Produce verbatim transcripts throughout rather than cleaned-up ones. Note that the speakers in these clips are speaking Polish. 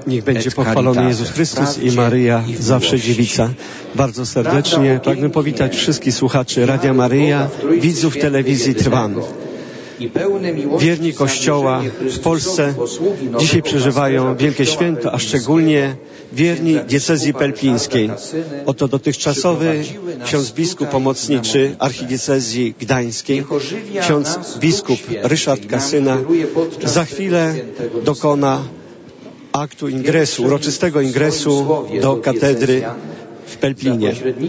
Niech będzie pochwalony Jezus Chrystus i Maryja, zawsze dziewica. Bardzo serdecznie pragnę powitać wszystkich słuchaczy Radia Maryja, widzów telewizji Trwam. Wierni Kościoła w Polsce dzisiaj przeżywają wielkie święto, a szczególnie wierni diecezji pelpińskiej. Oto dotychczasowy ksiądz biskup pomocniczy archidiecezji gdańskiej, ksiądz biskup Ryszard Kasyna, za chwilę dokona aktu ingresu, uroczystego ingresu do katedry w Pelplinie.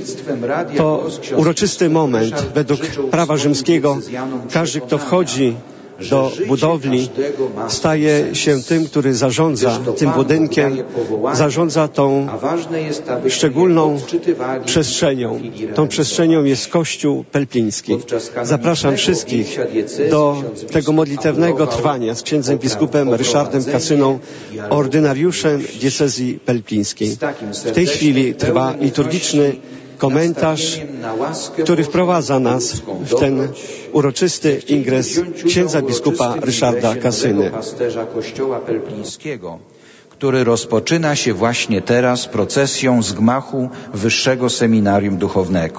To uroczysty moment. Według prawa rzymskiego każdy, kto wchodzi do budowli, staje się tym, który zarządza tym budynkiem, zarządza tą szczególną przestrzenią. Tą przestrzenią jest Kościół Pelpliński. Zapraszam wszystkich do tego modlitewnego trwania z księdzem biskupem Ryszardem Kasyną, ordynariuszem diecezji pelplińskiej. W tej chwili trwa liturgiczny komentarz, który wprowadza nas w ten uroczysty ingres księdza biskupa Ryszarda Kasyny, pasterza Kościoła Pelplińskiego, który rozpoczyna się właśnie teraz procesją z gmachu Wyższego Seminarium Duchownego.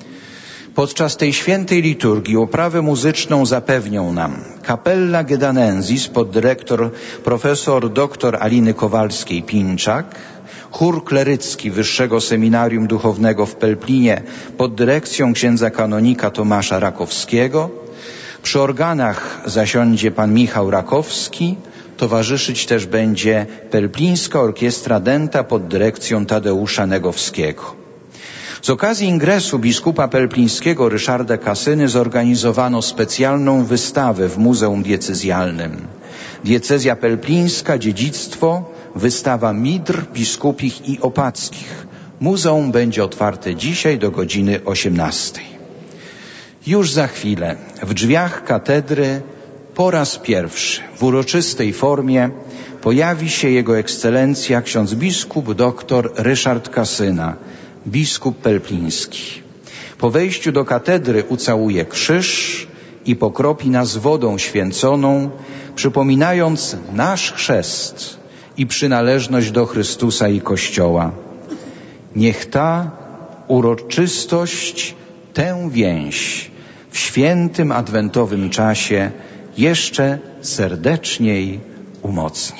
Podczas tej świętej liturgii oprawę muzyczną zapewnią nam Capella Gedanensis, poddyrektor profesor dr Aliny Kowalskiej-Pinczak, chór klerycki Wyższego Seminarium Duchownego w Pelplinie pod dyrekcją księdza kanonika Tomasza Rakowskiego. Przy organach zasiądzie pan Michał Rakowski. Towarzyszyć też będzie Pelplińska Orkiestra Dęta pod dyrekcją Tadeusza Negowskiego. Z okazji ingresu biskupa pelplińskiego Ryszarda Kasyny zorganizowano specjalną wystawę w Muzeum Diecezjalnym. Diecezja pelplińska, dziedzictwo, wystawa midr biskupich i opackich. Muzeum będzie otwarte dzisiaj do godziny osiemnastej. Już za chwilę w drzwiach katedry po raz pierwszy w uroczystej formie pojawi się Jego Ekscelencja ksiądz biskup dr Ryszard Kasyna, biskup pelpliński. Po wejściu do katedry ucałuje krzyż i pokropi nas wodą święconą, przypominając nasz chrzest i przynależność do Chrystusa i Kościoła. Niech ta uroczystość, tę więź w świętym adwentowym czasie jeszcze serdeczniej umocni.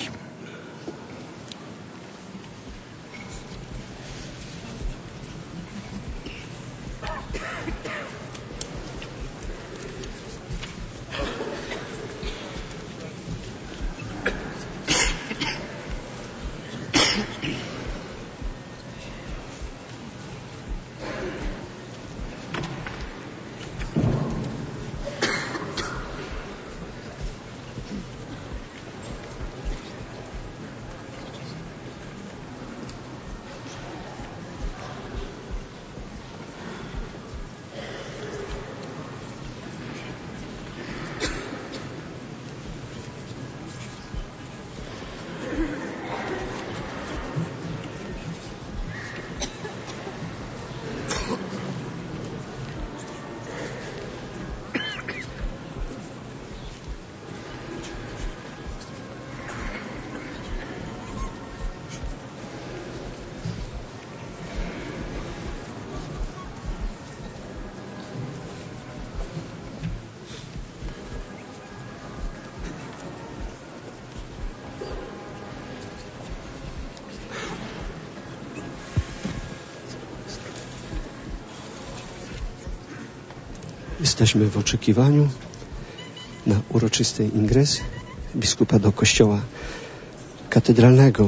Jesteśmy w oczekiwaniu na uroczysty ingres biskupa do kościoła katedralnego.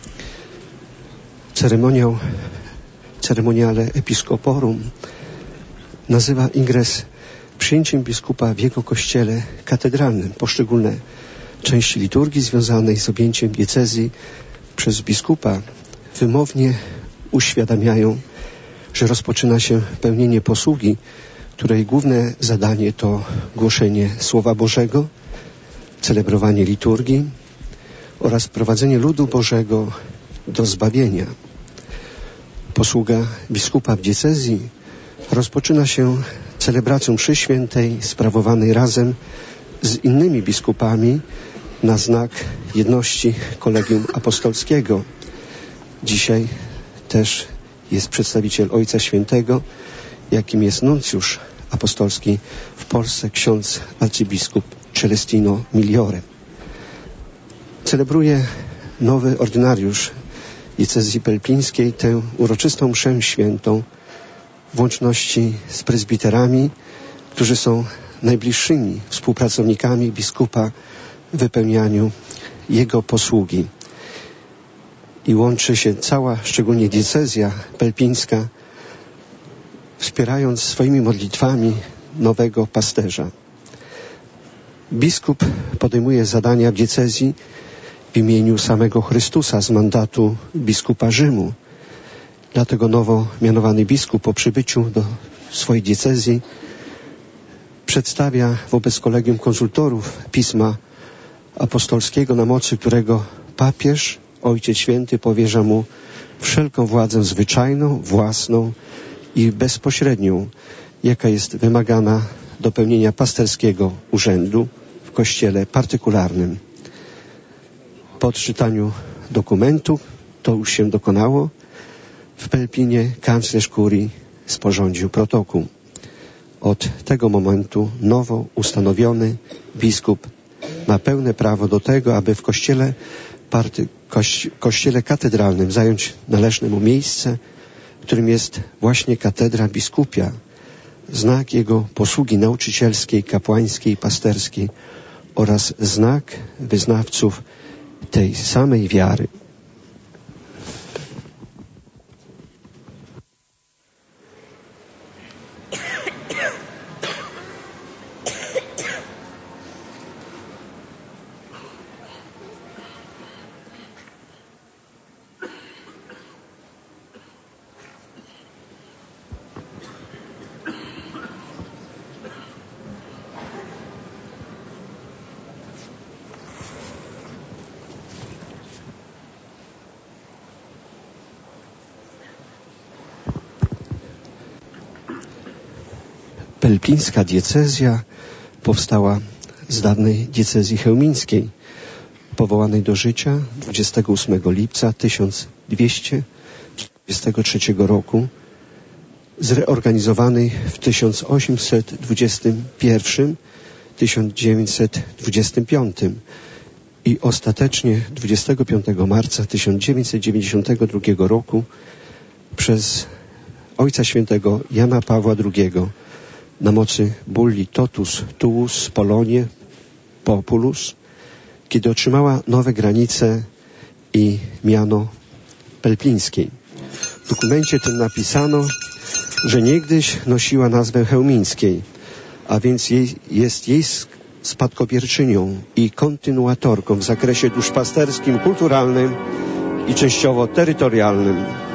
Ceremoniał, ceremoniale episkoporum nazywa ingres przyjęciem biskupa w jego kościele katedralnym. Poszczególne części liturgii związanej z objęciem diecezji przez biskupa wymownie uświadamiają, że rozpoczyna się pełnienie posługi, której główne zadanie to głoszenie Słowa Bożego, celebrowanie liturgii oraz prowadzenie ludu Bożego do zbawienia. Posługa biskupa w diecezji rozpoczyna się celebracją mszy świętej sprawowanej razem z innymi biskupami na znak jedności Kolegium Apostolskiego. Dzisiaj też jest przedstawiciel Ojca Świętego, jakim jest nuncjusz apostolski w Polsce, ksiądz arcybiskup Celestino Migliore. Celebruje nowy ordynariusz diecezji pelpińskiej tę uroczystą mszę świętą w łączności z prezbiterami, którzy są najbliższymi współpracownikami biskupa w wypełnianiu jego posługi. I łączy się cała, szczególnie diecezja pelpińska, wspierając swoimi modlitwami nowego pasterza. Biskup podejmuje zadania w diecezji w imieniu samego Chrystusa z mandatu biskupa Rzymu. Dlatego nowo mianowany biskup po przybyciu do swojej diecezji przedstawia wobec kolegium konsultorów pisma apostolskiego, na mocy którego papież, Ojciec Święty, powierza mu wszelką władzę zwyczajną, własną i bezpośrednią, jaka jest wymagana do pełnienia pasterskiego urzędu w kościele partykularnym. Po odczytaniu dokumentu, to już się dokonało, w Pelpinie kanclerz kurii sporządził protokół. Od tego momentu nowo ustanowiony biskup ma pełne prawo do tego, aby w kościele, party, kości, kościele katedralnym zająć należne mu miejsce, którym jest właśnie katedra biskupia, znak jego posługi nauczycielskiej, kapłańskiej, pasterskiej oraz znak wyznawców tej samej wiary. Pelpińska diecezja powstała z dawnej diecezji chełmińskiej, powołanej do życia dwudziestego ósmego lipca tysiąc dwieście czterdziestego trzeciego roku, zreorganizowanej w tysiąc osiemset dwudziestym pierwszym do tysiąc dziewięćset dwudziestego piątego i ostatecznie dwudziestego piątego marca tysiąc dziewięćset dziewięćdziesiątego drugiego roku przez Ojca Świętego Jana Pawła drugiego na mocy bulli Totus Tuus Polonie Populus, kiedy otrzymała nowe granice i miano pelpińskiej. W dokumencie tym napisano, że niegdyś nosiła nazwę chełmińskiej, a więc jej, jest jej spadkobierczynią i kontynuatorką w zakresie duszpasterskim, kulturalnym i częściowo terytorialnym.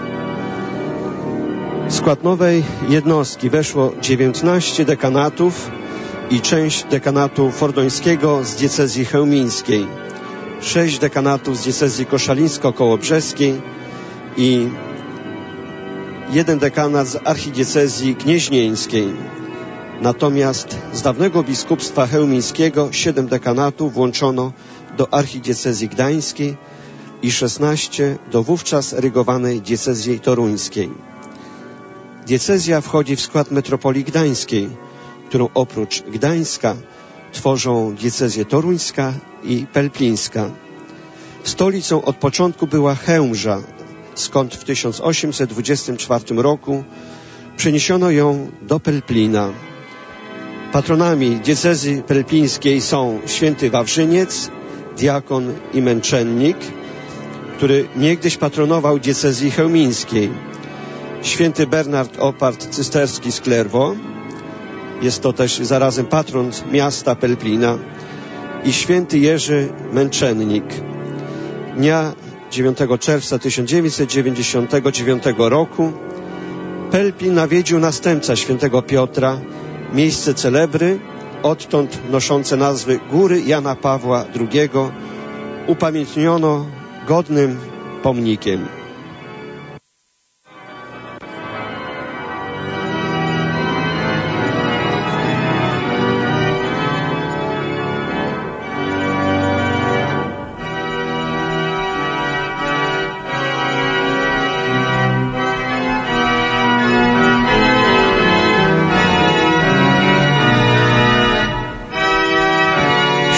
W skład nowej jednostki weszło dziewiętnaście dekanatów i część dekanatu fordońskiego z diecezji chełmińskiej, sześć dekanatów z diecezji koszalińsko-kołobrzeskiej i jeden dekanat z archidiecezji gnieźnieńskiej. Natomiast z dawnego biskupstwa chełmińskiego siedem dekanatów włączono do archidiecezji gdańskiej i szesnaście do wówczas rygowanej diecezji toruńskiej. Diecezja wchodzi w skład metropolii gdańskiej, którą oprócz Gdańska tworzą diecezje toruńska i pelpińska. Stolicą od początku była Chełmża, skąd w tysiąc osiemset dwudziestym czwartym roku przeniesiono ją do Pelplina. Patronami diecezji pelpińskiej są święty Wawrzyniec, diakon i męczennik, który niegdyś patronował diecezji chełmińskiej, święty Bernard Opart Cysterski z Clairvaux, jest to też zarazem patron miasta Pelplina, i święty Jerzy Męczennik. Dnia dziewiątego czerwca tysiąc dziewięćset dziewięćdziesiątego dziewiątego roku Pelplin nawiedził następca świętego Piotra, miejsce celebry, odtąd noszące nazwy Góry Jana Pawła drugiego, upamiętniono godnym pomnikiem.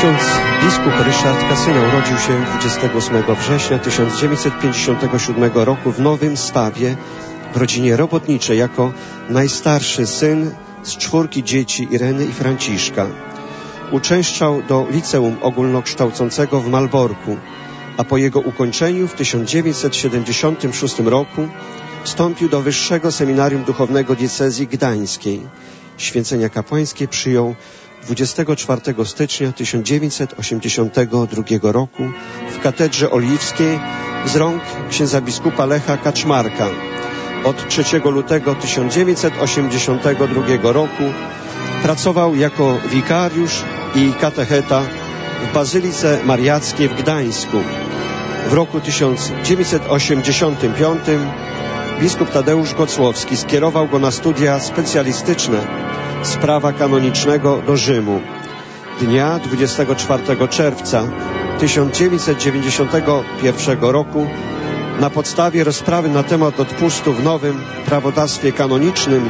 Ksiądz biskup Ryszard Kasyna urodził się dwudziestego ósmego września tysiąc dziewięćset pięćdziesiątego siódmego roku w Nowym Stawie w rodzinie robotniczej jako najstarszy syn z czwórki dzieci Ireny i Franciszka. Uczęszczał do liceum ogólnokształcącego w Malborku, a po jego ukończeniu w tysiąc dziewięćset siedemdziesiątym szóstym roku wstąpił do Wyższego Seminarium Duchownego Diecezji Gdańskiej. Święcenia kapłańskie przyjął dwudziestego czwartego stycznia tysiąc dziewięćset osiemdziesiątego drugiego roku w Katedrze Oliwskiej z rąk księdza biskupa Lecha Kaczmarka. Od trzeciego lutego tysiąc dziewięćset osiemdziesiątego drugiego roku pracował jako wikariusz i katecheta w Bazylice Mariackiej w Gdańsku. W roku tysiąc dziewięćset osiemdziesiątym piątym biskup Tadeusz Gocłowski skierował go na studia specjalistyczne z prawa kanonicznego do Rzymu. Dnia dwudziestego czwartego czerwca tysiąc dziewięćset dziewięćdziesiątego pierwszego roku na podstawie rozprawy na temat odpustu w nowym prawodawstwie kanonicznym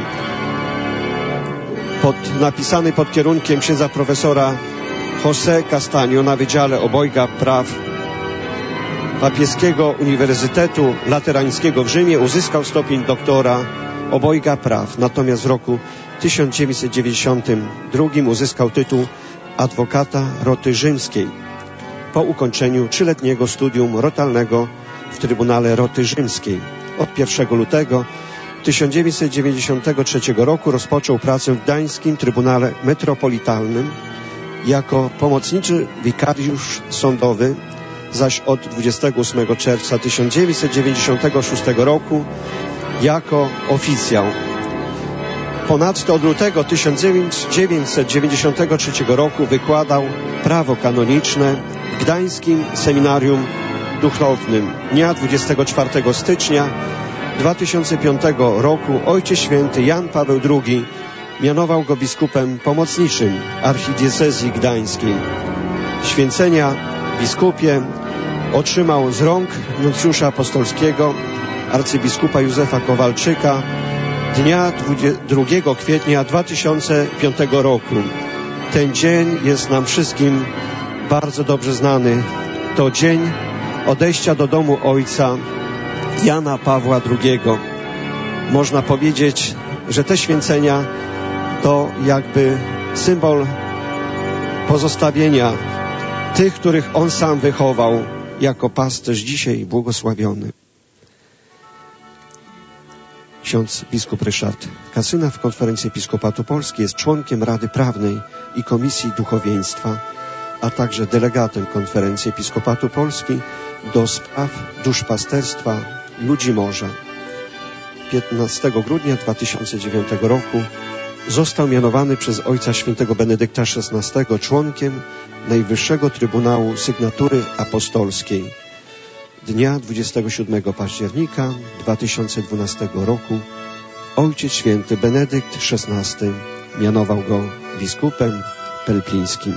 pod, napisany pod kierunkiem księdza profesora José Castaño na Wydziale Obojga Praw Papieskiego Uniwersytetu Laterańskiego w Rzymie uzyskał stopień doktora obojga praw. Natomiast w roku tysiąc dziewięćset dziewięćdziesiątym drugim uzyskał tytuł adwokata roty rzymskiej po ukończeniu trzyletniego studium rotalnego w Trybunale Roty Rzymskiej. Od pierwszego lutego tysiąc dziewięćset dziewięćdziesiątego trzeciego roku rozpoczął pracę w Gdańskim Trybunale Metropolitalnym jako pomocniczy wikariusz sądowy, zaś od dwudziestego ósmego czerwca tysiąc dziewięćset dziewięćdziesiątego szóstego roku jako oficjał. Ponadto od lutego tysiąc dziewięćset dziewięćdziesiątego trzeciego roku wykładał prawo kanoniczne w Gdańskim Seminarium Duchownym. Dnia dwudziestego czwartego stycznia dwa tysiące piątego roku Ojciec Święty Jan Paweł drugi mianował go biskupem pomocniczym archidiecezji gdańskiej. Święcenia biskupie otrzymał z rąk nuncjusza apostolskiego arcybiskupa Józefa Kowalczyka dnia drugiego kwietnia dwa tysiące piątego roku. Ten dzień jest nam wszystkim bardzo dobrze znany. To dzień odejścia do domu ojca Jana Pawła drugiego. Można powiedzieć, że te święcenia to jakby symbol pozostawienia tych, których on sam wychował jako pasterz, dzisiaj błogosławiony. Ksiądz biskup Ryszard Kasyna w Konferencji Episkopatu Polski jest członkiem Rady Prawnej i Komisji Duchowieństwa, a także delegatem Konferencji Episkopatu Polski do spraw duszpasterstwa ludzi morza. piętnastego grudnia dwa tysiące dziewiątego roku został mianowany przez Ojca Świętego Benedykta szesnastego członkiem Najwyższego Trybunału Sygnatury Apostolskiej. Dnia dwudziestego siódmego października dwa tysiące dwunastego roku Ojciec Święty Benedykt szesnasty mianował go biskupem pelplińskim.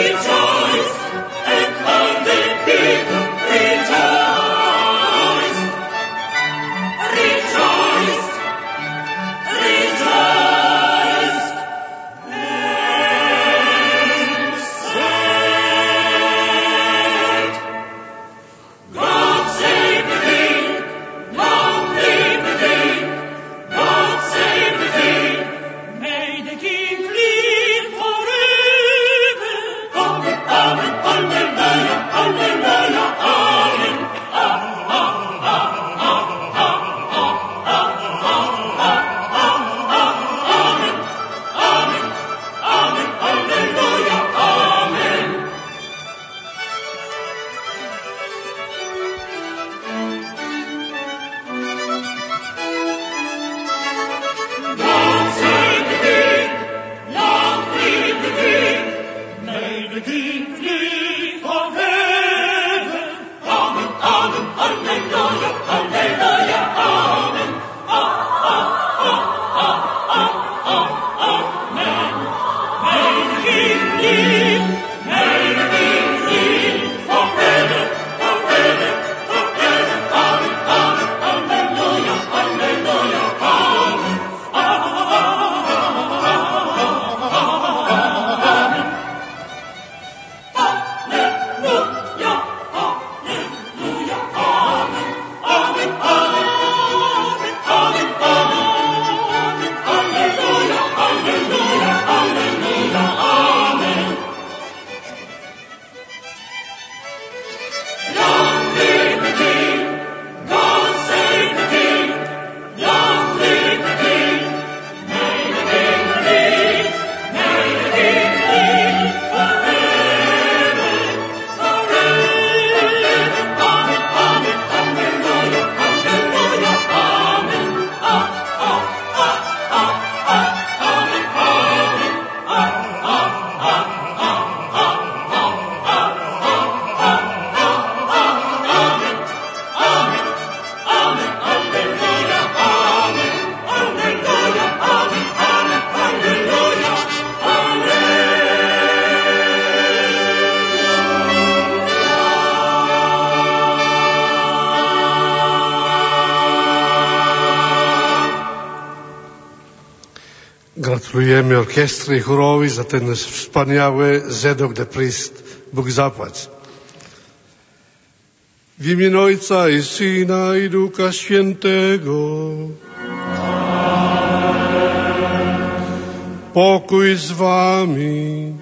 Gratulujemy orkiestrze i chórowi za ten wspaniały Zedok de Priest. Bóg zapłać. W imię Ojca i Syna i Ducha Świętego. Pokój z wami.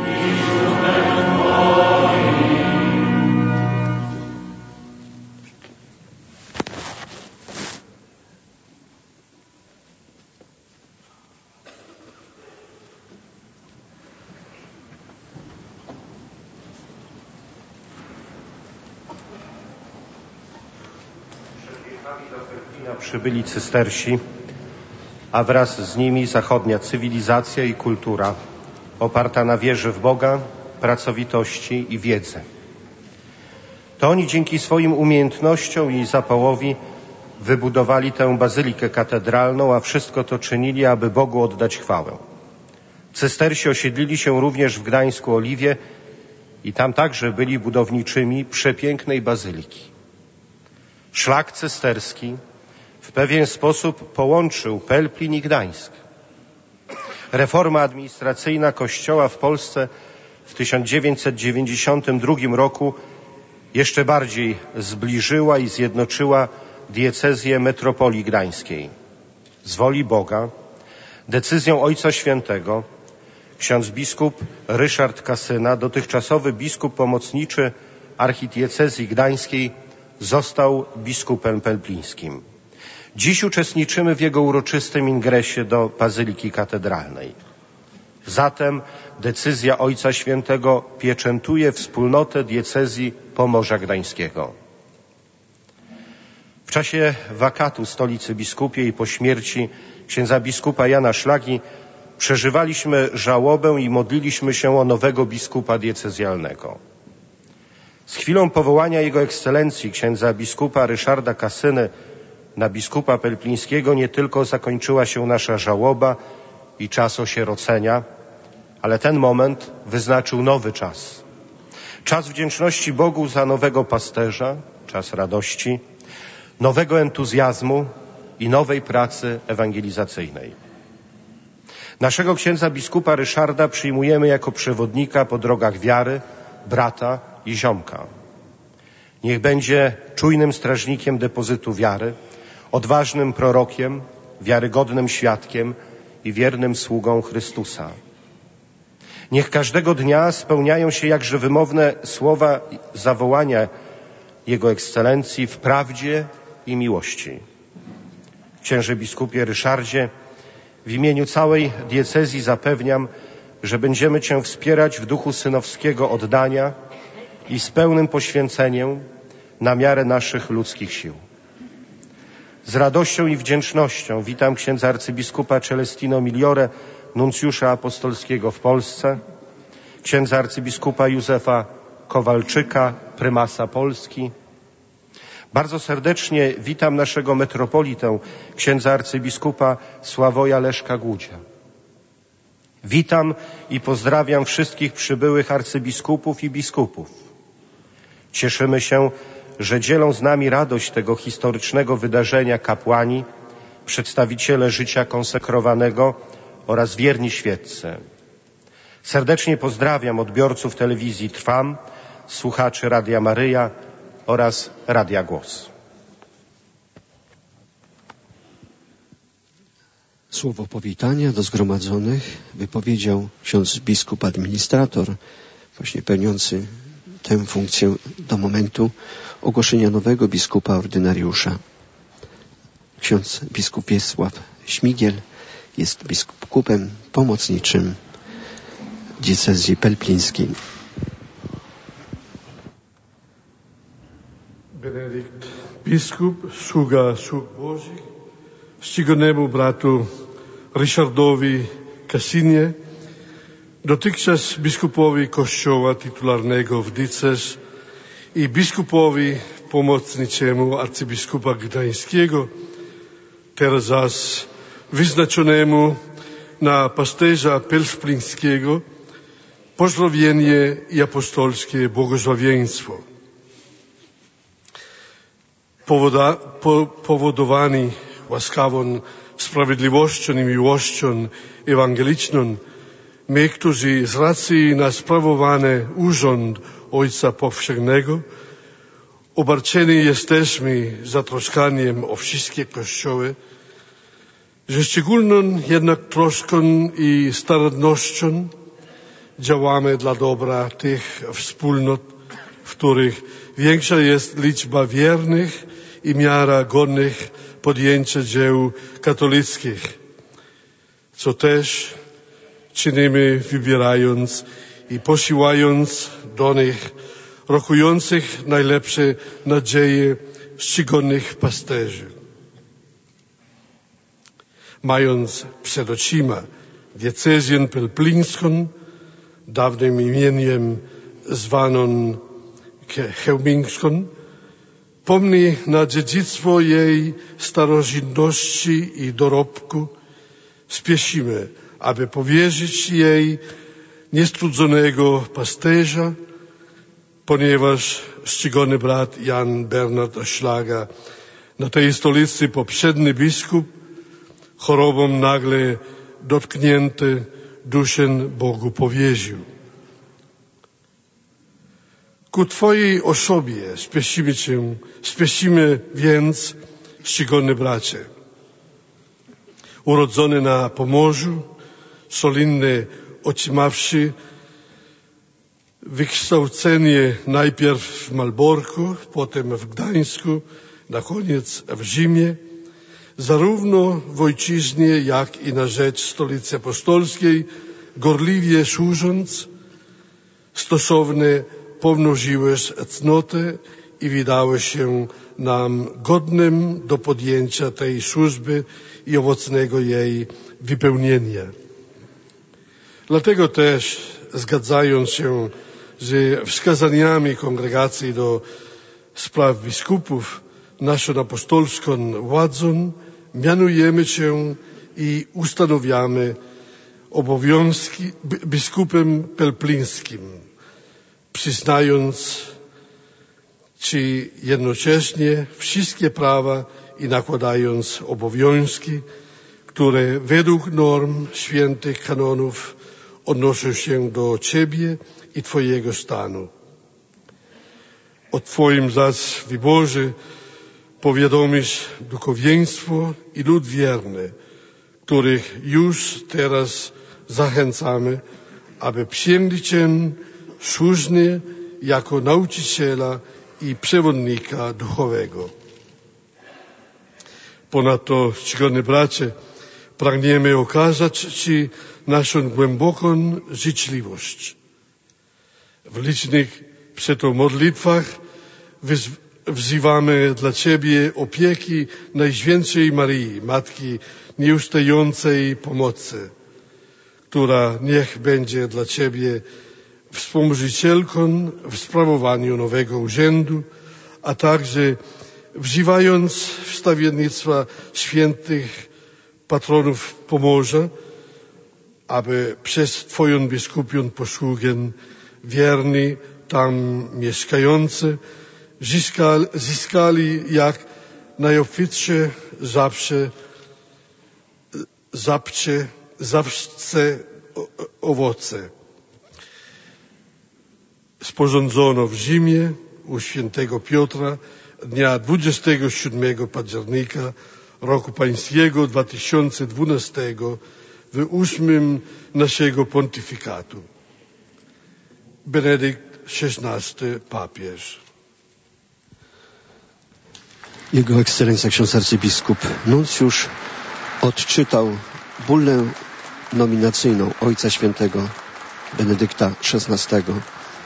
Przybyli cystersi, a wraz z nimi zachodnia cywilizacja i kultura oparta na wierze w Boga, pracowitości i wiedzy. To oni dzięki swoim umiejętnościom i zapałowi wybudowali tę bazylikę katedralną, a wszystko to czynili, aby Bogu oddać chwałę. Cystersi osiedlili się również w Gdańsku Oliwie i tam także byli budowniczymi przepięknej bazyliki. Szlak cysterski w pewien sposób połączył Pelplin i Gdańsk. Reforma administracyjna Kościoła w Polsce w tysiąc dziewięćset dziewięćdziesiątym drugim roku jeszcze bardziej zbliżyła i zjednoczyła diecezję metropolii gdańskiej. Z woli Boga, decyzją Ojca Świętego, ksiądz biskup Ryszard Kasyna, dotychczasowy biskup pomocniczy archidiecezji gdańskiej, został biskupem pelplińskim. Dziś uczestniczymy w jego uroczystym ingresie do Bazyliki Katedralnej. Zatem decyzja Ojca Świętego pieczętuje wspólnotę diecezji Pomorza Gdańskiego. W czasie wakatu stolicy biskupiej i po śmierci księdza biskupa Jana Szlagi przeżywaliśmy żałobę i modliliśmy się o nowego biskupa diecezjalnego. Z chwilą powołania Jego Ekscelencji księdza biskupa Ryszarda Kasyny na biskupa pelplińskiego nie tylko zakończyła się nasza żałoba i czas osierocenia, ale ten moment wyznaczył nowy czas. Czas wdzięczności Bogu za nowego pasterza, czas radości, nowego entuzjazmu i nowej pracy ewangelizacyjnej. Naszego księdza biskupa Ryszarda przyjmujemy jako przewodnika po drogach wiary, brata i ziomka. Niech będzie czujnym strażnikiem depozytu wiary, odważnym prorokiem, wiarygodnym świadkiem i wiernym sługą Chrystusa. Niech każdego dnia spełniają się jakże wymowne słowa zawołania Jego Ekscelencji w prawdzie i miłości. Księże biskupie Ryszardzie, w imieniu całej diecezji zapewniam, że będziemy Cię wspierać w duchu synowskiego oddania i z pełnym poświęceniem na miarę naszych ludzkich sił. Z radością i wdzięcznością witam księdza arcybiskupa Celestino Migliore, nuncjusza apostolskiego w Polsce, księdza arcybiskupa Józefa Kowalczyka, prymasa Polski. Bardzo serdecznie witam naszego metropolitę, księdza arcybiskupa Sławoja Leszka Głudzia. Witam i pozdrawiam wszystkich przybyłych arcybiskupów i biskupów. Cieszymy się, że dzielą z nami radość tego historycznego wydarzenia kapłani, przedstawiciele życia konsekrowanego oraz wierni świeccy. Serdecznie pozdrawiam odbiorców telewizji Trwam, słuchaczy Radia Maryja oraz Radia Głos. Słowo powitania do zgromadzonych wypowiedział ksiądz biskup administrator, właśnie pełniący tę funkcję do momentu ogłoszenia nowego biskupa ordynariusza. Ksiądz biskup Wiesław Śmigiel jest biskupem pomocniczym diecezji pelplińskiej. Benedikt biskup, sługa sług Bożych, czcigodnemu bratu Ryszardowi Kasinie, dotychczas biskupowi Kościoła tytularnego w diecez i biskupowi pomocniczemu arcybiskupa gdańskiego, teraz zaś wyznaczonemu na pasterza pelplińskiego, pozdrowienie i apostolskie błogosławieństwo. Powoda, po, powodowani łaskawą sprawiedliwością i miłością ewangeliczną, my, którzy z racji na sprawowany urząd Ojca Powszechnego obarczeni jesteśmy zatroskaniem o wszystkie kościoły, że szczególną jednak troską i starannością działamy dla dobra tych wspólnot, w których większa jest liczba wiernych i miara godnych podjęcia dzieł katolickich, co też czynimy wybierając i posyłając do nich rokujących najlepsze nadzieje czcigodnych pasterzy. Mając przed oczyma diecezję pelplińską, dawnym imieniem zwaną chełmińską, pomni na dziedzictwo jej starożytności i dorobku, spiesimy, aby powierzyć jej niestrudzonego pasterza, ponieważ czcigodny brat Jan Bernard Szlaga, na tej stolicy poprzedni biskup, chorobą nagle dotknięty, duszę Bogu powierzył. Ku Twojej osobie spieszymy Cię, spieszymy więc, czcigodny bracie. Urodzony na Pomorzu, solidny otrzymawszy wykształcenie najpierw w Malborku, potem w Gdańsku, na koniec w Rzymie, zarówno w ojczyźnie, jak i na rzecz stolicy apostolskiej, gorliwie służąc, stosownie pomnożyłeś cnotę i wydałeś się nam godnym do podjęcia tej służby i owocnego jej wypełnienia. Dlatego też, zgadzając się z wskazaniami Kongregacji do Spraw Biskupów, naszą apostolską władzą mianujemy Cię i ustanawiamy obowiązki biskupem pelplińskim, przyznając Ci jednocześnie wszystkie prawa i nakładając obowiązki, które według norm świętych kanonów odnoszą się do Ciebie i Twojego stanu. O Twoim zaś wyborze powiadomisz duchowieństwo i lud wierny, których już teraz zachęcamy, aby przyjęli Cię słusznie jako nauczyciela i przewodnika duchowego. Ponadto, czcigodny bracie, pragniemy okazać Ci naszą głęboką życzliwość. W licznych przeto modlitwach wzywamy dla Ciebie opieki Najświętszej Maryi, Matki Nieustającej Pomocy, która niech będzie dla Ciebie wspomożycielką w sprawowaniu nowego urzędu, a także wzywając wstawiennictwa świętych patronów Pomorza, aby przez Twoją biskupią posługę wierni tam mieszkający zyskali, zyskali jak najobfitsze zawsze, zawsze, zawsze owoce. Sporządzono w Rzymie u świętego Piotra dnia dwudziestego siódmego października roku pańskiego dwa tysiące dwunastego w ósmym naszego pontyfikatu. Benedykt szesnasty papież. Jego ekscelencja ksiądz arcybiskup nuncjusz odczytał bullę nominacyjną Ojca Świętego Benedykta szesnastego.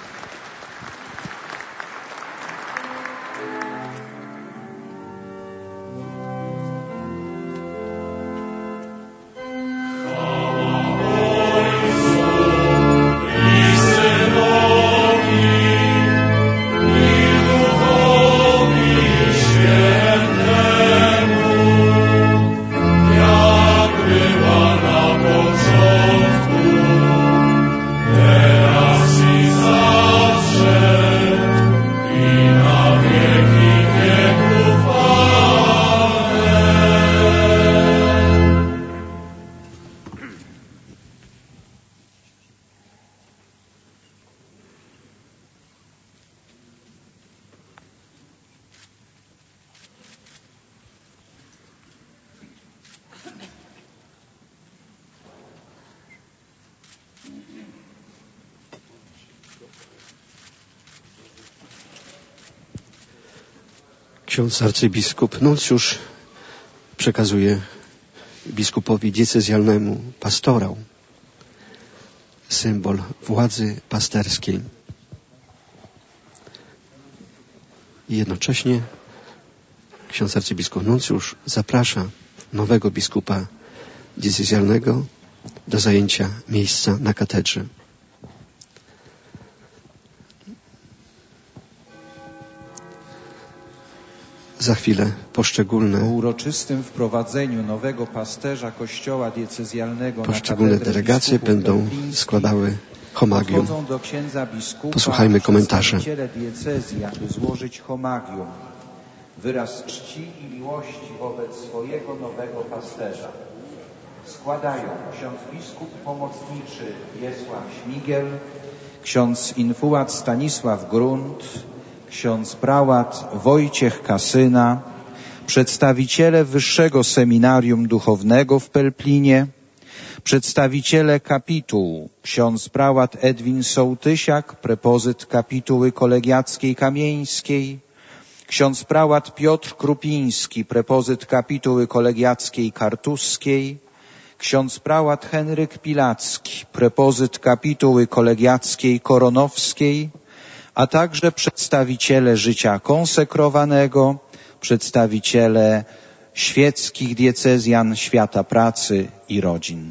Ksiądz arcybiskup nuncjusz przekazuje biskupowi diecezjalnemu pastorał symbol władzy pasterskiej. I jednocześnie ksiądz arcybiskup nuncjusz zaprasza nowego biskupa diecezjalnego do zajęcia miejsca na katedrze. Za chwilę poszczególne Po uroczystym wprowadzeniu nowego pasterza kościoła diecezjalnego poszczególne delegacje będą składały homagium. do księdza biskupa, Posłuchajmy komentarzy. diecezji, aby złożyć homagium, wyraz czci i miłości wobec swojego nowego pasterza. Składają ksiądz biskup pomocniczy Wiesław Śmigiel, ksiądz infułat Stanisław Grunt, ksiądz prałat Wojciech Kasyna, przedstawiciele Wyższego Seminarium Duchownego w Pelplinie, przedstawiciele kapituł, ksiądz prałat Edwin Sołtysiak, prepozyt kapituły kolegiackiej kamieńskiej, ksiądz prałat Piotr Krupiński, prepozyt kapituły kolegiackiej kartuskiej, ksiądz prałat Henryk Pilacki, prepozyt kapituły kolegiackiej koronowskiej, a także przedstawiciele życia konsekrowanego, przedstawiciele świeckich diecezjan, świata pracy i rodzin.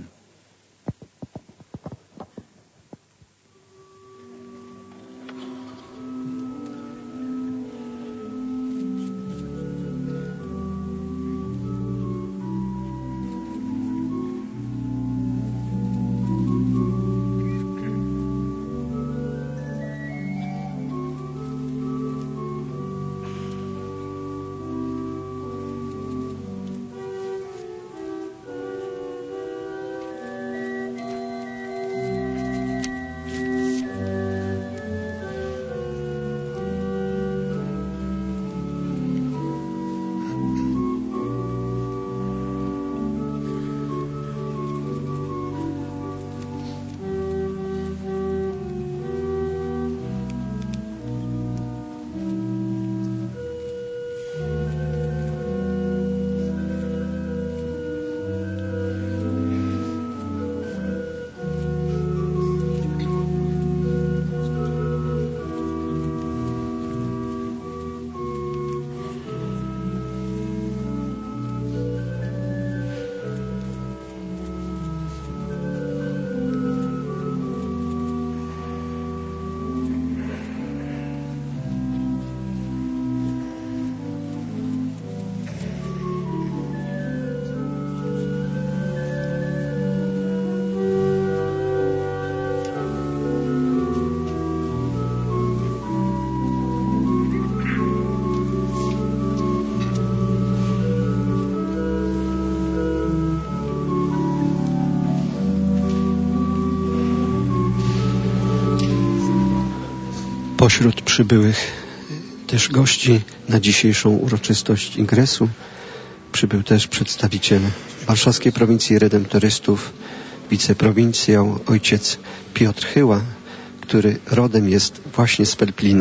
Pośród przybyłych też gości na dzisiejszą uroczystość ingresu przybył też przedstawiciel Warszawskiej Prowincji Redemptorystów, wiceprowincjał ojciec Piotr Chyła, który rodem jest właśnie z Pelplina.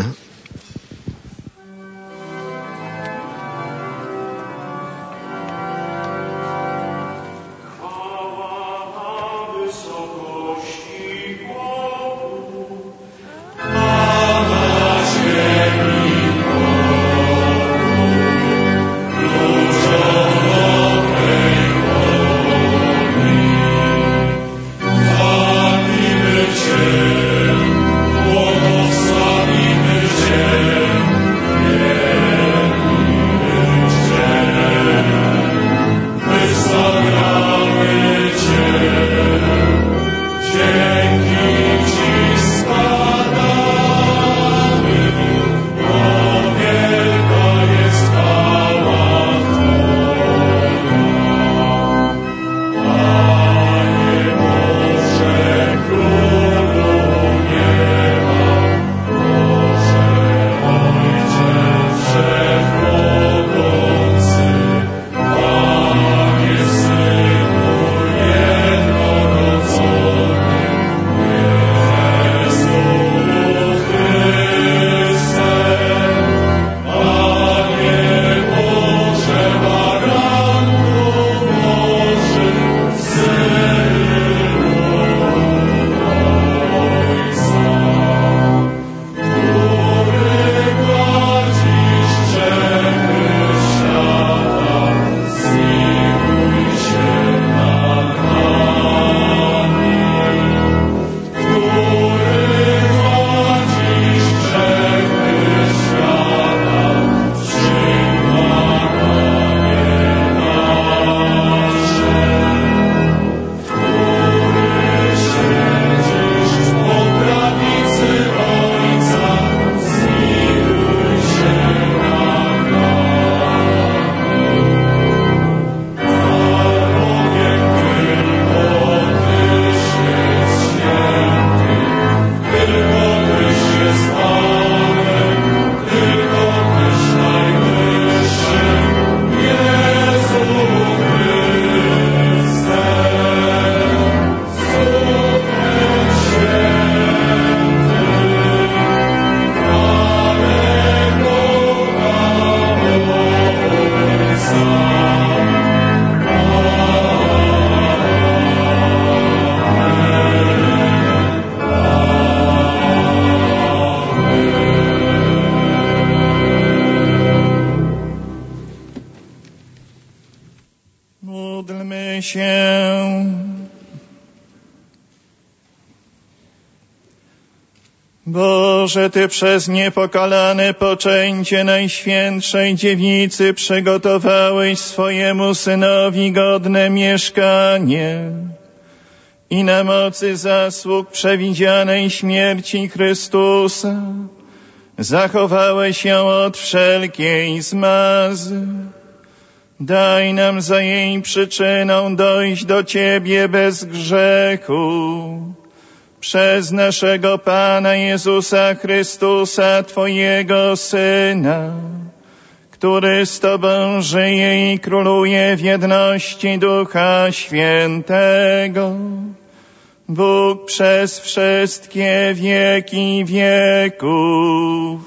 Boże, Ty przez niepokalane poczęcie Najświętszej Dziewicy przygotowałeś swojemu Synowi godne mieszkanie i na mocy zasług przewidzianej śmierci Chrystusa zachowałeś ją od wszelkiej zmazy. Daj nam za jej przyczyną dojść do Ciebie bez grzechu. Przez naszego Pana Jezusa Chrystusa, Twojego Syna, który z Tobą żyje i króluje w jedności Ducha Świętego, Bóg przez wszystkie wieki wieków.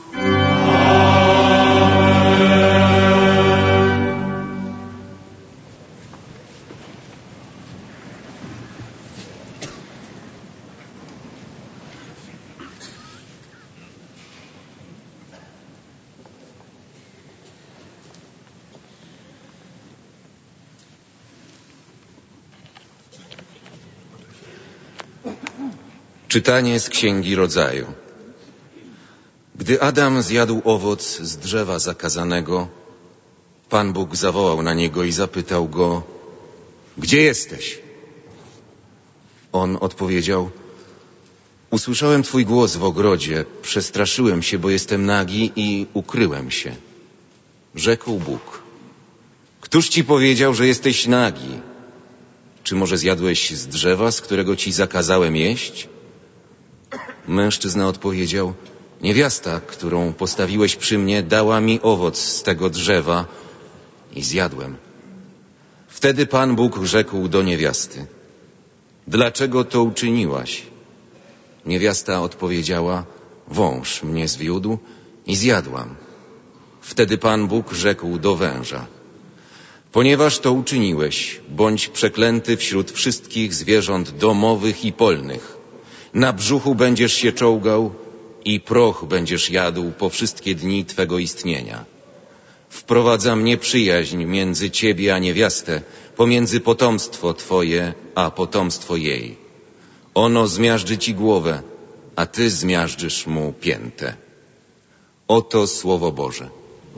Czytanie z Księgi Rodzaju. Gdy Adam zjadł owoc z drzewa zakazanego, Pan Bóg zawołał na niego i zapytał go: gdzie jesteś? On odpowiedział: usłyszałem Twój głos w ogrodzie, przestraszyłem się, bo jestem nagi i ukryłem się. Rzekł Bóg: któż Ci powiedział, że jesteś nagi? Czy może zjadłeś z drzewa, z którego Ci zakazałem jeść? Mężczyzna odpowiedział: Niewiasta, którą postawiłeś przy mnie, dała mi owoc z tego drzewa i zjadłem. Wtedy Pan Bóg rzekł do niewiasty: dlaczego to uczyniłaś? Niewiasta odpowiedziała: wąż mnie zwiódł i zjadłam. Wtedy Pan Bóg rzekł do węża: ponieważ to uczyniłeś, bądź przeklęty wśród wszystkich zwierząt domowych i polnych. Na brzuchu będziesz się czołgał i proch będziesz jadł po wszystkie dni twego istnienia. Wprowadzam nieprzyjaźń między ciebie a niewiastę, pomiędzy potomstwo twoje a potomstwo jej. Ono zmiażdży ci głowę, a ty zmiażdżysz mu piętę. Oto Słowo Boże.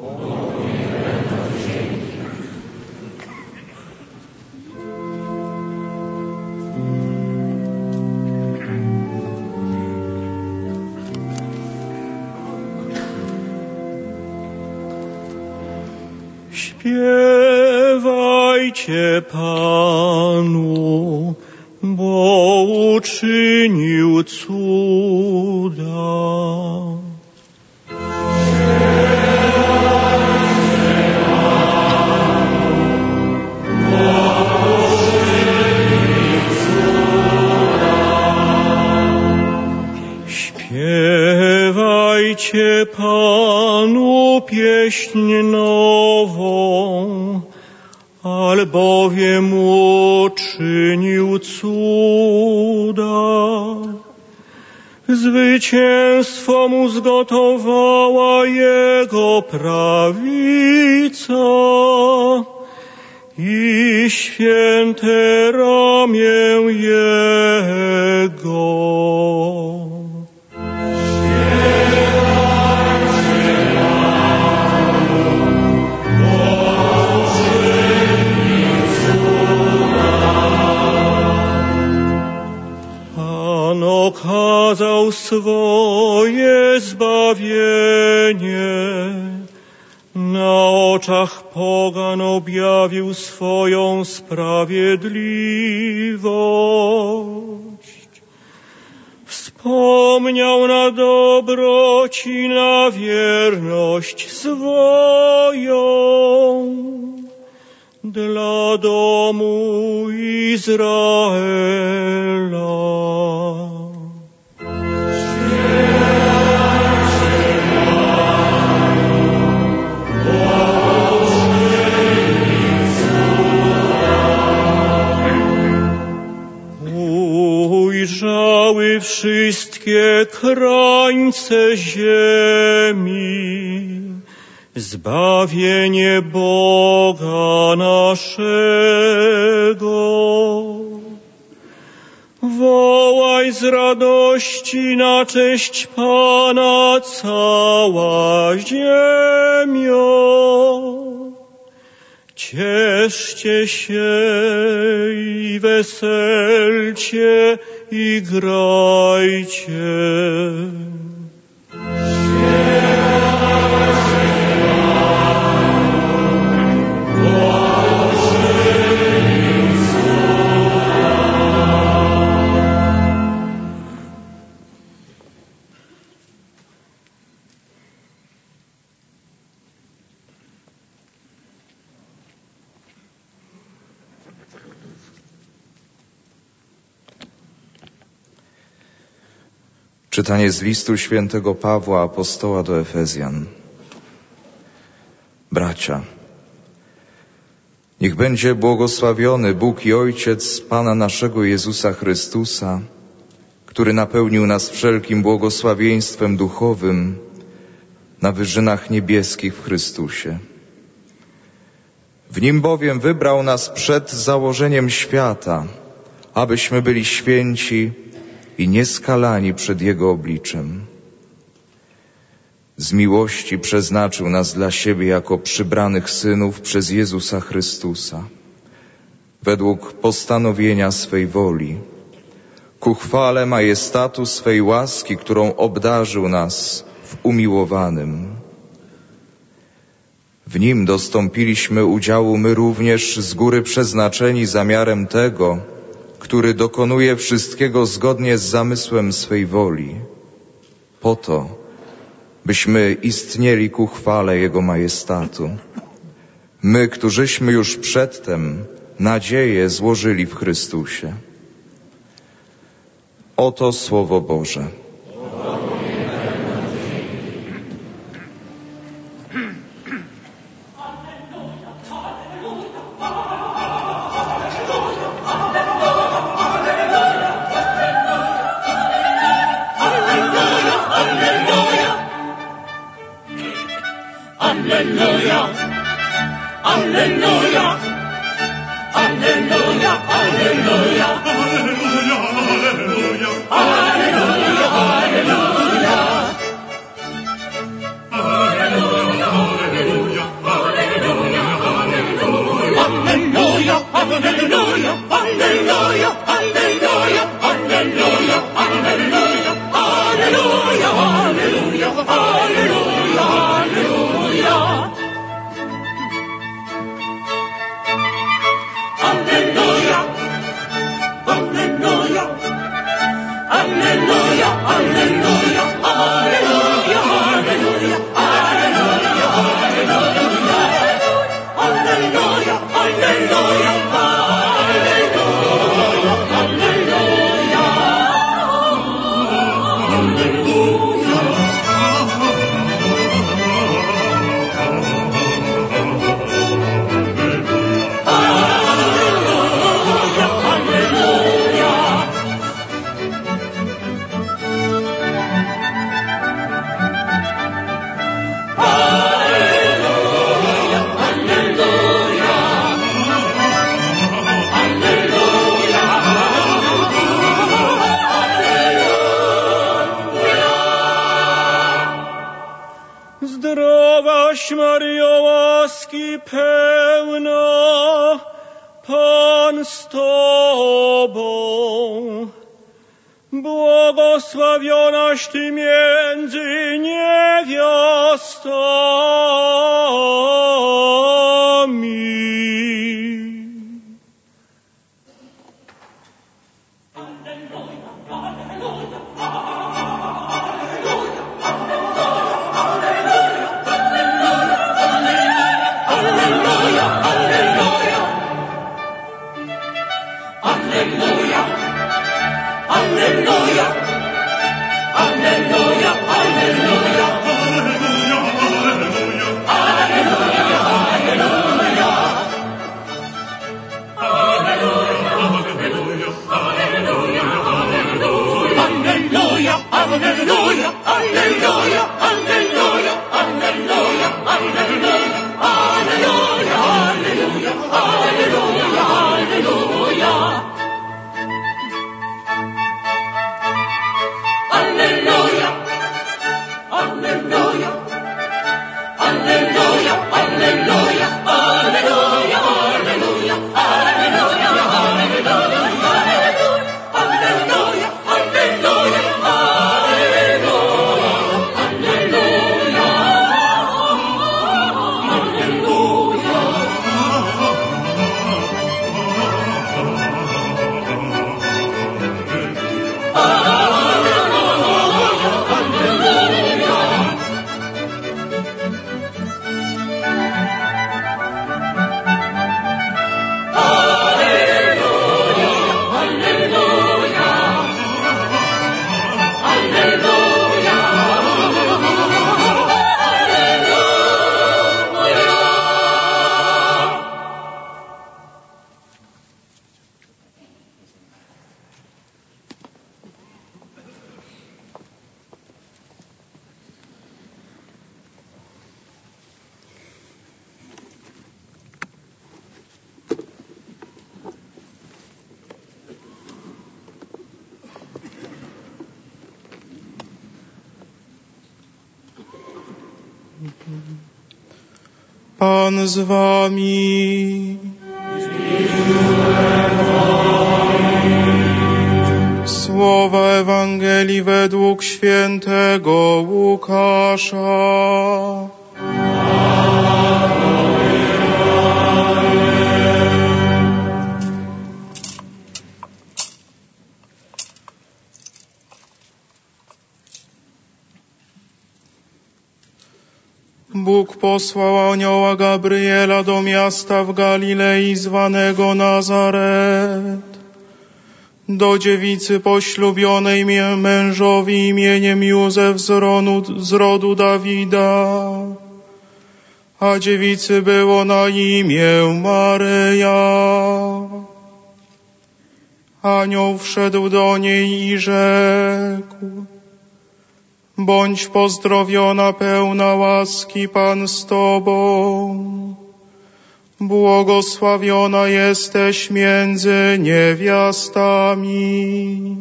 Śpiewajcie Panu, bo uczynił cuda. Śpiewajcie Panu pieśń nową, albowiem uczynił cuda. Zwycięstwo mu zgotowała jego prawica i święte ramię jego. Okazał swoje zbawienie, na oczach pogan objawił swoją sprawiedliwość. Wspomniał na dobroć i na wierność swoją dla domu Izraela. Ujrzały wszystkie krańce ziemi zbawienie Boga naszego. Wołaj z radości na cześć Pana cała ziemio. Cieszcie się i weselcie i grajcie. Czytanie z listu świętego Pawła apostoła do Efezjan. Bracia, niech będzie błogosławiony Bóg i Ojciec Pana naszego Jezusa Chrystusa, który napełnił nas wszelkim błogosławieństwem duchowym na wyżynach niebieskich w Chrystusie. W Nim bowiem wybrał nas przed założeniem świata, abyśmy byli święci i nieskalani przed Jego obliczem. Z miłości przeznaczył nas dla siebie jako przybranych synów przez Jezusa Chrystusa, według postanowienia swej woli, ku chwale majestatu swej łaski, którą obdarzył nas w umiłowanym. W Nim dostąpiliśmy udziału my również z góry przeznaczeni zamiarem tego, który dokonuje wszystkiego zgodnie z zamysłem swej woli, po to, byśmy istnieli ku chwale Jego majestatu. My, którzyśmy już przedtem nadzieję złożyli w Chrystusie. Oto Słowo Boże. Zdrowaś Maryjo, łaski pełna, Pan z Tobą, błogosławionaś Ty między niewiastami. Pan z wami. Słowa Ewangelii według świętego Łukasza. Bóg posłał anioła Gabriela do miasta w Galilei zwanego Nazaret, do dziewicy poślubionej mężowi imieniem Józef z rodu, z rodu Dawida, a dziewicy było na imię Maryja. Anioł wszedł do niej i rzekł: bądź pozdrowiona, pełna łaski, Pan z tobą. Błogosławiona jesteś między niewiastami.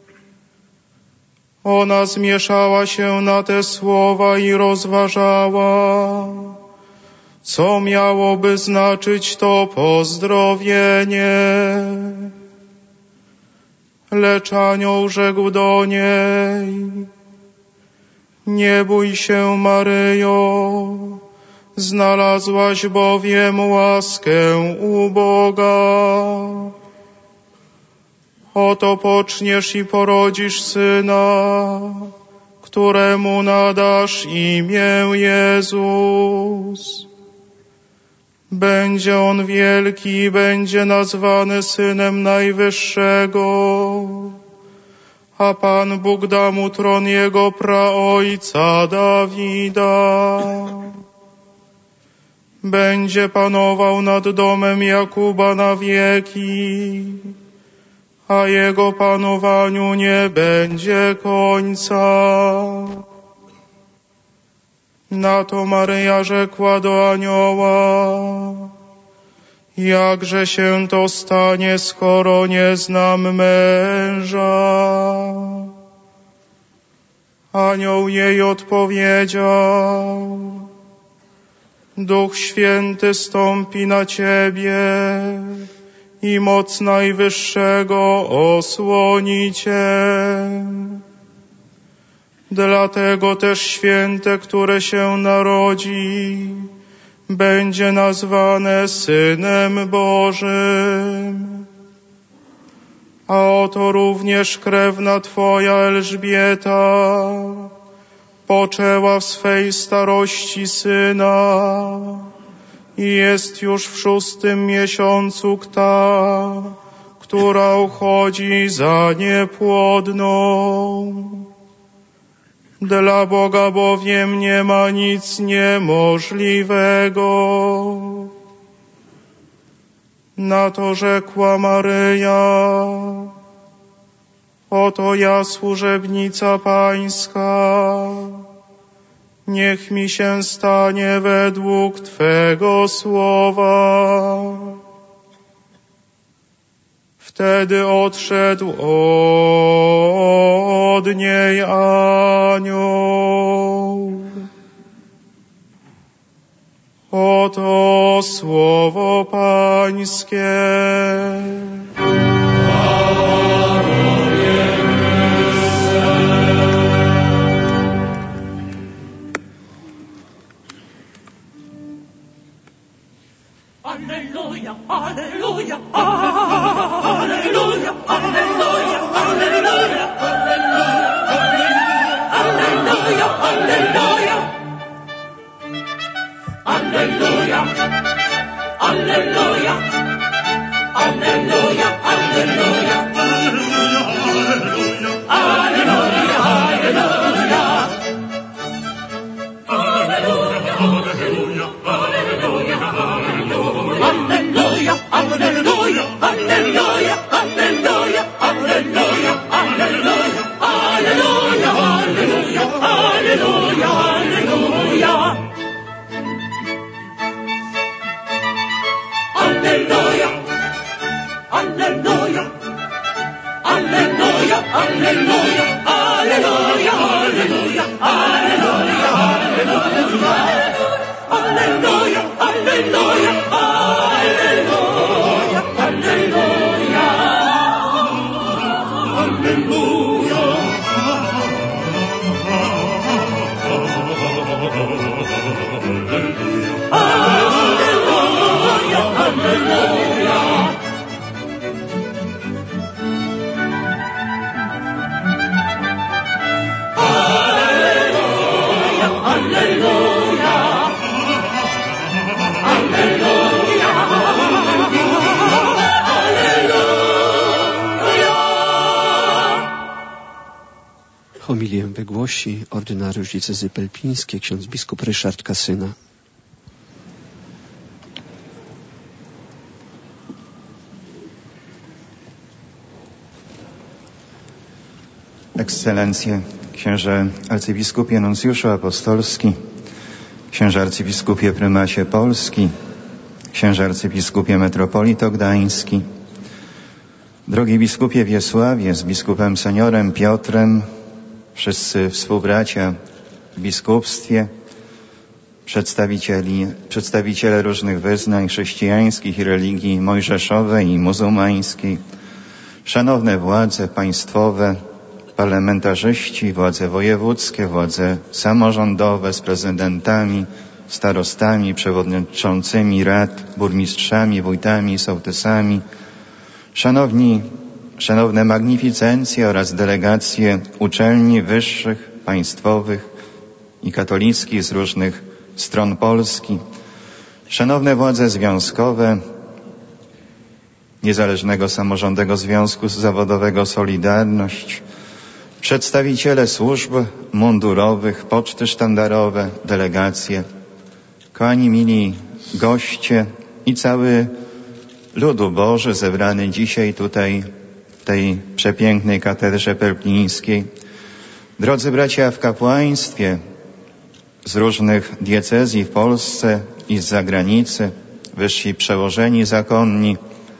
Ona zmieszała się na te słowa i rozważała, co miałoby znaczyć to pozdrowienie. Lecz anioł rzekł do niej: nie bój się, Maryjo, znalazłaś bowiem łaskę u Boga. Oto poczniesz i porodzisz syna, któremu nadasz imię Jezus. Będzie on wielki i będzie nazwany Synem Najwyższego, a Pan Bóg da mu tron jego praojca Dawida. Będzie panował nad domem Jakuba na wieki, a jego panowaniu nie będzie końca. Na to Maryja rzekła do anioła: jakże się to stanie, skoro nie znam męża? Anioł jej odpowiedział: Duch Święty stąpi na ciebie i moc Najwyższego osłoni cię. Dlatego też święte, które się narodzi, będzie nazwane Synem Bożym. A oto również krewna twoja Elżbieta poczęła w swej starości syna i jest już w szóstym miesiącu ta, która uchodzi za niepłodną. Dla Boga bowiem nie ma nic niemożliwego. Na to rzekła Maryja: oto ja, służebnica Pańska, niech mi się stanie według Twego słowa. Wtedy odszedł od niej anioł. Oto słowo Pańskie. Alleluja, alleluja, alleluja, alleluja, alleluja, alleluja, alleluja, alleluja, alleluja, alleluja, alleluja, alleluja, alleluja. Alleluia, alleluia, alleluia, alleluia, alleluia, alleluia, alleluia, alleluia, alleluia, alleluia. Alleluia, alleluia, alleluia, alleluia, alleluia, alleluia, alleluia, alleluia. Alleluia, alleluia, alleluia, alleluia, alleluia. Alleluia, alleluia. Alleluia, alleluia. głosi ordynariusz diecezy pelpińskiej, ksiądz biskup Ryszard Kasyna. Ekscelencje, księże arcybiskupie nuncjuszu apostolski, księże arcybiskupie prymasie Polski, księże arcybiskupie metropolito gdański, drogi biskupie Wiesławie z biskupem seniorem Piotrem, wszyscy współbracia w biskupstwie, przedstawicieli, przedstawiciele różnych wyznań chrześcijańskich i religii mojżeszowej i muzułmańskiej, szanowne władze państwowe, parlamentarzyści, władze wojewódzkie, władze samorządowe z prezydentami, starostami, przewodniczącymi rad, burmistrzami, wójtami, sołtysami, szanowni, szanowne magnificencje oraz delegacje uczelni wyższych, państwowych i katolickich z różnych stron Polski, szanowne władze związkowe, Niezależnego Samorządnego Związku Zawodowego Solidarność, przedstawiciele służb mundurowych, poczty sztandarowe, delegacje, kochani mili goście i cały ludu Boży zebrany dzisiaj tutaj w tej przepięknej katedrze pelplińskiej. Drodzy bracia w kapłaństwie z różnych diecezji w Polsce i z zagranicy, wyżsi przełożeni zakonni,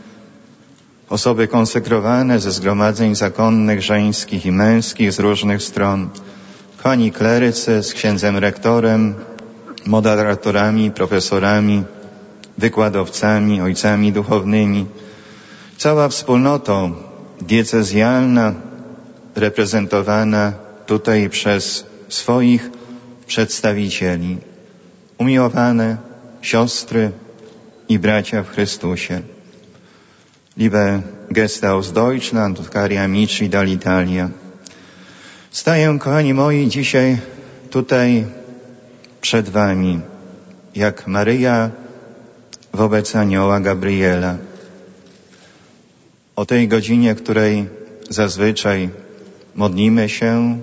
osoby konsekrowane ze zgromadzeń zakonnych, żeńskich i męskich z różnych stron, kochani klerycy z księdzem rektorem, moderatorami, profesorami, wykładowcami, ojcami duchownymi, cała wspólnota diecezjalna reprezentowana tutaj przez swoich przedstawicieli, umiłowane siostry i bracia w Chrystusie. Liebe Gäste aus Deutschland und cari amici dall'Italia. Staję, kochani moi, dzisiaj tutaj przed wami, jak Maryja wobec anioła Gabriela. O tej godzinie, której zazwyczaj modlimy się,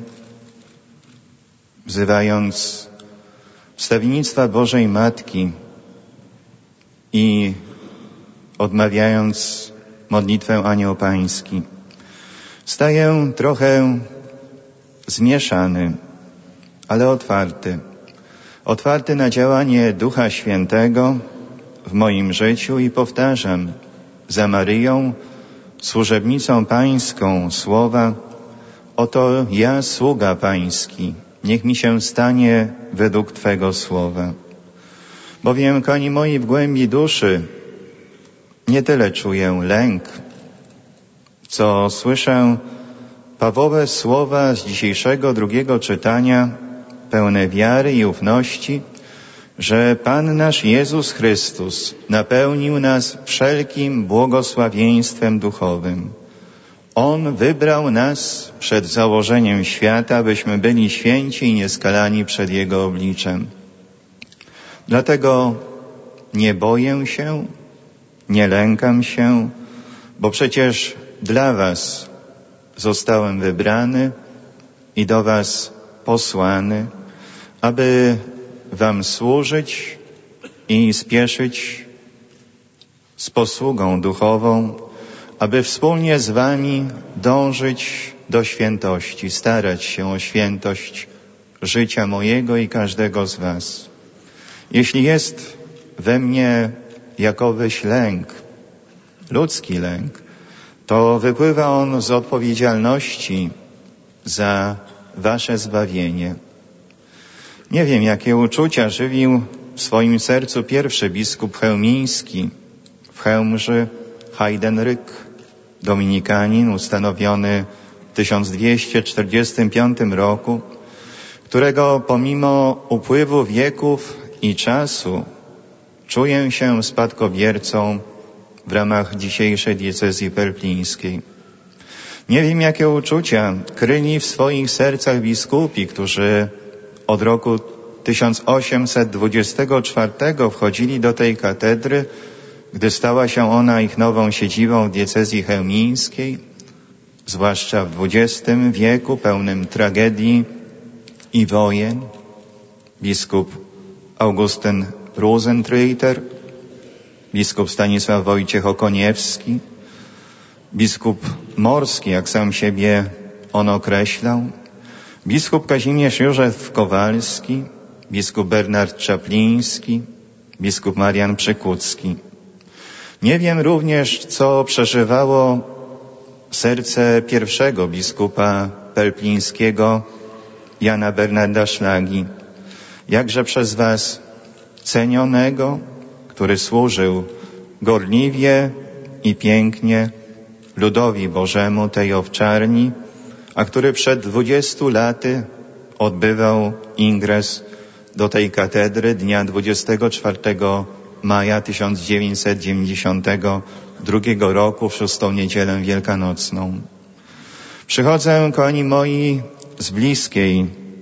wzywając wstawiennictwa Bożej Matki i odmawiając modlitwę Anioł Pański. Staję trochę zmieszany, ale otwarty. Otwarty na działanie Ducha Świętego w moim życiu i powtarzam za Maryją, służebnicą Pańską słowa: oto ja, sługa Pański, niech mi się stanie według Twego słowa. Bowiem, kochani moi, w głębi duszy nie tyle czuję lęk, co słyszę Pawłowe słowa z dzisiejszego drugiego czytania, pełne wiary i ufności, że Pan nasz Jezus Chrystus napełnił nas wszelkim błogosławieństwem duchowym. On wybrał nas przed założeniem świata, byśmy byli święci i nieskalani przed Jego obliczem. Dlatego nie boję się, nie lękam się, bo przecież dla was zostałem wybrany i do was posłany, aby wam służyć i spieszyć z posługą duchową, aby wspólnie z wami dążyć do świętości, starać się o świętość życia mojego i każdego z was. Jeśli jest we mnie jakowyś lęk, ludzki lęk, to wypływa on z odpowiedzialności za wasze zbawienie. Nie wiem, jakie uczucia żywił w swoim sercu pierwszy biskup chełmiński w Chełmży, Heidenryk, dominikanin ustanowiony w tysiąc dwieście czterdziestym piątym roku, którego pomimo upływu wieków i czasu czuję się spadkobiercą w ramach dzisiejszej diecezji pelplińskiej. Nie wiem, jakie uczucia kryli w swoich sercach biskupi, którzy od roku tysiąc osiemset dwudziestego czwartego wchodzili do tej katedry, gdy stała się ona ich nową siedzibą w diecezji chełmińskiej, zwłaszcza w dwudziestym wieku pełnym tragedii i wojen, biskup Augustyn Rosentreiter, biskup Stanisław Wojciech Okoniewski, biskup Morski, jak sam siebie on określał, biskup Kazimierz Józef Kowalski, biskup Bernard Czapliński, biskup Marian Przykucki. Nie wiem również, co przeżywało serce pierwszego biskupa pelplińskiego, Jana Bernarda Szlagi, jakże przez was cenionego, który służył gorliwie i pięknie ludowi Bożemu tej owczarni, a który przed dwudziestu laty odbywał ingres do tej katedry dnia dwudziestego czwartego maja tysiąc dziewięćset dziewięćdziesiątego drugiego roku w szóstą niedzielę wielkanocną. Przychodzę, kochani moi, z bliskiej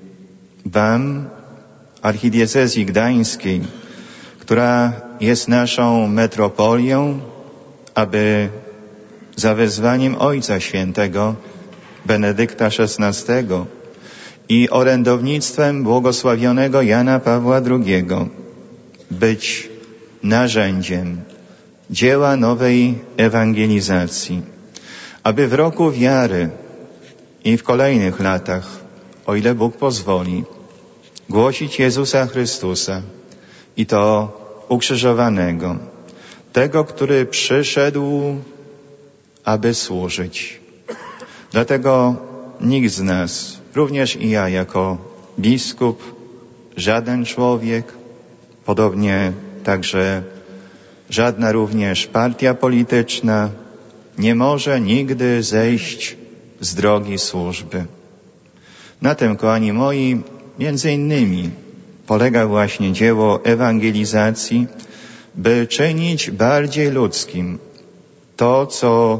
wam archidiecezji gdańskiej, która jest naszą metropolią, aby za wezwaniem Ojca Świętego Benedykta szesnastego i orędownictwem błogosławionego Jana Pawła drugiego być narzędziem dzieła nowej ewangelizacji, aby w roku wiary i w kolejnych latach, o ile Bóg pozwoli, głosić Jezusa Chrystusa i to ukrzyżowanego, tego, który przyszedł, aby służyć. Dlatego nikt z nas, również i ja jako biskup, żaden człowiek, podobnie także żadna również partia polityczna nie może nigdy zejść z drogi służby. Na tym, kochani moi, między innymi polega właśnie dzieło ewangelizacji, by czynić bardziej ludzkim to, co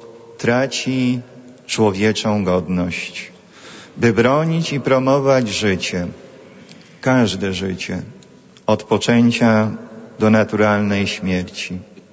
traci człowieczą godność, by bronić i promować życie, każde życie, od poczęcia do naturalnej śmierci,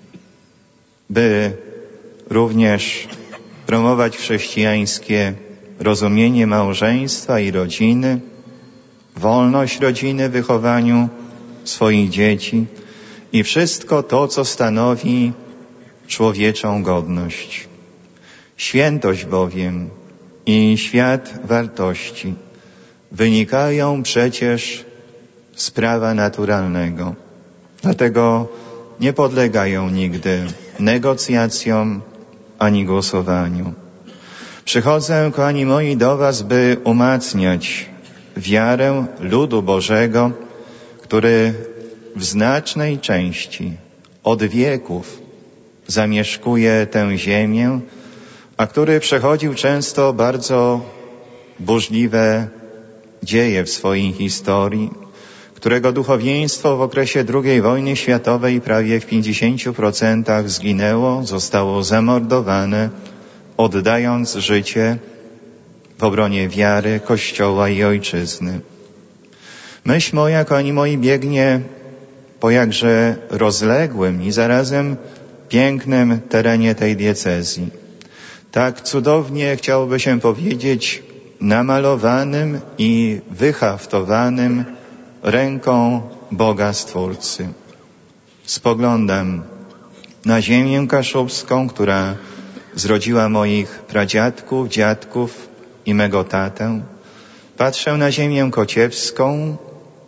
by również promować chrześcijańskie rozumienie małżeństwa i rodziny, wolność rodziny w wychowaniu swoich dzieci i wszystko to, co stanowi człowieczą godność. Świętość bowiem i świat wartości wynikają przecież z prawa naturalnego. Dlatego nie podlegają nigdy negocjacjom ani głosowaniu. Przychodzę, kochani moi, do was, by umacniać wiarę ludu Bożego, który w znacznej części od wieków zamieszkuje tę ziemię, a który przechodził często bardzo burzliwe dzieje w swojej historii, którego duchowieństwo w okresie drugiej wojny światowej prawie w pięćdziesięciu procentach zginęło, zostało zamordowane, oddając życie w obronie wiary, Kościoła i Ojczyzny. Myśl moja, kochani moi, biegnie po jakże rozległym i zarazem pięknym terenie tej diecezji. Tak cudownie, chciałoby się powiedzieć, namalowanym i wyhaftowanym ręką Boga Stwórcy. Spoglądam na ziemię kaszubską, która zrodziła moich pradziadków, dziadków i mego tatę. Patrzę na ziemię kociewską,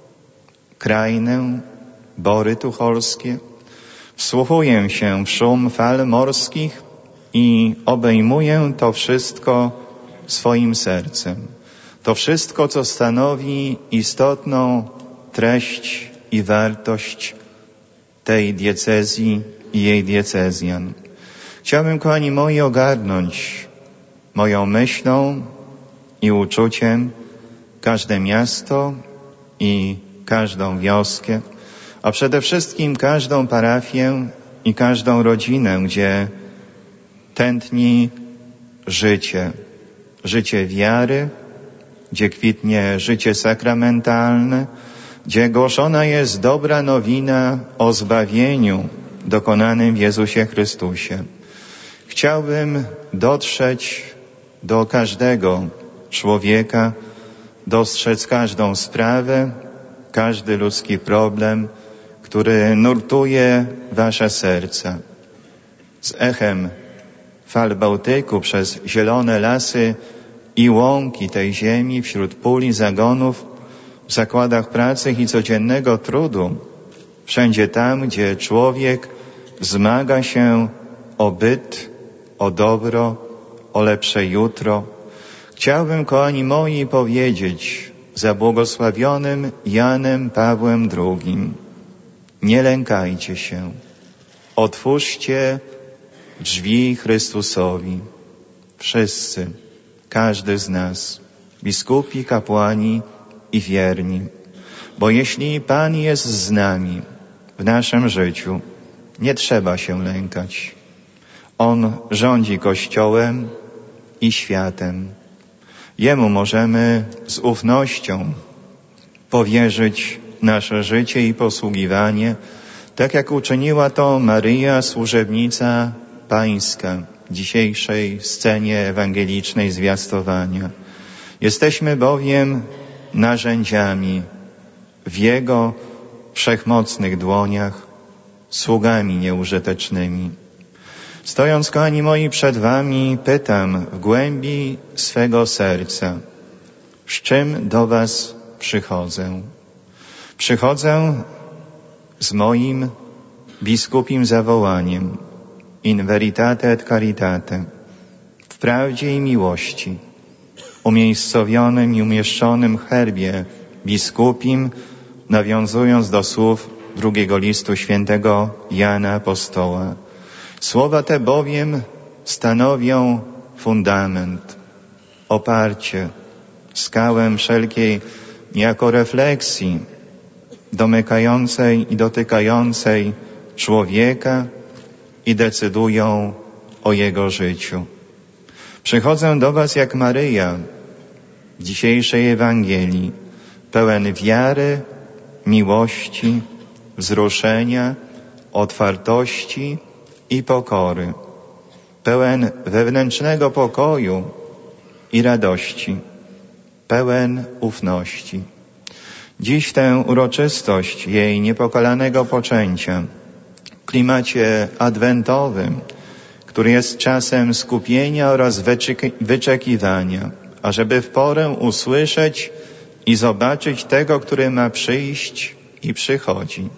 Krajnę, Bory tucholskie. Wsłuchuję się w szum fal morskich i obejmuję to wszystko swoim sercem. To wszystko, co stanowi istotną treść i wartość tej diecezji i jej diecezjan. Chciałbym, kochani moi, ogarnąć moją myślą i uczuciem każde miasto i każdą wioskę, a przede wszystkim każdą parafię i każdą rodzinę, gdzie tętni życie, życie wiary, gdzie kwitnie życie sakramentalne, gdzie głoszona jest dobra nowina o zbawieniu dokonanym w Jezusie Chrystusie. Chciałbym dotrzeć do każdego człowieka, dostrzec każdą sprawę, każdy ludzki problem, który nurtuje wasze serca. Z echem fal Bałtyku przez zielone lasy i łąki tej ziemi, wśród pól i zagonów, w zakładach pracy i codziennego trudu, wszędzie tam, gdzie człowiek zmaga się o byt, o dobro, o lepsze jutro. Chciałbym, kochani moi, powiedzieć za błogosławionym Janem Pawłem drugim: nie lękajcie się, otwórzcie drzwi Chrystusowi. Wszyscy, każdy z nas, biskupi, kapłani i wierni. Bo jeśli Pan jest z nami w naszym życiu, nie trzeba się lękać. On rządzi Kościołem i światem. Jemu możemy z ufnością powierzyć nasze życie i posługiwanie, tak jak uczyniła to Maryja, służebnica Pańska, w dzisiejszej scenie ewangelicznej zwiastowania. Jesteśmy bowiem narzędziami w Jego wszechmocnych dłoniach, sługami nieużytecznymi. Stojąc, kochani moi, przed wami, pytam w głębi swego serca, z czym do was przychodzę? Przychodzę z moim biskupim zawołaniem: in veritate et caritate, w prawdzie i miłości, umiejscowionym i umieszczonym w herbie biskupim, nawiązując do słów drugiego listu świętego Jana Apostoła. Słowa te bowiem stanowią fundament, oparcie, skałę wszelkiej niejako refleksji domykającej i dotykającej człowieka i decydują o jego życiu. Przychodzę do was jak Maryja w dzisiejszej Ewangelii, pełen wiary, miłości, wzruszenia, otwartości i pokory, pełen wewnętrznego pokoju i radości, pełen ufności. Dziś w tę uroczystość jej niepokalanego poczęcia, w klimacie adwentowym, który jest czasem skupienia oraz wyczekiwania, ażeby w porę usłyszeć i zobaczyć tego, który ma przyjść i przychodzi.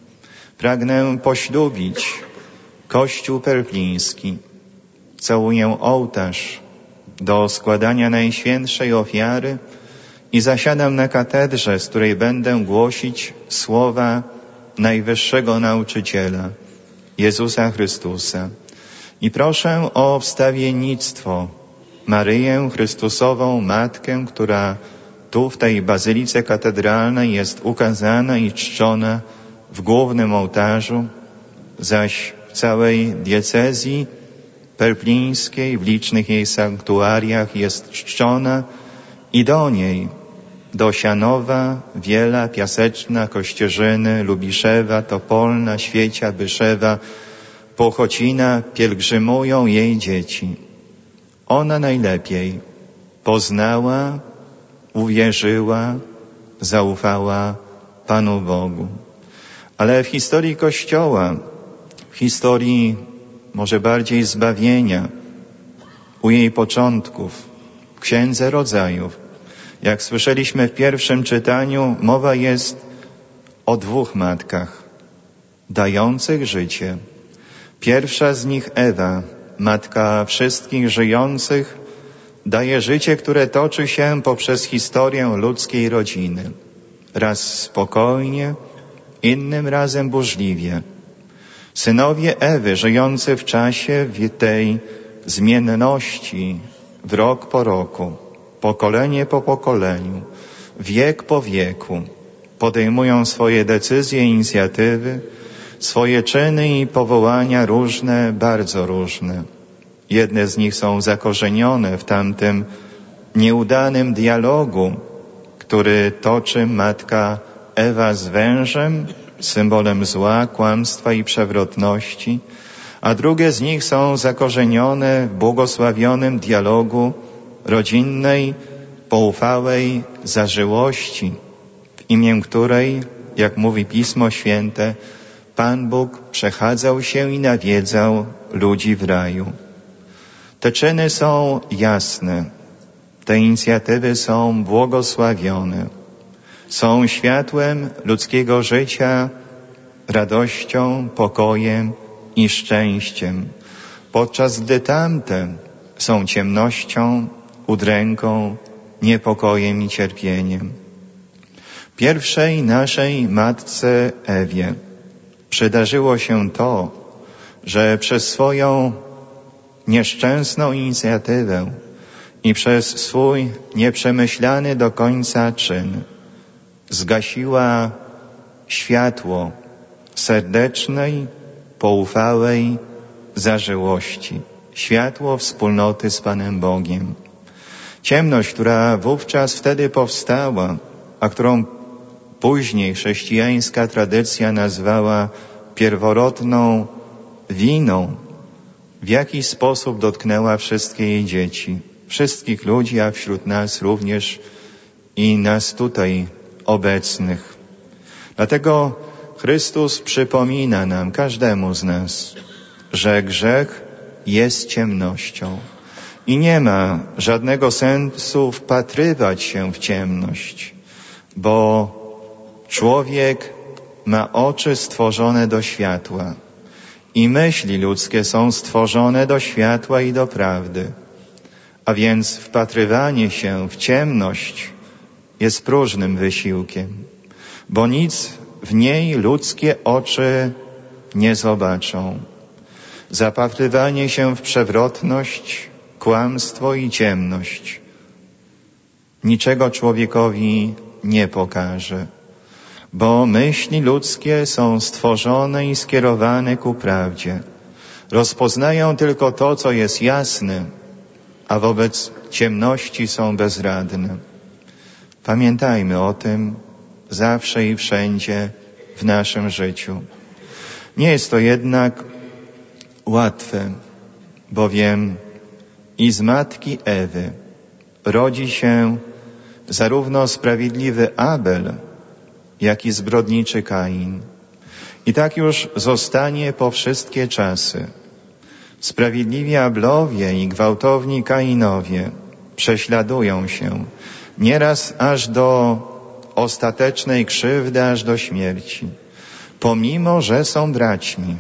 Pragnę poślubić Kościół Pelpliński. Całuję ołtarz do składania najświętszej ofiary i zasiadam na katedrze, z której będę głosić słowa najwyższego nauczyciela, Jezusa Chrystusa. I proszę o wstawiennictwo Maryję Chrystusową, Matkę, która tu w tej bazylice katedralnej jest ukazana i czczona w głównym ołtarzu, zaś w całej diecezji pelplińskiej, w licznych jej sanktuariach jest czczona i do niej, do Sianowa, Wiela, Piaseczna, Kościerzyny, Lubiszewa, Topolna, Świecia, Byszewa, Pochocina pielgrzymują jej dzieci. Ona najlepiej poznała, uwierzyła, zaufała Panu Bogu. Ale w historii Kościoła, w historii może bardziej zbawienia, u jej początków, w Księdze Rodzajów, jak słyszeliśmy w pierwszym czytaniu, mowa jest o dwóch matkach dających życie. Pierwsza z nich, Ewa, matka wszystkich żyjących, daje życie, które toczy się poprzez historię ludzkiej rodziny. Raz spokojnie, innym razem burzliwie. Synowie Ewy, żyjący w czasie w tej zmienności, w rok po roku, pokolenie po pokoleniu, wiek po wieku, podejmują swoje decyzje i inicjatywy, swoje czyny i powołania różne, bardzo różne. Jedne z nich są zakorzenione w tamtym nieudanym dialogu, który toczy matka Ewa z wężem, symbolem zła, kłamstwa i przewrotności, a drugie z nich są zakorzenione w błogosławionym dialogu rodzinnej poufałej zażyłości, w imię której, jak mówi Pismo Święte, Pan Bóg przechadzał się i nawiedzał ludzi w raju. Te czyny są jasne, te inicjatywy są błogosławione, są światłem ludzkiego życia, radością, pokojem i szczęściem, podczas gdy tamte są ciemnością, udręką, niepokojem i cierpieniem. Pierwszej naszej matce Ewie przydarzyło się to, że przez swoją nieszczęsną inicjatywę i przez swój nieprzemyślany do końca czyn zgasiła światło serdecznej, poufałej zażyłości, światło wspólnoty z Panem Bogiem. Ciemność, która wówczas wtedy powstała, a którą później chrześcijańska tradycja nazwała pierworodną winą, w jakiś sposób dotknęła wszystkie jej dzieci, wszystkich ludzi, a wśród nas również i nas tutaj obecnych. Dlatego Chrystus przypomina nam, każdemu z nas, że grzech jest ciemnością i nie ma żadnego sensu wpatrywać się w ciemność, bo człowiek ma oczy stworzone do światła i myśli ludzkie są stworzone do światła i do prawdy. A więc wpatrywanie się w ciemność jest próżnym wysiłkiem, bo nic w niej ludzkie oczy nie zobaczą. Zapatrywanie się w przewrotność, kłamstwo i ciemność niczego człowiekowi nie pokaże, bo myśli ludzkie są stworzone i skierowane ku prawdzie. Rozpoznają tylko to, co jest jasne, a wobec ciemności są bezradne. Pamiętajmy o tym zawsze i wszędzie w naszym życiu. Nie jest to jednak łatwe, bowiem i z matki Ewy rodzi się zarówno sprawiedliwy Abel, jak i zbrodniczy Kain. I tak już zostanie po wszystkie czasy. Sprawiedliwi Abelowie i gwałtowni Kainowie prześladują się, nieraz aż do ostatecznej krzywdy, aż do śmierci, pomimo że są braćmi.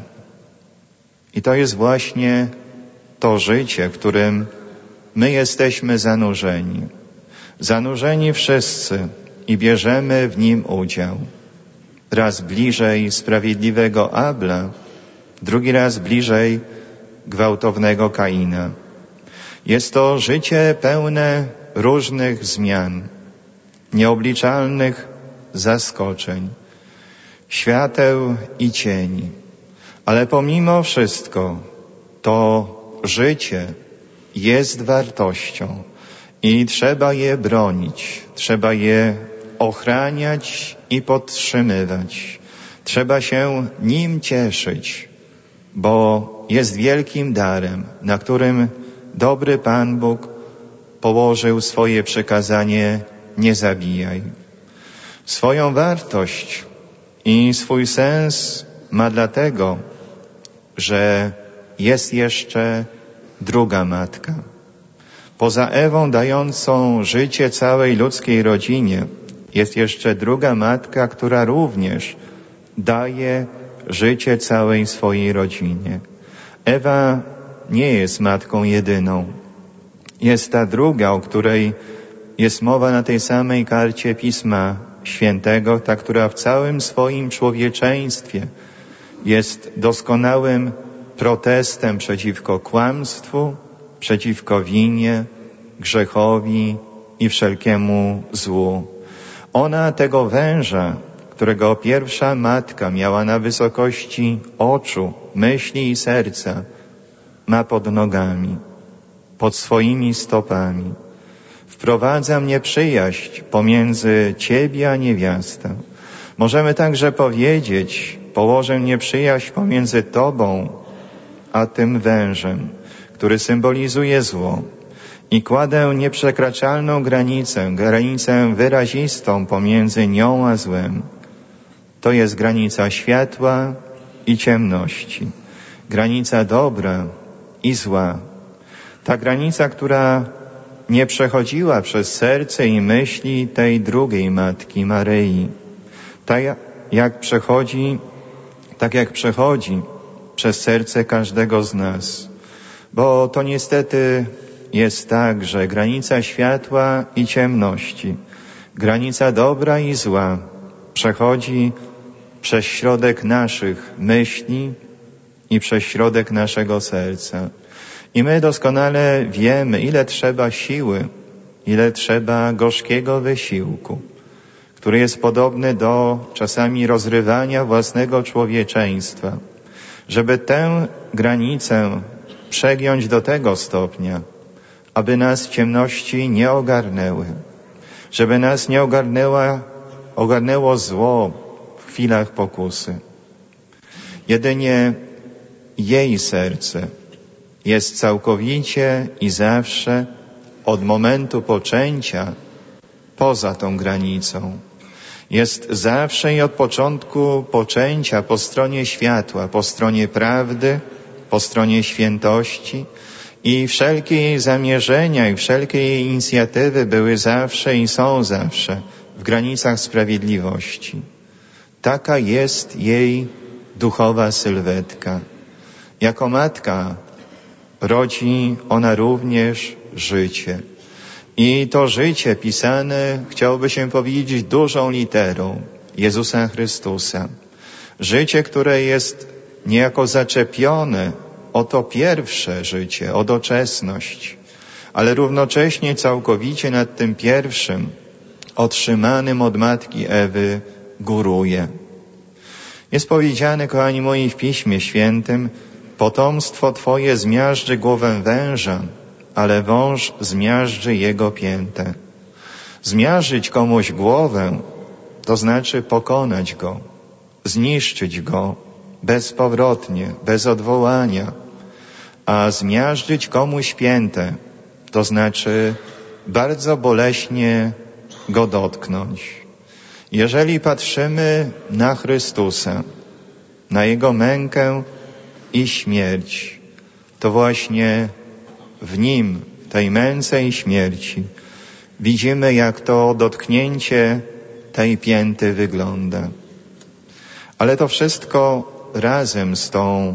I to jest właśnie to życie, w którym my jesteśmy zanurzeni. Zanurzeni wszyscy i bierzemy w nim udział. Raz bliżej sprawiedliwego Abla, drugi raz bliżej gwałtownego Kaina. Jest to życie pełne różnych zmian, nieobliczalnych zaskoczeń, świateł i cieni. Ale pomimo wszystko to życie jest wartością i trzeba je bronić, trzeba je ochraniać i podtrzymywać. Trzeba się nim cieszyć, bo jest wielkim darem, na którym dobry Pan Bóg położył swoje przykazanie: nie zabijaj. Swoją wartość i swój sens ma dlatego, że jest jeszcze druga matka. Poza Ewą dającą życie całej ludzkiej rodzinie, jest jeszcze druga matka, która również daje życie całej swojej rodzinie. Ewa nie jest matką jedyną. Jest ta druga, o której jest mowa na tej samej karcie Pisma Świętego, ta, która w całym swoim człowieczeństwie jest doskonałym protestem przeciwko kłamstwu, przeciwko winie, grzechowi i wszelkiemu złu. Ona tego węża, którego pierwsza matka miała na wysokości oczu, myśli i serca, ma pod nogami, pod swoimi stopami. Wprowadza nieprzyjaźń pomiędzy ciebie a niewiastę. Możemy także powiedzieć, położę nieprzyjaźń pomiędzy tobą a tym wężem, który symbolizuje zło. i kładę nieprzekraczalną granicę, granicę wyrazistą pomiędzy nią a złem. To jest granica światła i ciemności, granica dobra i zła. Ta granica, która nie przechodziła przez serce i myśli tej drugiej Matki Maryi. Tak jak przechodzi, tak jak przechodzi przez serce każdego z nas. Bo to niestety jest tak, że granica światła i ciemności, granica dobra i zła przechodzi przez środek naszych myśli i przez środek naszego serca. I my doskonale wiemy, ile trzeba siły, ile trzeba gorzkiego wysiłku, który jest podobny do czasami rozrywania własnego człowieczeństwa, żeby tę granicę przegiąć do tego stopnia, aby nas w ciemności nie ogarnęły, żeby nas nie ogarnęła, ogarnęło zło w chwilach pokusy. Jedynie jej serce jest całkowicie i zawsze od momentu poczęcia poza tą granicą. Jest zawsze i od początku poczęcia po stronie światła, po stronie prawdy, po stronie świętości i wszelkie jej zamierzenia i wszelkie jej inicjatywy były zawsze i są zawsze w granicach sprawiedliwości. Taka jest jej duchowa sylwetka. Jako matka rodzi ona również życie. I to życie pisane, chciałoby się powiedzieć, dużą literą Jezusa Chrystusa. Życie, które jest niejako zaczepione o to pierwsze życie, o doczesność, ale równocześnie całkowicie nad tym pierwszym, otrzymanym od Matki Ewy, góruje. Jest powiedziane, kochani moi, w Piśmie Świętym: potomstwo Twoje zmiażdży głowę węża, ale wąż zmiażdży jego piętę. Zmiażdżyć komuś głowę, to znaczy pokonać go, zniszczyć go bezpowrotnie, bez odwołania, a zmiażdżyć komuś piętę, to znaczy bardzo boleśnie go dotknąć. Jeżeli patrzymy na Chrystusa, na Jego mękę i śmierć, to właśnie w Nim, w tej męce i śmierci, widzimy, jak to dotknięcie tej pięty wygląda. Ale to wszystko razem z tą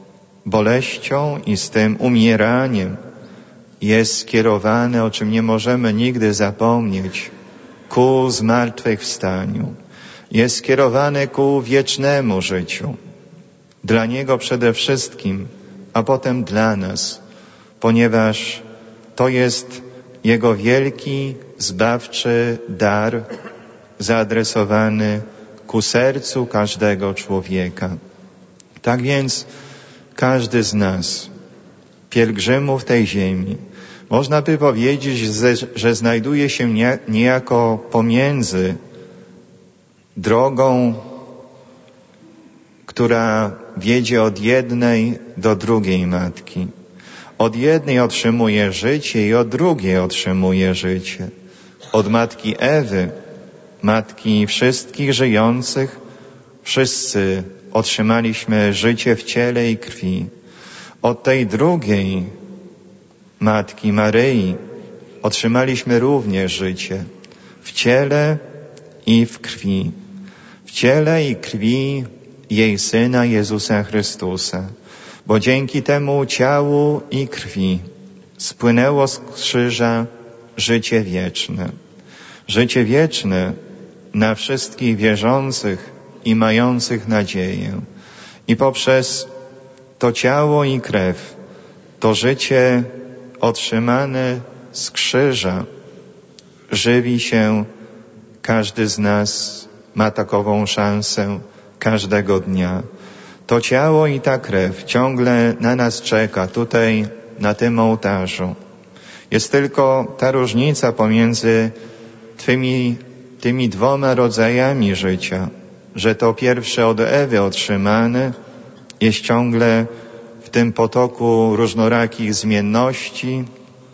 boleścią i z tym umieraniem jest skierowane, o czym nie możemy nigdy zapomnieć, ku zmartwychwstaniu. Jest skierowane ku wiecznemu życiu. Dla Niego przede wszystkim, a potem dla nas, ponieważ to jest Jego wielki, zbawczy dar zaadresowany ku sercu każdego człowieka. Tak więc każdy z nas, pielgrzymów tej ziemi, można by powiedzieć, że znajduje się niejako pomiędzy drogą, która wiedzie od jednej do drugiej matki. Od jednej otrzymuje życie i od drugiej otrzymuje życie. Od matki Ewy, matki wszystkich żyjących, wszyscy otrzymaliśmy życie w ciele i krwi. Od tej drugiej matki Maryi otrzymaliśmy również życie w ciele i w krwi. W ciele i krwi jej Syna Jezusa Chrystusa. Bo dzięki temu ciału i krwi spłynęło z krzyża życie wieczne. Życie wieczne na wszystkich wierzących i mających nadzieję. I poprzez to ciało i krew, to życie otrzymane z krzyża, żywi się każdy z nas, ma takową szansę każdego dnia. To ciało i ta krew ciągle na nas czeka tutaj, na tym ołtarzu. Jest tylko ta różnica pomiędzy tymi, tymi dwoma rodzajami życia, że to pierwsze od Ewy otrzymane jest ciągle w tym potoku różnorakich zmienności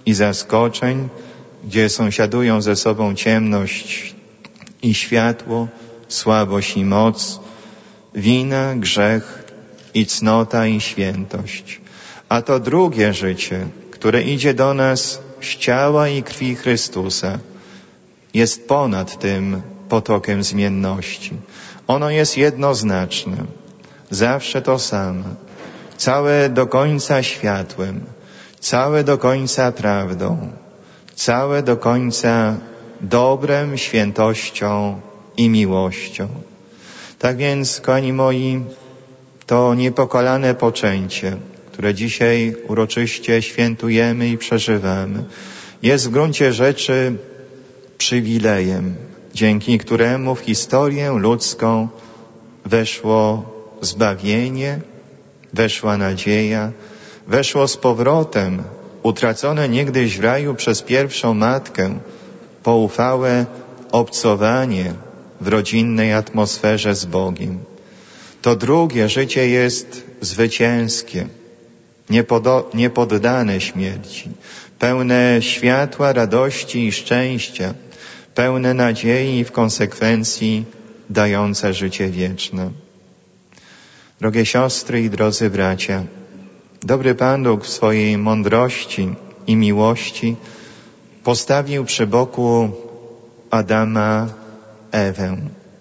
i zaskoczeń, gdzie sąsiadują ze sobą ciemność i światło, słabość i moc, wina, grzech i cnota i świętość. A to drugie życie, które idzie do nas z ciała i krwi Chrystusa, jest ponad tym potokiem zmienności. Ono jest jednoznaczne, zawsze to samo, całe do końca światłem, całe do końca prawdą, całe do końca dobrem, świętością i miłością. Tak więc, kochani moi, to niepokalane poczęcie, które dzisiaj uroczyście świętujemy i przeżywamy, jest w gruncie rzeczy przywilejem, dzięki któremu w historię ludzką weszło zbawienie, weszła nadzieja, weszło z powrotem utracone niegdyś w raju przez pierwszą matkę poufałe obcowanie w rodzinnej atmosferze z Bogiem. To drugie życie jest zwycięskie, niepodo- niepoddane śmierci, pełne światła, radości i szczęścia, pełne nadziei i w konsekwencji dające życie wieczne. Drogie siostry i drodzy bracia, dobry Pan Bóg w swojej mądrości i miłości postawił przy boku Adama Ewę.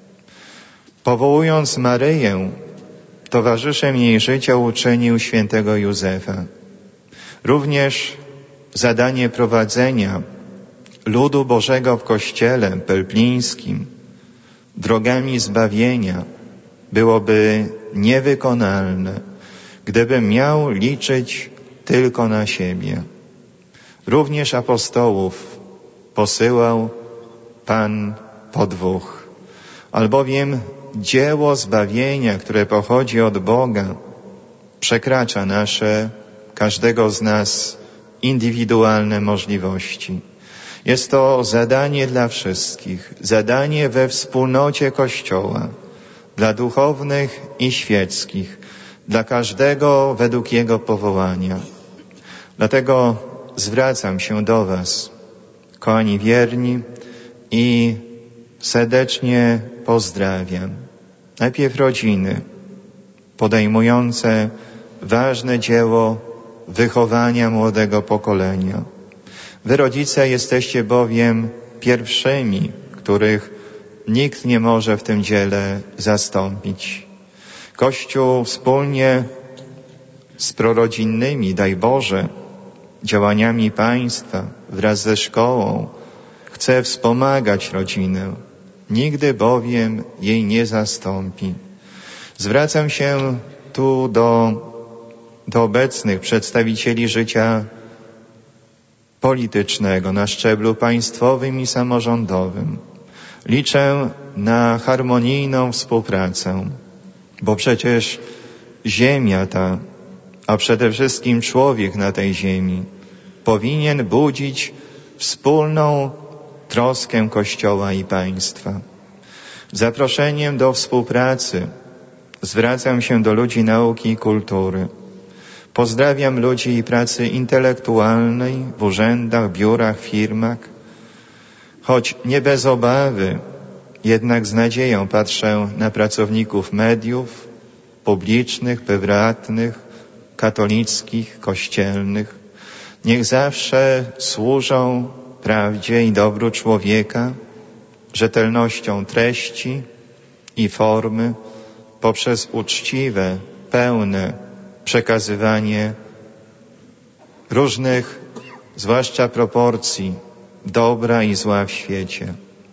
Powołując Maryję, towarzyszem jej życia uczynił świętego Józefa. Również zadanie prowadzenia ludu Bożego w Kościele pelplińskim drogami zbawienia byłoby niewykonalne, gdybym miał liczyć tylko na siebie. Również apostołów posyłał Pan po dwóch, albowiem dzieło zbawienia, które pochodzi od Boga, przekracza nasze, każdego z nas, indywidualne możliwości. Jest to zadanie dla wszystkich, zadanie we wspólnocie Kościoła, dla duchownych i świeckich, dla każdego według jego powołania. Dlatego zwracam się do was, kochani wierni, i serdecznie pozdrawiam. Najpierw rodziny podejmujące ważne dzieło wychowania młodego pokolenia. Wy, rodzice, jesteście bowiem pierwszymi, których nikt nie może w tym dziele zastąpić. Kościół wspólnie z prorodzinnymi, daj Boże, działaniami państwa wraz ze szkołą chce wspomagać rodzinę. Nigdy bowiem jej nie zastąpi. Zwracam się tu do, do obecnych przedstawicieli życia politycznego na szczeblu państwowym i samorządowym. Liczę na harmonijną współpracę, bo przecież ziemia ta, a przede wszystkim człowiek na tej ziemi, powinien budzić wspólną troskę Kościoła i państwa. Zaproszeniem do współpracy zwracam się do ludzi nauki i kultury. Pozdrawiam ludzi i pracy intelektualnej w urzędach, biurach, firmach. Choć nie bez obawy, jednak z nadzieją patrzę na pracowników mediów publicznych, prywatnych, katolickich, kościelnych. Niech zawsze służą prawdzie i dobru człowieka, rzetelnością treści i formy, poprzez uczciwe, pełne przekazywanie różnych, zwłaszcza proporcji, dobra i zła w świecie.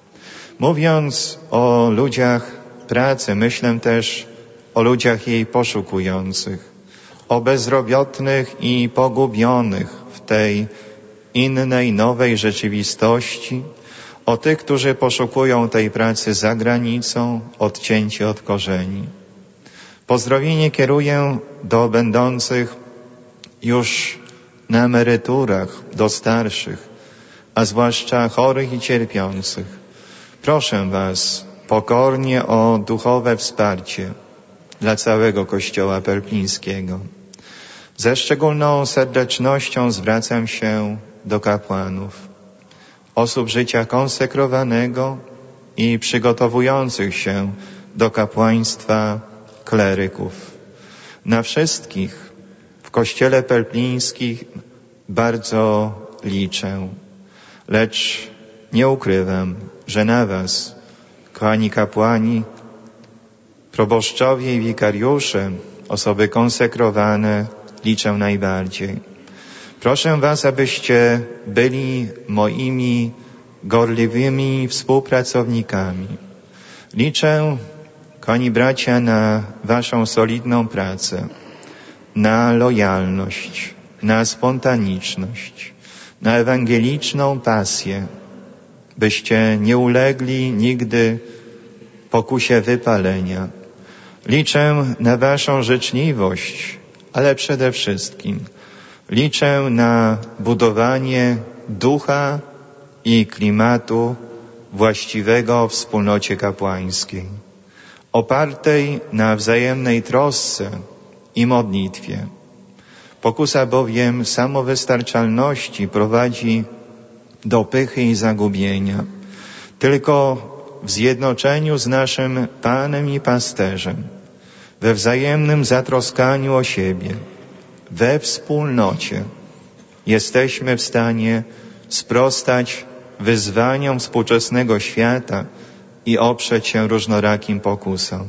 Mówiąc o ludziach pracy, myślę też o ludziach jej poszukujących, o bezrobotnych i pogubionych w tej innej, nowej rzeczywistości, o tych, którzy poszukują tej pracy za granicą, odcięci od korzeni. Pozdrowienie kieruję do będących już na emeryturach, do starszych, a zwłaszcza chorych i cierpiących. Proszę was pokornie o duchowe wsparcie dla całego Kościoła pelplińskiego. Ze szczególną serdecznością zwracam się do kapłanów, osób życia konsekrowanego i przygotowujących się do kapłaństwa kleryków. Na wszystkich w Kościele Pelplińskim bardzo liczę, lecz nie ukrywam, że na was, kochani kapłani, proboszczowie i wikariusze, osoby konsekrowane, liczę najbardziej. Proszę was, abyście byli moimi gorliwymi współpracownikami. Liczę, kochani bracia, na waszą solidną pracę, na lojalność, na spontaniczność, na ewangeliczną pasję, byście nie ulegli nigdy pokusie wypalenia. Liczę na waszą życzliwość, ale przede wszystkim liczę na budowanie ducha i klimatu właściwego w wspólnocie kapłańskiej, opartej na wzajemnej trosce i modlitwie. Pokusa bowiem samowystarczalności prowadzi do pychy i zagubienia. Tylko w zjednoczeniu z naszym Panem i Pasterzem, we wzajemnym zatroskaniu o siebie, we wspólnocie jesteśmy w stanie sprostać wyzwaniom współczesnego świata i oprzeć się różnorakim pokusom.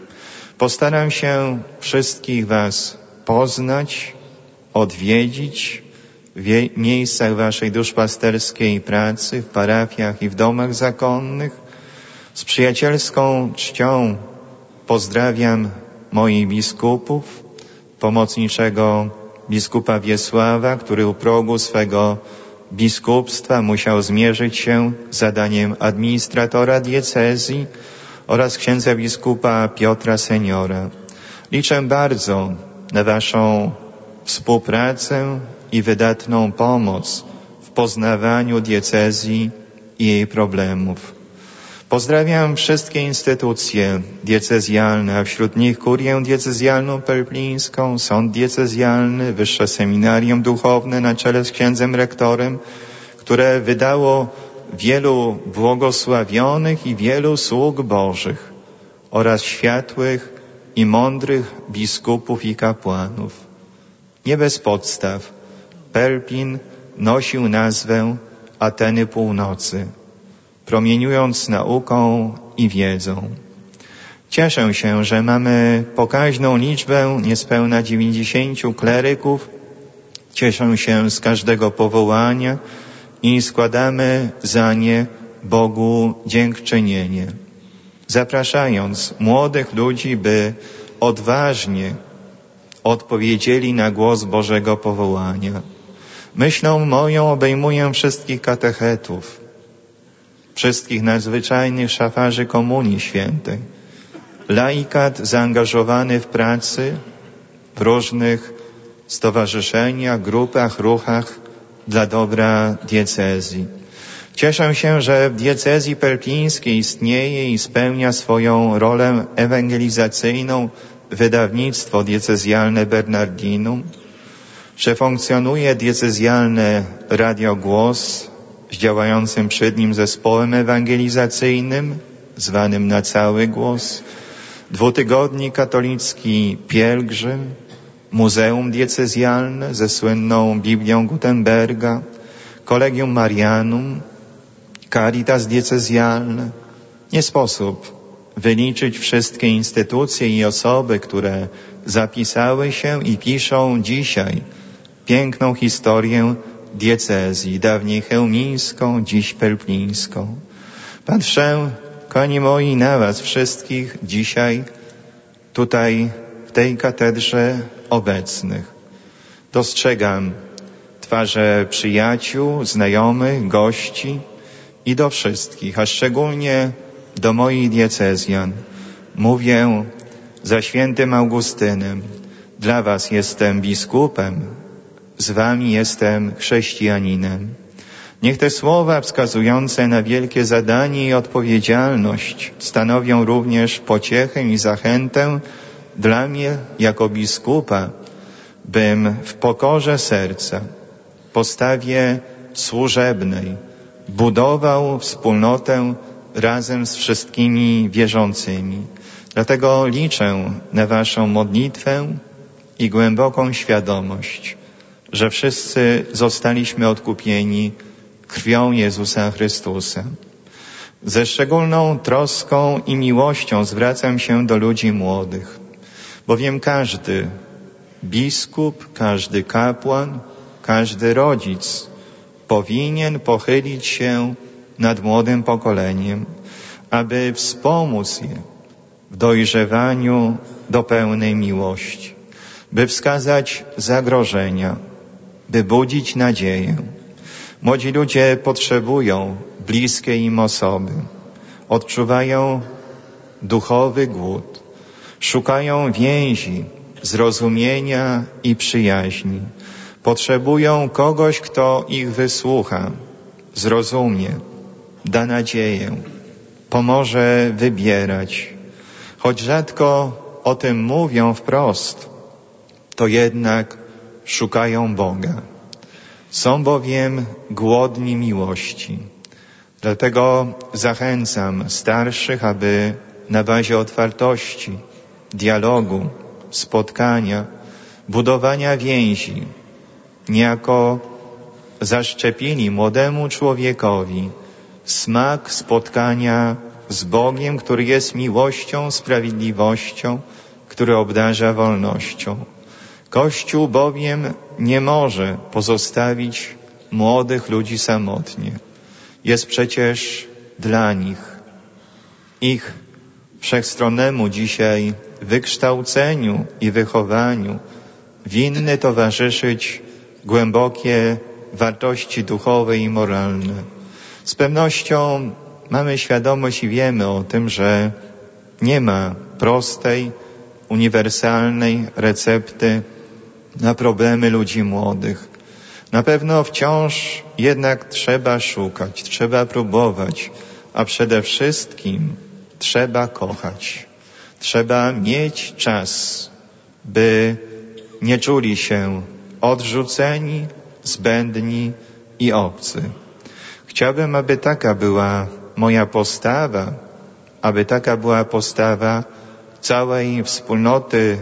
Postaram się wszystkich was poznać, odwiedzić w miejscach waszej duszpasterskiej pracy, w parafiach i w domach zakonnych. Z przyjacielską czcią pozdrawiam moich biskupów, pomocniczego biskupa Wiesława, który u progu swego biskupstwa musiał zmierzyć się z zadaniem administratora diecezji, oraz księdza biskupa Piotra Seniora. Liczę bardzo na waszą współpracę i wydatną pomoc w poznawaniu diecezji i jej problemów. Pozdrawiam wszystkie instytucje diecezjalne, a wśród nich Kurię Diecezjalną Pelplińską, Sąd Diecezjalny, Wyższe Seminarium Duchowne na czele z księdzem rektorem, które wydało wielu błogosławionych i wielu sług Bożych oraz światłych i mądrych biskupów i kapłanów. Nie bez podstaw Pelplin nosił nazwę Ateny Północy, promieniując nauką i wiedzą. Cieszę się, że mamy pokaźną liczbę niespełna dziewięćdziesięciu kleryków. Cieszę się z każdego powołania i składamy za nie Bogu dziękczynienie, zapraszając młodych ludzi, by odważnie odpowiedzieli na głos Bożego powołania. Myślą moją obejmuję wszystkich katechetów, wszystkich nadzwyczajnych szafarzy Komunii Świętej, laikat zaangażowany w pracy w różnych stowarzyszeniach, grupach, ruchach dla dobra diecezji. Cieszę się, że w diecezji pelplińskiej istnieje i spełnia swoją rolę ewangelizacyjną wydawnictwo diecezjalne Bernardinum, że funkcjonuje diecezjalne Radio Głos z działającym przy nim zespołem ewangelizacyjnym, zwanym na cały głos, dwutygodnik katolicki Pielgrzym, Muzeum Diecezjalne ze słynną Biblią Gutenberga, Collegium Marianum, Caritas Diecezjalne. Nie sposób wyliczyć wszystkie instytucje i osoby, które zapisały się i piszą dzisiaj piękną historię diecezji, dawniej chełmińską, dziś pelplińską. Patrzę, kochani moi, na was wszystkich dzisiaj tutaj w tej katedrze obecnych. Dostrzegam twarze przyjaciół, znajomych, gości i do wszystkich, a szczególnie do moich diecezjan. Mówię za świętym Augustynem. Dla was jestem biskupem, z wami jestem chrześcijaninem. Niech te słowa wskazujące na wielkie zadanie i odpowiedzialność stanowią również pociechę i zachętę dla mnie jako biskupa, bym w pokorze serca, postawie służebnej budował wspólnotę razem z wszystkimi wierzącymi. Dlatego liczę na waszą modlitwę i głęboką świadomość, że wszyscy zostaliśmy odkupieni krwią Jezusa Chrystusa. Ze szczególną troską i miłością zwracam się do ludzi młodych, bowiem każdy biskup, każdy kapłan, każdy rodzic powinien pochylić się nad młodym pokoleniem, aby wspomóc je w dojrzewaniu do pełnej miłości, by wskazać zagrożenia, by budzić nadzieję. Młodzi ludzie potrzebują bliskiej im osoby, odczuwają duchowy głód, szukają więzi, zrozumienia i przyjaźni. Potrzebują kogoś, kto ich wysłucha, zrozumie, da nadzieję, pomoże wybierać. Choć rzadko o tym mówią wprost, to jednak szukają Boga. Są bowiem głodni miłości. Dlatego zachęcam starszych, aby na bazie otwartości, dialogu, spotkania, budowania więzi, niejako zaszczepili młodemu człowiekowi smak spotkania z Bogiem, który jest miłością, sprawiedliwością, który obdarza wolnością. Kościół bowiem nie może pozostawić młodych ludzi samotnie. Jest przecież dla nich, ich wszechstronnemu dzisiaj wykształceniu i wychowaniu winny towarzyszyć głębokie wartości duchowe i moralne. Z pewnością mamy świadomość i wiemy o tym, że nie ma prostej, uniwersalnej recepty na problemy ludzi młodych. Na pewno wciąż jednak trzeba szukać, trzeba próbować, a przede wszystkim trzeba kochać. Trzeba mieć czas, by nie czuli się odrzuceni, zbędni i obcy. Chciałbym, aby taka była moja postawa, aby taka była postawa całej wspólnoty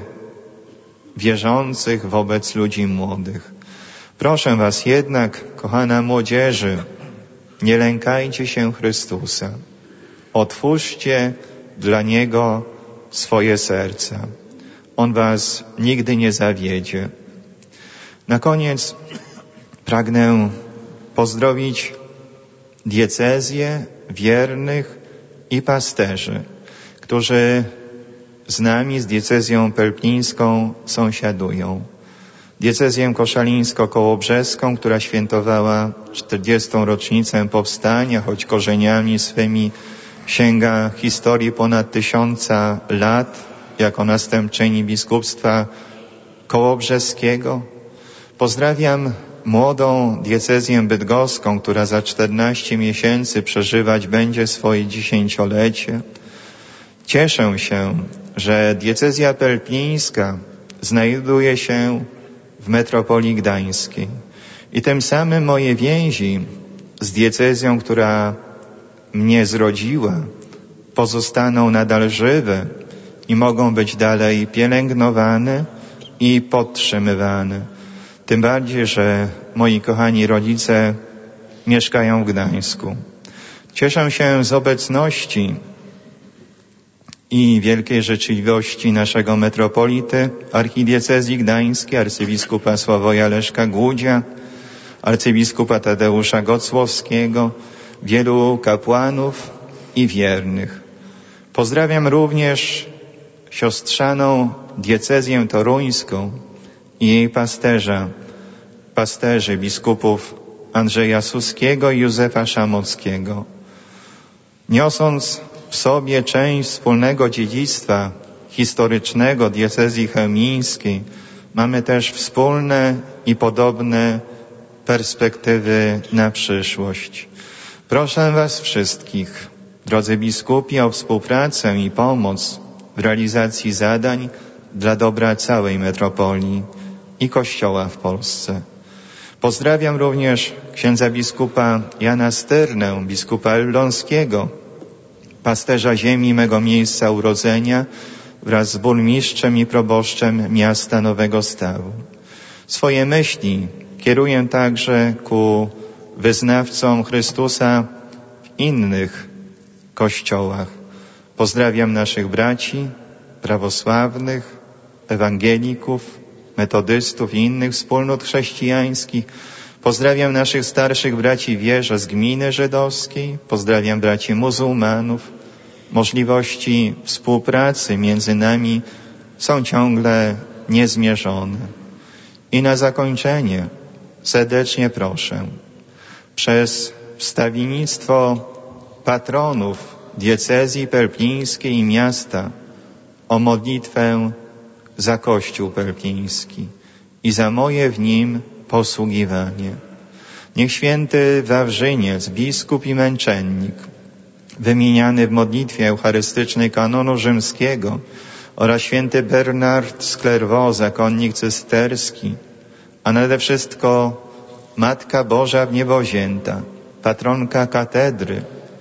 wierzących wobec ludzi młodych. Proszę was jednak, kochana młodzieży, nie lękajcie się Chrystusa. Otwórzcie dla Niego swoje serca. On was nigdy nie zawiedzie. Na koniec pragnę pozdrowić diecezję, wiernych i pasterzy, którzy z nami, z diecezją pelplińską sąsiadują. Diecezję koszalińsko-kołobrzeską, która świętowała czterdziestą rocznicę powstania, choć korzeniami swymi sięga historii ponad tysiąca lat, jako następczyni biskupstwa kołobrzeskiego. Pozdrawiam młodą diecezję bydgoską, która za czternaście miesięcy przeżywać będzie swoje dziesięciolecie. Cieszę się, że diecezja pelplińska znajduje się w metropolii gdańskiej i tym samym moje więzi z diecezją, która mnie zrodziła, pozostaną nadal żywe i mogą być dalej pielęgnowane i podtrzymywane. Tym bardziej, że moi kochani rodzice mieszkają w Gdańsku. Cieszę się z obecności i wielkiej życzliwości naszego metropolity, archidiecezji gdańskiej, arcybiskupa Sławoja Leszka Głudzia, arcybiskupa Tadeusza Gocłowskiego, wielu kapłanów i wiernych. Pozdrawiam również siostrzaną diecezję toruńską i jej pasterza, pasterzy biskupów Andrzeja Suskiego i Józefa Szamockiego. Niosąc w sobie część wspólnego dziedzictwa historycznego diecezji chełmińskiej, mamy też wspólne i podobne perspektywy na przyszłość. Proszę was wszystkich, drodzy biskupi, o współpracę i pomoc w realizacji zadań dla dobra całej metropolii i Kościoła w Polsce. Pozdrawiam również księdza biskupa Jana Sternę, biskupa elbląskiego, pasterza ziemi mego miejsca urodzenia, wraz z burmistrzem i proboszczem miasta Nowego Stawu. Swoje myśli kieruję także ku wyznawcom Chrystusa w innych kościołach. Pozdrawiam naszych braci prawosławnych, ewangelików, metodystów i innych wspólnot chrześcijańskich. Pozdrawiam naszych starszych braci w wierze z gminy żydowskiej. Pozdrawiam braci muzułmanów. Możliwości współpracy między nami są ciągle niezmierzone. I na zakończenie serdecznie proszę przez wstawiennictwo patronów diecezji pelplińskiej i miasta o modlitwę za Kościół pelpliński i za moje w nim posługiwanie. Niech święty Wawrzyniec, biskup i męczennik, wymieniany w modlitwie eucharystycznej kanonu rzymskiego, oraz święty Bernard z Clairvaux, zakonnik cysterski, a nade wszystko Matka Boża Wniebowzięta, patronka katedry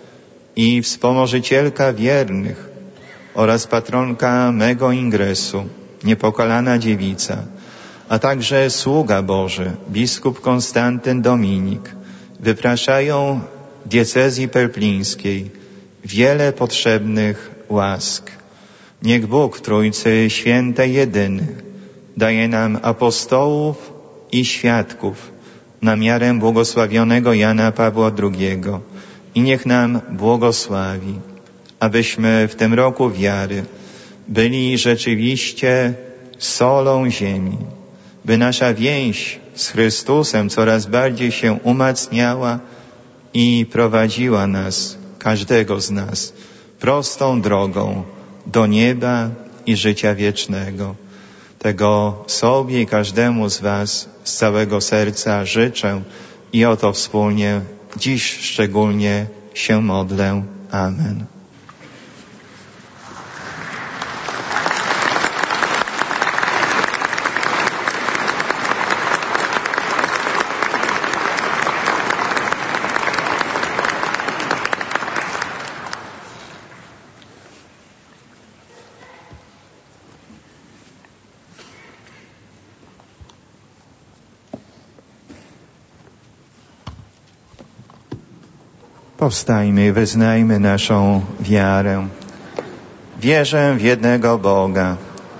i wspomożycielka wiernych oraz patronka mego ingresu, niepokalana dziewica, a także sługa Boży, biskup Konstantyn Dominik, wypraszają diecezji pelplińskiej wiele potrzebnych łask. Niech Bóg Trójcy Świętej jedyny daje nam apostołów i świadków na miarę błogosławionego Jana Pawła drugiego i niech nam błogosławi, abyśmy w tym roku wiary byli rzeczywiście solą ziemi, by nasza więź z Chrystusem coraz bardziej się umacniała i prowadziła nas, każdego z nas, prostą drogą do nieba i życia wiecznego. Tego sobie i każdemu z was z całego serca życzę i o to wspólnie dziś szczególnie się modlę. Amen. Powstajmy i wyznajmy naszą wiarę. Wierzę w jednego Boga,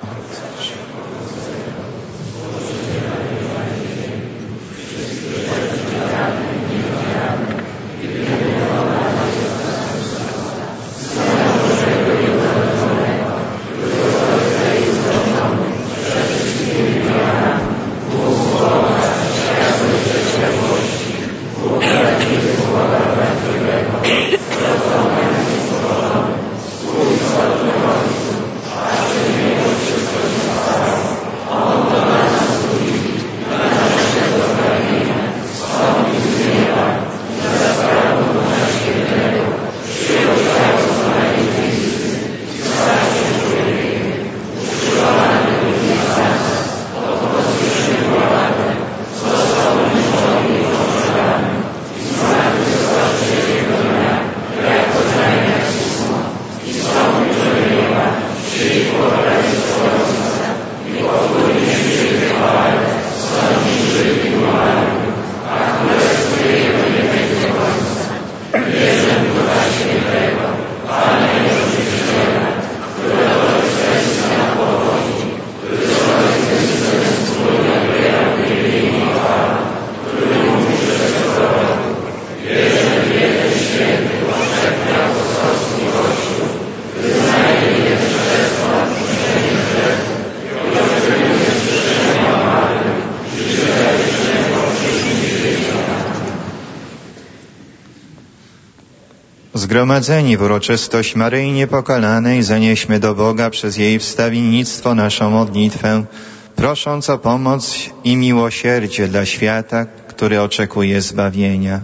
Zgromadzeni w uroczystość Maryi Niepokalanej zanieśmy do Boga przez jej wstawiennictwo naszą modlitwę, prosząc o pomoc i miłosierdzie dla świata, który oczekuje zbawienia.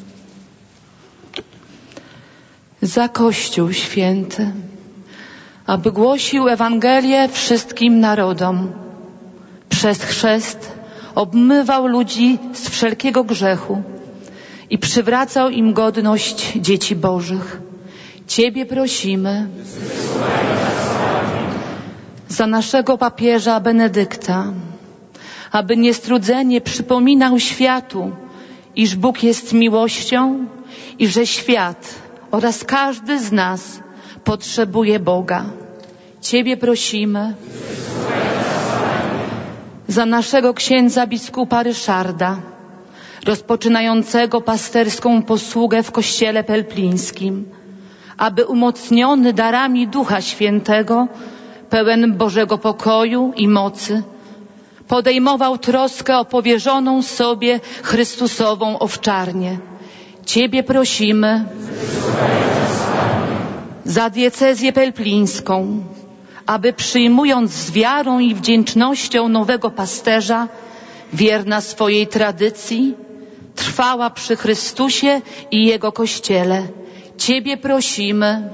Za Kościół święty, aby głosił Ewangelię wszystkim narodom, przez chrzest obmywał ludzi z wszelkiego grzechu i przywracał im godność dzieci Bożych. Ciebie prosimy za naszego papieża Benedykta, aby niestrudzenie przypominał światu, iż Bóg jest miłością i że świat oraz każdy z nas potrzebuje Boga. Ciebie prosimy za naszego księdza biskupa Ryszarda, rozpoczynającego pasterską posługę w kościele pelplińskim, aby umocniony darami Ducha Świętego, pełen Bożego pokoju i mocy, podejmował troskę o powierzoną sobie Chrystusową owczarnię. Ciebie prosimy za diecezję pelplińską, aby przyjmując z wiarą i wdzięcznością nowego pasterza, wierna swojej tradycji, trwała przy Chrystusie i Jego Kościele. Ciebie prosimy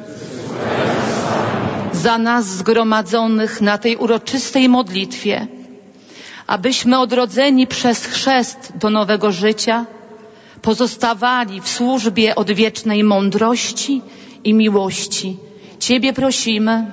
za nas zgromadzonych na tej uroczystej modlitwie, abyśmy odrodzeni przez chrzest do nowego życia pozostawali w służbie odwiecznej mądrości i miłości. Ciebie prosimy.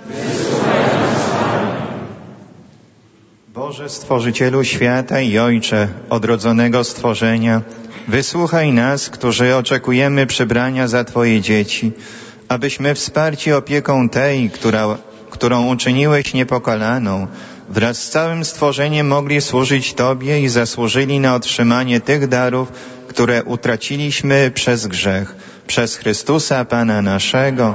Boże, Stworzycielu świata i Ojcze odrodzonego stworzenia, wysłuchaj nas, którzy oczekujemy przybrania za Twoje dzieci, abyśmy wsparci opieką tej, która, którą uczyniłeś niepokalaną, wraz z całym stworzeniem mogli służyć Tobie i zasłużyli na otrzymanie tych darów, które utraciliśmy przez grzech. Przez Chrystusa Pana naszego.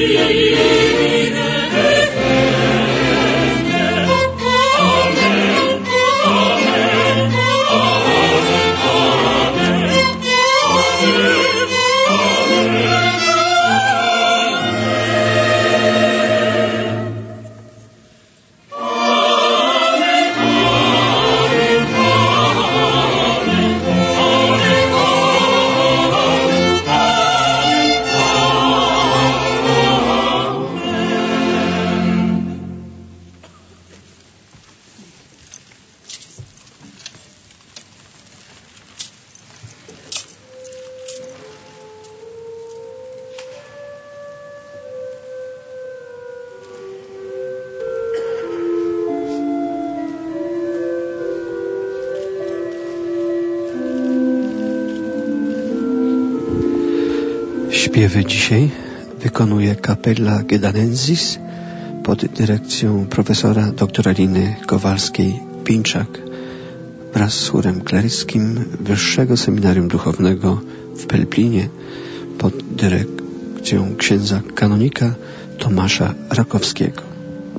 Śpiewy dzisiaj wykonuje Capella Gedanensis pod dyrekcją profesora doktora Liny Kowalskiej-Pińczak wraz z chórem kleryskim Wyższego Seminarium Duchownego w Pelplinie pod dyrekcją księdza kanonika Tomasza Rakowskiego.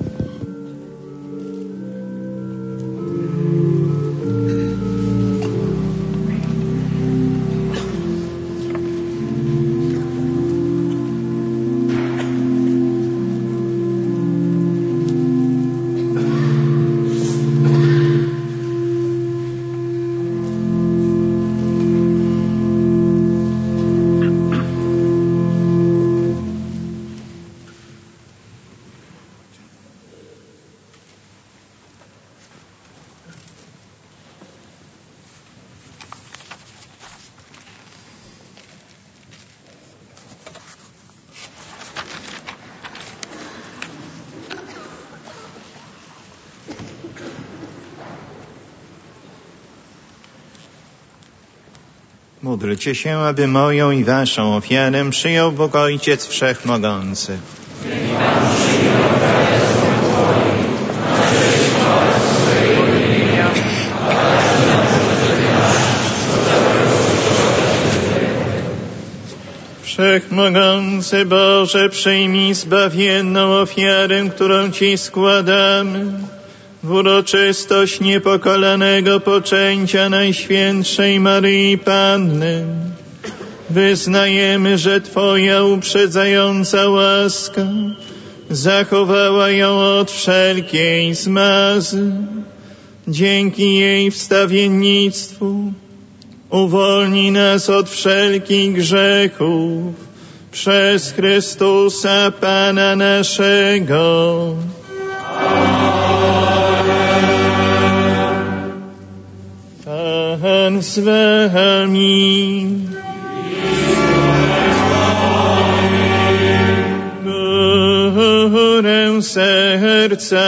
Módlcie się, aby moją i waszą ofiarę przyjął Bóg Ojciec Wszechmogący. Wszechmogący Boże, przyjmij zbawienną ofiarę, którą Ci składamy, w uroczystość niepokalanego poczęcia Najświętszej Maryi Panny. Wyznajemy, że Twoja uprzedzająca łaska zachowała ją od wszelkiej zmazy. Dzięki jej wstawiennictwu uwolnij nas od wszelkich grzechów przez Chrystusa Pana naszego. Pan z wami. Górę serca.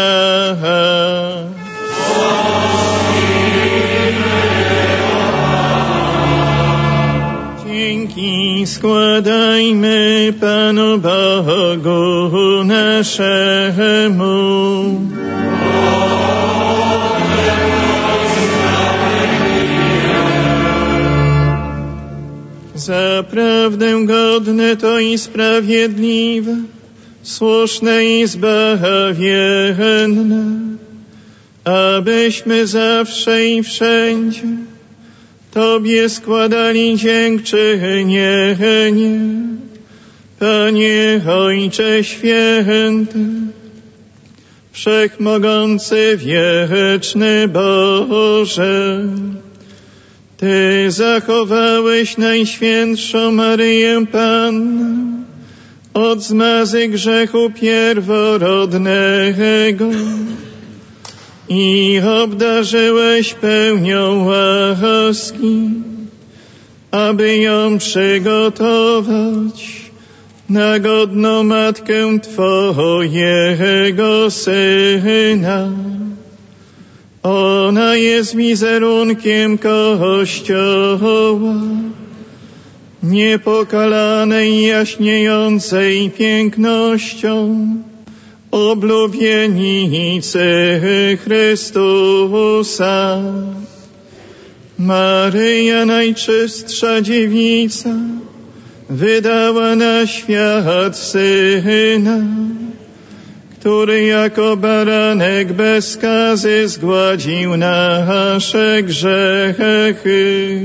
Dzięki składajmy Panu Bogu naszemu. Zaprawdę godne to i sprawiedliwe, słuszne i zbawienne, abyśmy zawsze i wszędzie Tobie składali dziękczynienie. Panie Ojcze Święty, Wszechmogący wieczny Boże, Ty zachowałeś Najświętszą Maryję Pannę od zmazy grzechu pierworodnego i obdarzyłeś pełnią łaski, aby ją przygotować na godną matkę Twojego Syna. Ona jest wizerunkiem Kościoła, niepokalanej, jaśniejącej pięknością oblubienicy Chrystusa. Maryja, Najczystsza Dziewica, wydała na świat Syna, który jako baranek bez skazy zgładził nasze grzechy.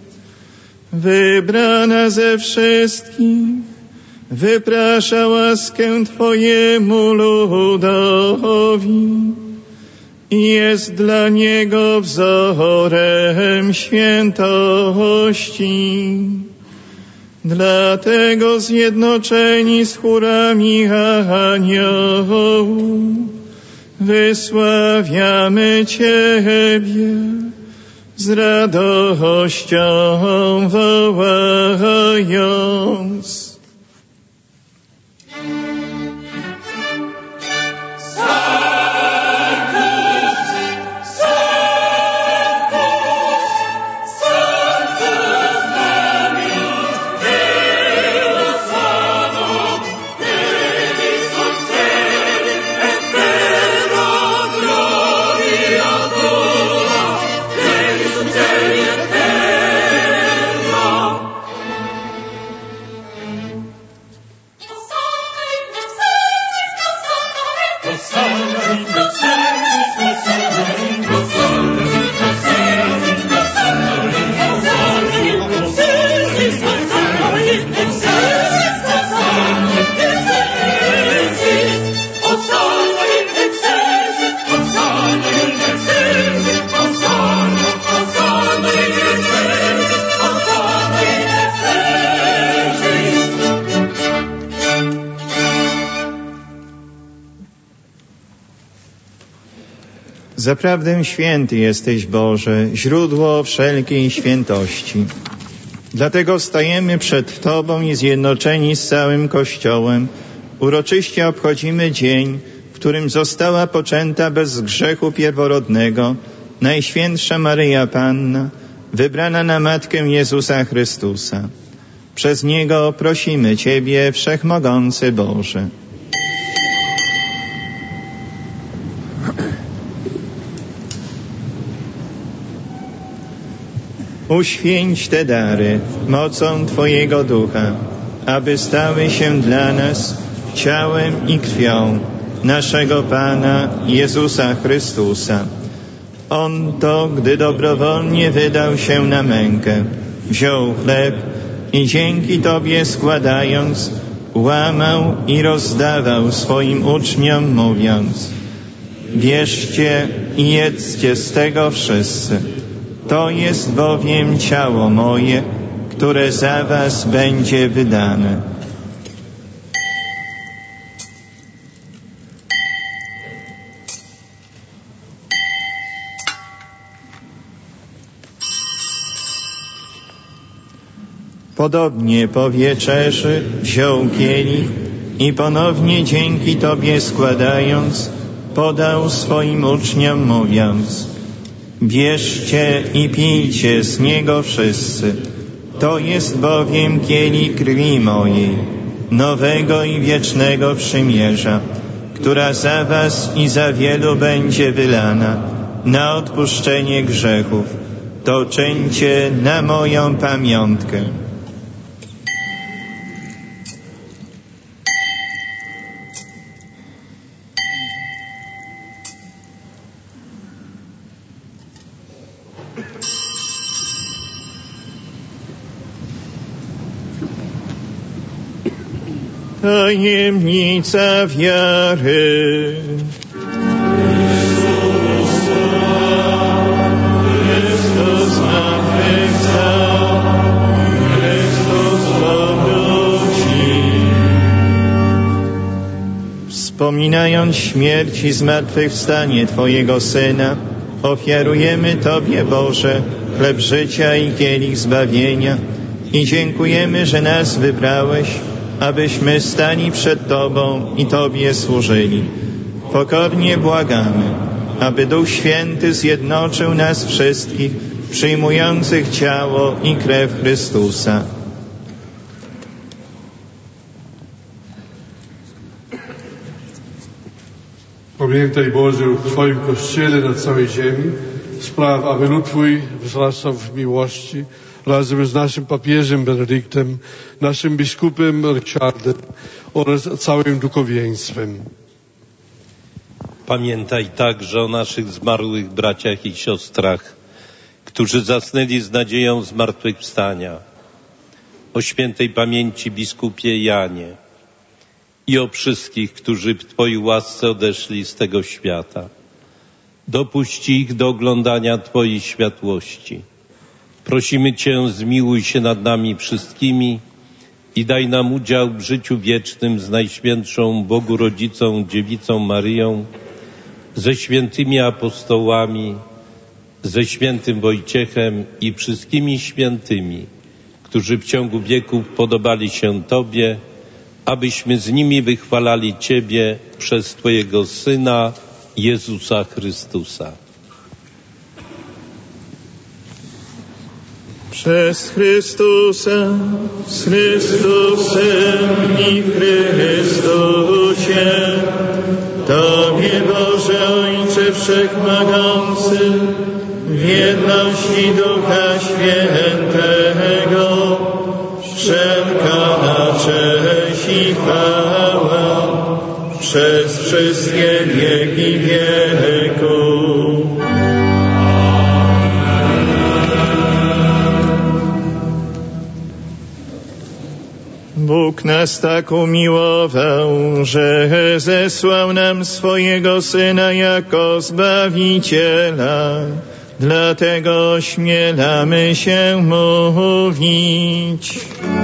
Wybrana ze wszystkich, wyprasza łaskę Twojemu ludowi i jest dla niego wzorem świętości. Dlatego zjednoczeni z chórami aniołów wysławiamy Ciebie, z radością wołając. Zaprawdę święty jesteś, Boże, źródło wszelkiej świętości. Dlatego stajemy przed Tobą i zjednoczeni z całym Kościołem uroczyście obchodzimy dzień, w którym została poczęta bez grzechu pierworodnego Najświętsza Maryja Panna, wybrana na Matkę Jezusa Chrystusa. Przez Niego prosimy Ciebie, Wszechmogący Boże. Uświęć te dary mocą Twojego Ducha, aby stały się dla nas ciałem i krwią naszego Pana Jezusa Chrystusa. On to, gdy dobrowolnie wydał się na mękę, wziął chleb i dzięki Tobie składając, łamał i rozdawał swoim uczniom, mówiąc: bierzcie i jedzcie z tego wszyscy. To jest bowiem ciało moje, które za was będzie wydane. Podobnie po wieczerzy wziął kielich i ponownie dzięki Tobie składając, podał swoim uczniom, mówiąc: bierzcie i pijcie z niego wszyscy. To jest bowiem kielich krwi mojej, nowego i wiecznego przymierza, która za was i za wielu będzie wylana na odpuszczenie grzechów. To czyńcie na moją pamiątkę. Tajemnica wiary. Chrystus zmartwychwstał, Chrystus powróci. Wspominając śmierć i zmartwychwstanie Twojego Syna, ofiarujemy Tobie, Boże, chleb życia i kielich zbawienia i dziękujemy, że nas wybrałeś, abyśmy stali przed Tobą i Tobie służyli. Pokornie błagamy, aby Duch Święty zjednoczył nas wszystkich, przyjmujących ciało i krew Chrystusa. Pamiętaj, Boże, w Twoim Kościele na całej ziemi, spraw, aby lud Twój wzrastał w miłości, razem z naszym papieżem Benedyktem, naszym biskupem Ryszardem oraz całym duchowieństwem. Pamiętaj także o naszych zmarłych braciach i siostrach, którzy zasnęli z nadzieją zmartwychwstania, o świętej pamięci biskupie Janie i o wszystkich, którzy w Twojej łasce odeszli z tego świata. Dopuść ich do oglądania Twojej światłości. Prosimy Cię, zmiłuj się nad nami wszystkimi i daj nam udział w życiu wiecznym z Najświętszą Bogu Rodzicą, Dziewicą Maryją, ze świętymi apostołami, ze świętym Wojciechem i wszystkimi świętymi, którzy w ciągu wieków podobali się Tobie, abyśmy z nimi wychwalali Ciebie przez Twojego Syna, Jezusa Chrystusa. Przez Chrystusa, z Chrystusem i w Chrystusie, Tobie Boże Ojcze Wszechmogący, w jedności Ducha Świętego, wszelka cześć i chwała przez wszystkie wieki wieków. Bóg nas tak umiłował, że zesłał nam swojego Syna jako Zbawiciela. Dlatego ośmielamy się mówić.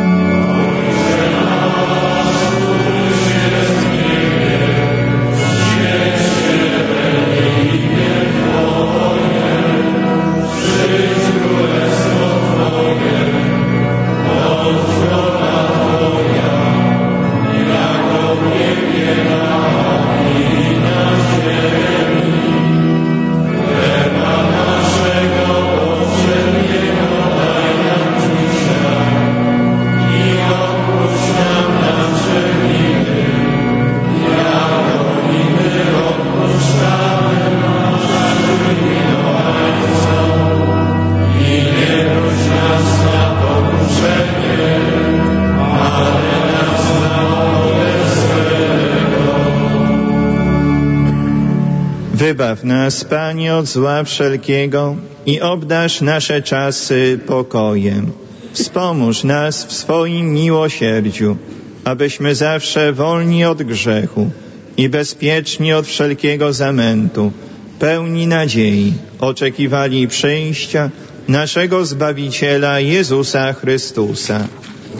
Wybaw nas, Panie, od zła wszelkiego i obdarz nasze czasy pokojem. Wspomóż nas w swoim miłosierdziu, abyśmy zawsze wolni od grzechu i bezpieczni od wszelkiego zamętu, pełni nadziei, oczekiwali przyjścia naszego Zbawiciela Jezusa Chrystusa.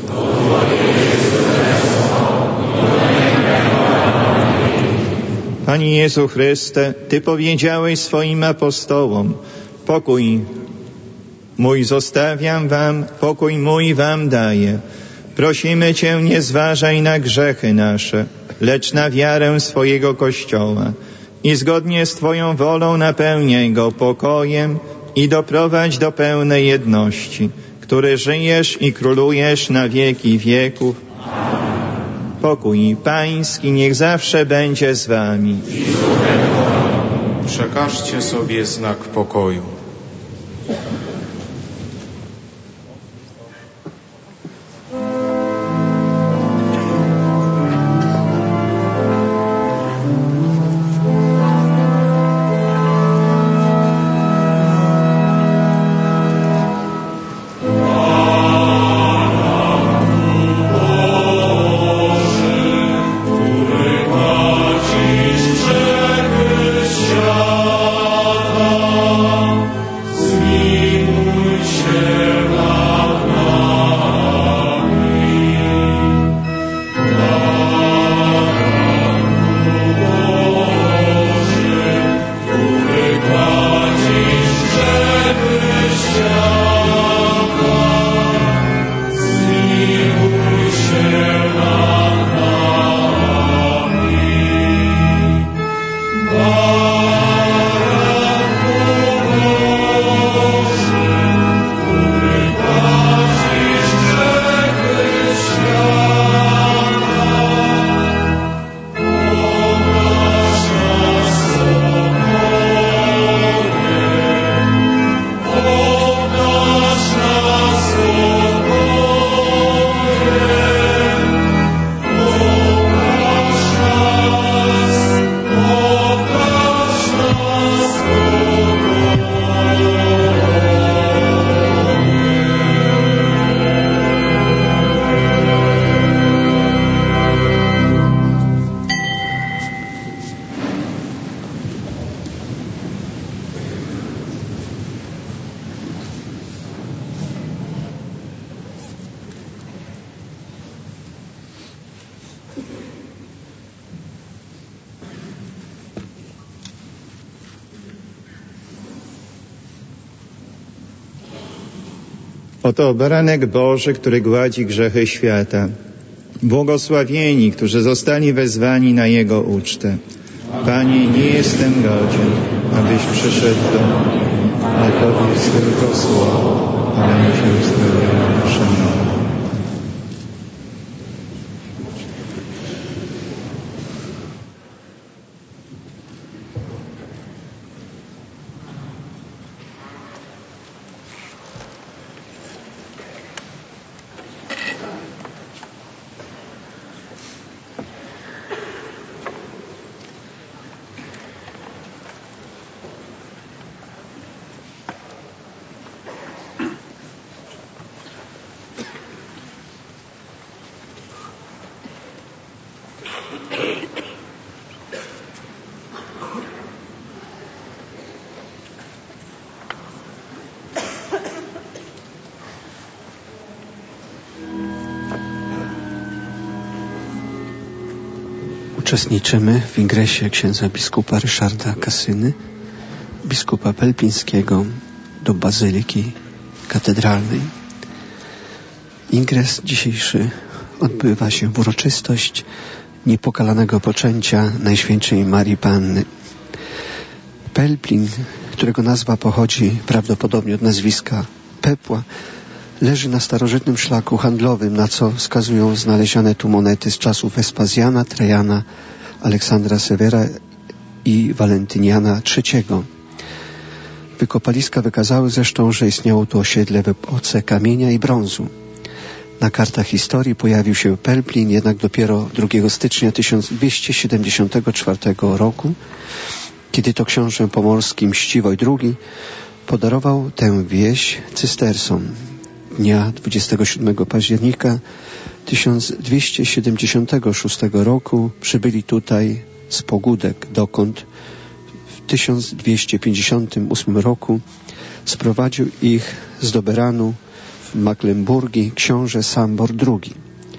Panie Jezu Chryste, Ty powiedziałeś swoim apostołom, pokój mój zostawiam wam, pokój mój wam daję. Prosimy Cię, nie zważaj na grzechy nasze, lecz na wiarę swojego Kościoła i zgodnie z Twoją wolą napełniaj go pokojem i doprowadź do pełnej jedności, który żyjesz i królujesz na wieki wieków. Pokój Pański niech zawsze będzie z Wami. Przekażcie sobie znak pokoju. Sweet Oto baranek Boży, który gładzi grzechy świata. Błogosławieni, którzy zostali wezwani na Jego ucztę. Panie, nie jestem godzien, abyś przyszedł do mnie, ale powiedz tylko słowo, a będzie uzdrowiona dusza moja. Uczestniczymy w ingresie księdza biskupa Ryszarda Kasyny, biskupa pelpińskiego do Bazyliki Katedralnej. Ingres dzisiejszy odbywa się w uroczystość niepokalanego poczęcia Najświętszej Marii Panny. Pelplin, którego nazwa pochodzi prawdopodobnie od nazwiska Pepła, leży na starożytnym szlaku handlowym, na co wskazują znalezione tu monety z czasów Wespazjana, Trajana, Aleksandra Severa i Walentyniana trzeciego. Wykopaliska wykazały zresztą, że istniało tu osiedle w epoce kamienia i brązu. Na kartach historii pojawił się Pelplin jednak dopiero drugiego stycznia tysiąc dwieście siedemdziesiątego czwartego roku, kiedy to książę pomorski Mściwoj drugi podarował tę wieś cystersom. Dnia dwudziestego siódmego października tysiąc dwieście siedemdziesiątego szóstego roku przybyli tutaj z Pogódek, dokąd w tysiąc dwieście pięćdziesiątym ósmym roku sprowadził ich z Doberanu w Mecklenburgii książę Sambor drugi.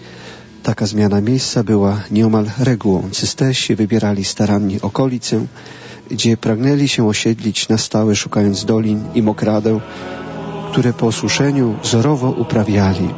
Taka zmiana miejsca była nieomal regułą. Cystersi wybierali starannie okolicę, gdzie pragnęli się osiedlić na stałe, szukając dolin i mokradeł, które po osuszeniu wzorowo uprawiali.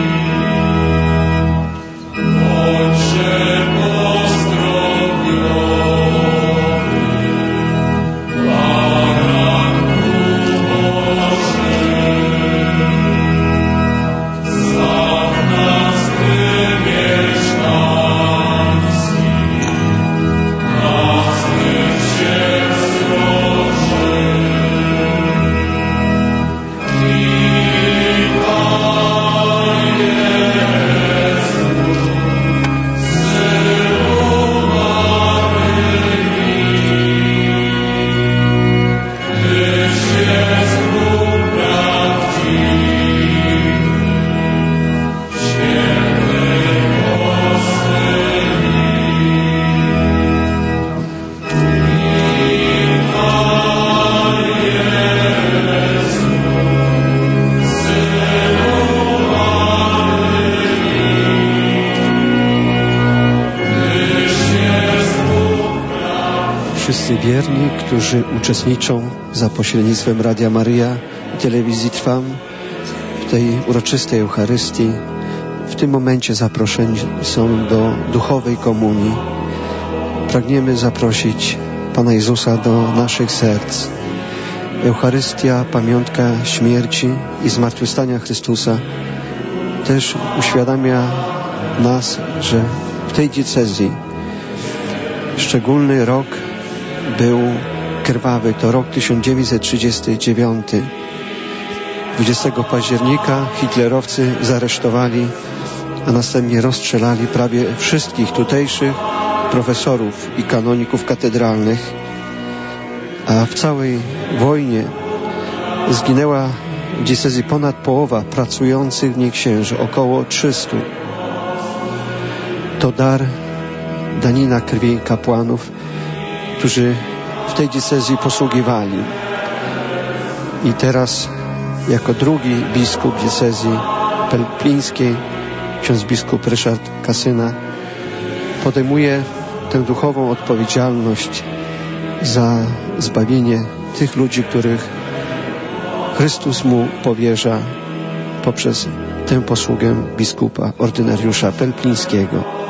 Bądźże pozdrowiony. wszyscy wierni, którzy uczestniczą za pośrednictwem Radia Maryja i Telewizji Trwam w tej uroczystej Eucharystii. W tym momencie zaproszeni są do duchowej komunii. Pragniemy zaprosić Pana Jezusa do naszych serc. Eucharystia, pamiątka śmierci i zmartwychwstania Chrystusa też uświadamia nas, że w tej diecezji szczególny rok był krwawy. To rok tysiąc dziewięćset trzydziesty dziewiąty. dwudziestego października hitlerowcy zaresztowali, a następnie rozstrzelali prawie wszystkich tutejszych profesorów i kanoników katedralnych. A w całej wojnie zginęła w diecezji ponad połowa pracujących w niej księży, około trzystu. To dar, danina krwi kapłanów, którzy w tej diecezji posługiwali. I teraz jako drugi biskup diecezji pelplińskiej, ksiądz biskup Ryszard Kasyna, podejmuje tę duchową odpowiedzialność za zbawienie tych ludzi, których Chrystus mu powierza poprzez tę posługę biskupa ordynariusza pelplińskiego.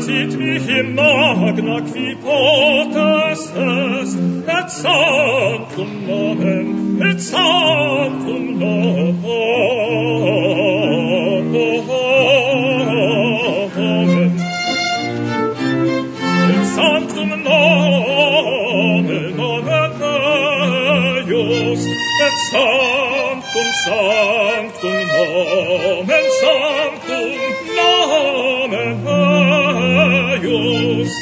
sit mihi magna qui potest est, et sanctum nomen, et sanctum nomen, et sanctum nomen, nomen Deus, et sanctum, sanctum nomen, sanctum nomen Deus.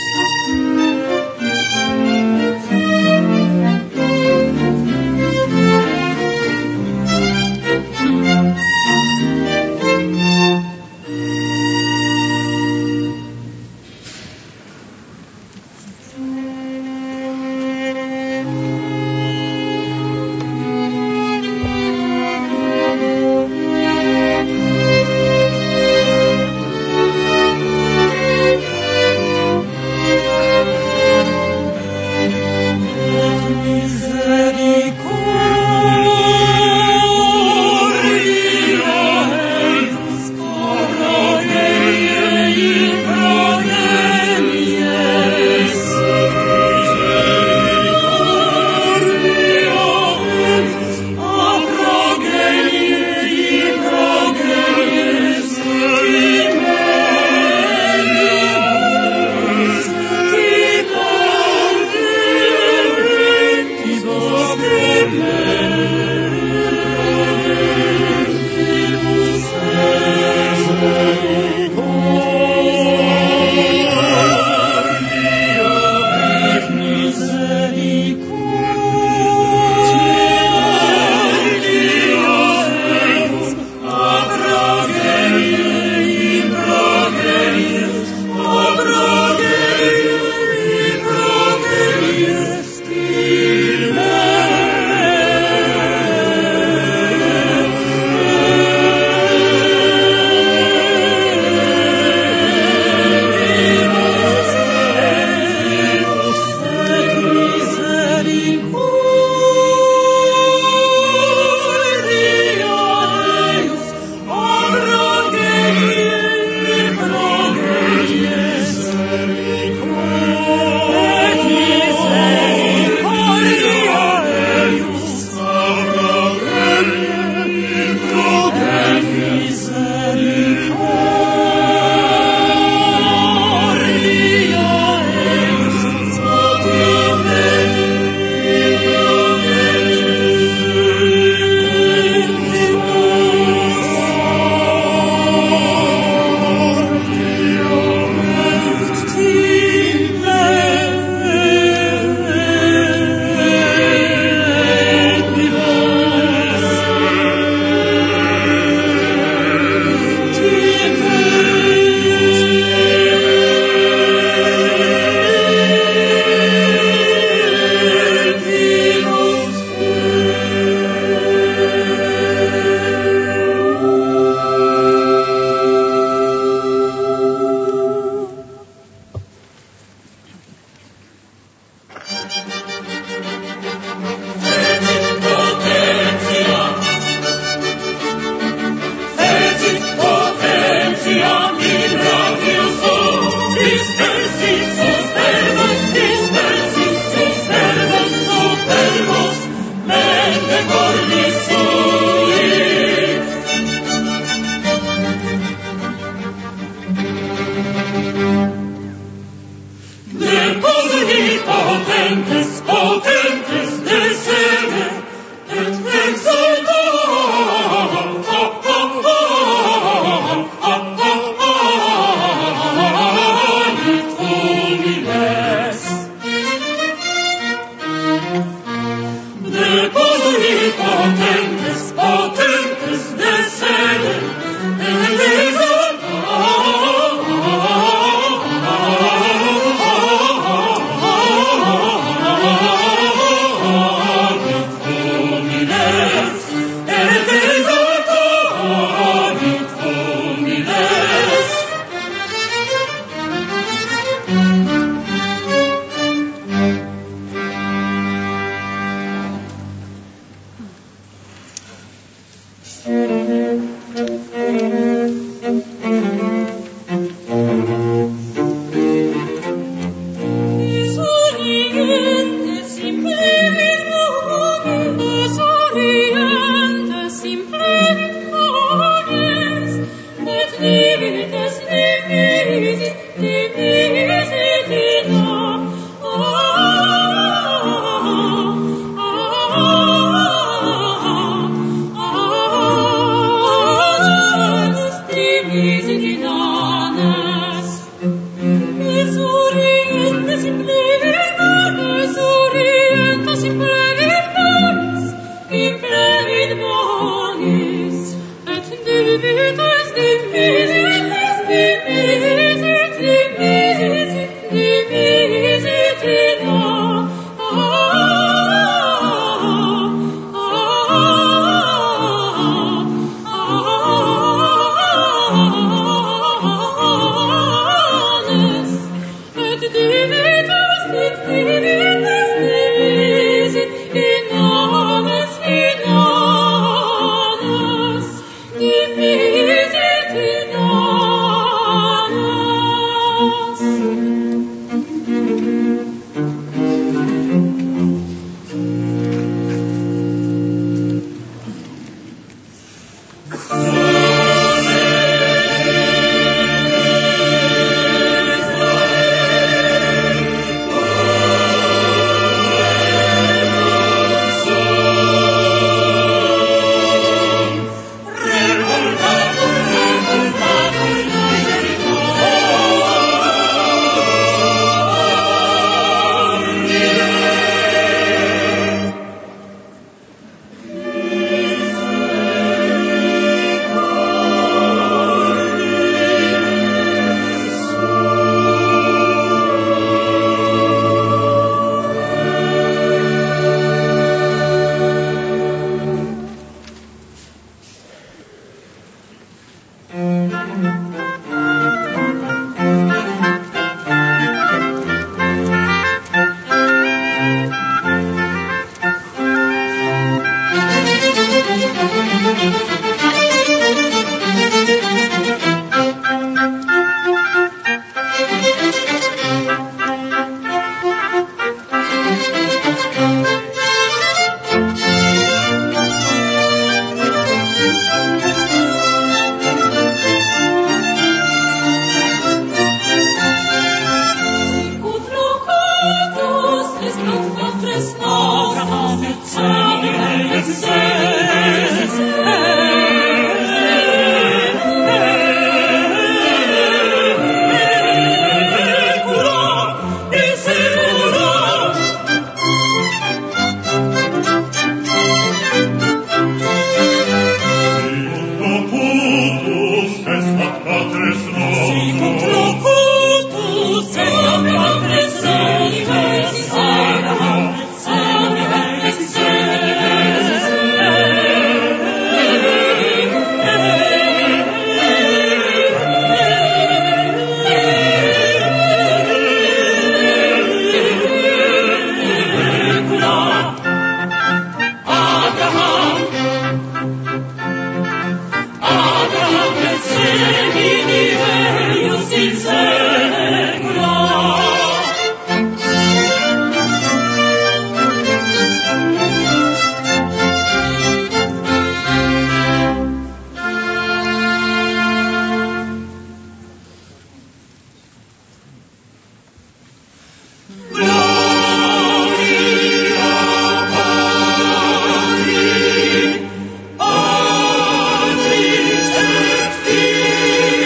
Amen.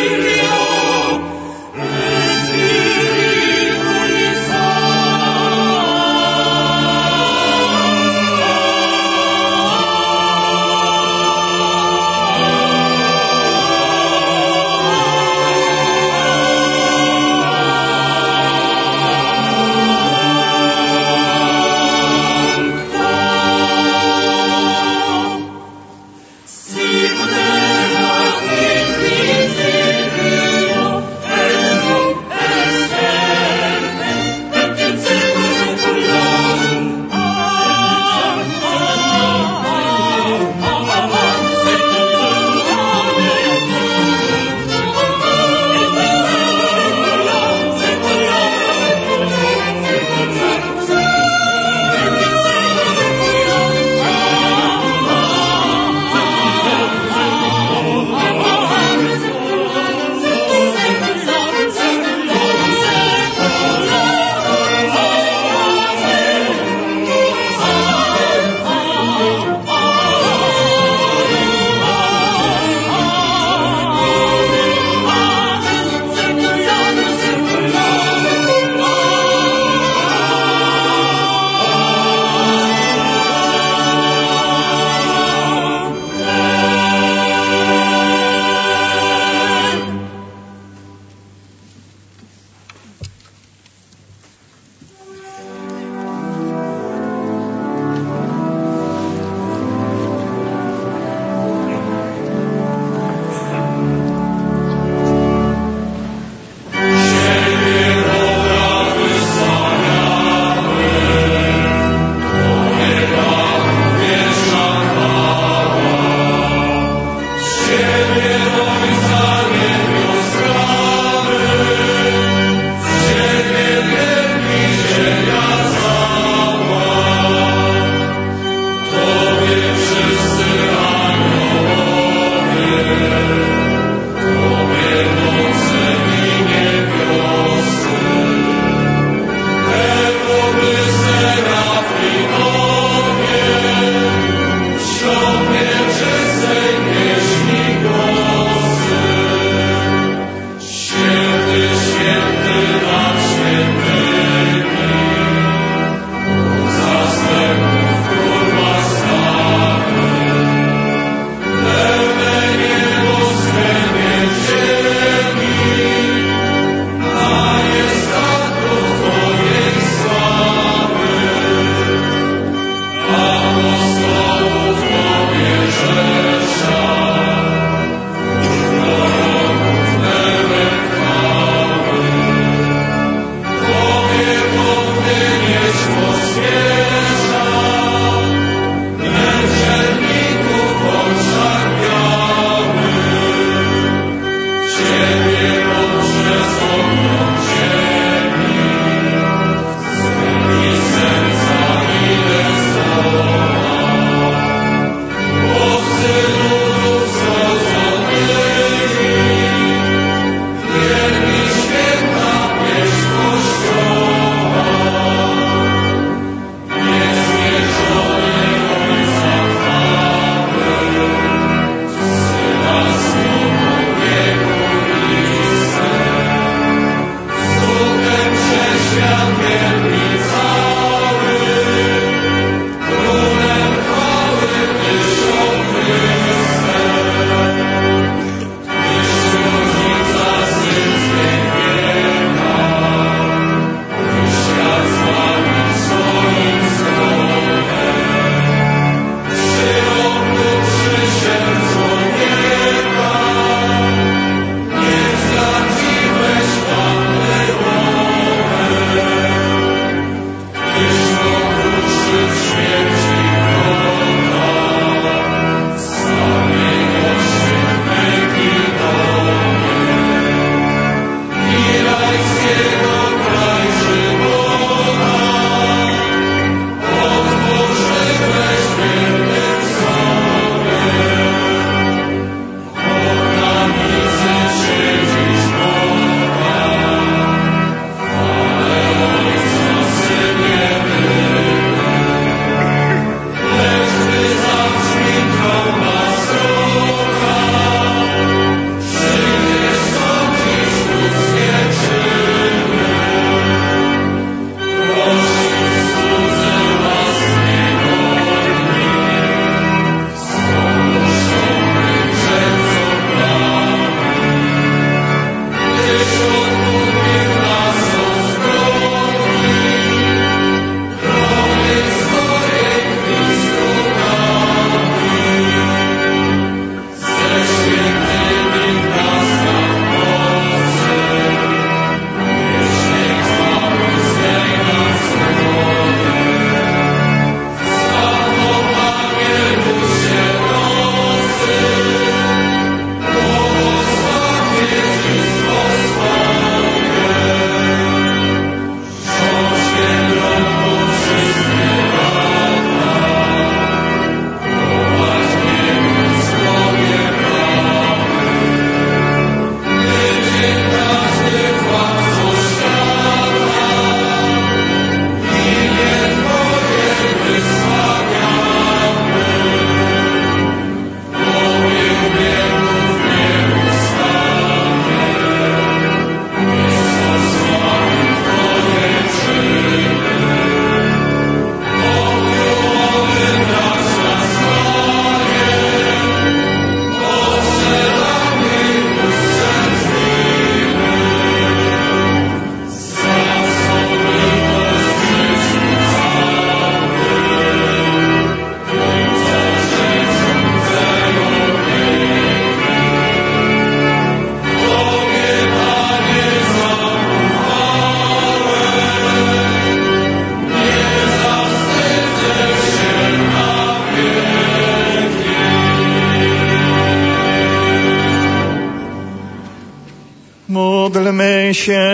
Módlmy się.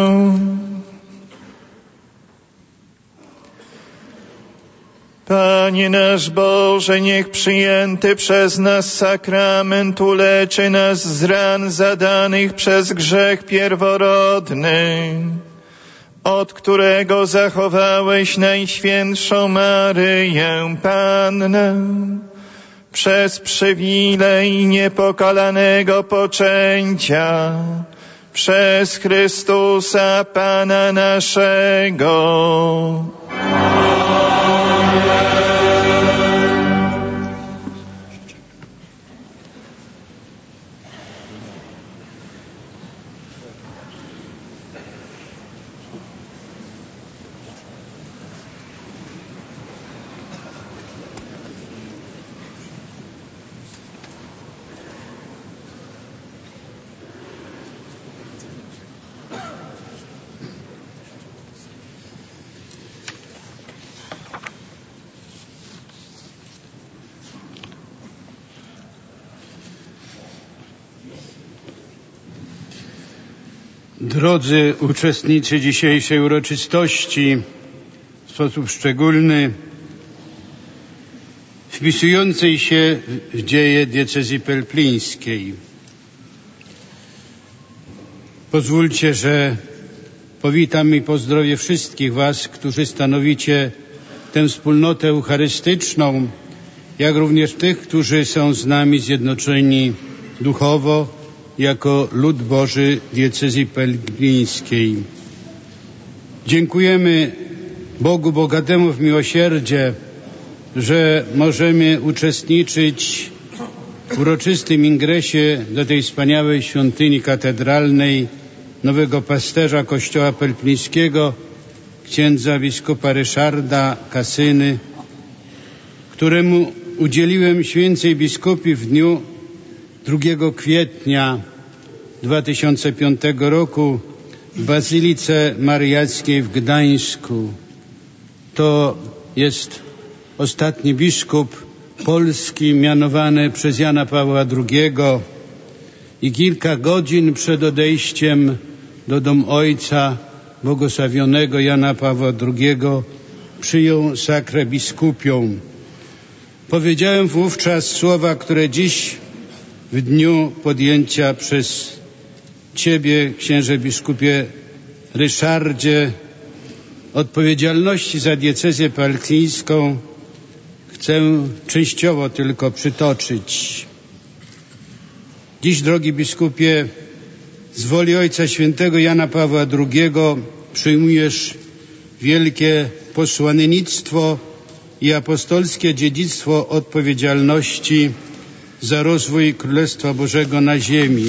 Panie nasz Boże, niech przyjęty przez nas sakrament uleczy nas z ran zadanych przez grzech pierworodny, od którego zachowałeś Najświętszą Maryję Pannę, przez przywilej niepokalanego poczęcia, przez Chrystusa Pana naszego. Drodzy uczestnicy dzisiejszej uroczystości, w sposób szczególny wpisującej się w dzieje diecezji pelplińskiej. Pozwólcie, że powitam i pozdrowię wszystkich Was, którzy stanowicie tę wspólnotę eucharystyczną, jak również tych, którzy są z nami zjednoczeni duchowo, jako lud Boży diecezji pelplińskiej. Dziękujemy Bogu bogatemu w miłosierdzie, że możemy uczestniczyć w uroczystym ingresie do tej wspaniałej świątyni katedralnej nowego pasterza kościoła pelplińskiego, księdza biskupa Ryszarda Kasyny, któremu udzieliłem święcej biskupii w dniu drugiego kwietnia dwa tysiące piątego roku w Bazylice Mariackiej w Gdańsku. To jest ostatni biskup Polski mianowany przez Jana Pawła drugiego i kilka godzin przed odejściem do domu Ojca błogosławionego Jana Pawła drugiego przyjął sakrę biskupią. Powiedziałem wówczas słowa, które dziś w dniu podjęcia przez Ciebie, księże biskupie Ryszardzie, odpowiedzialności za diecezję pelplińską chcę częściowo tylko przytoczyć. Dziś, drogi biskupie, z woli Ojca Świętego Jana Pawła drugiego przyjmujesz wielkie posłannictwo i apostolskie dziedzictwo odpowiedzialności za rozwój Królestwa Bożego na ziemi.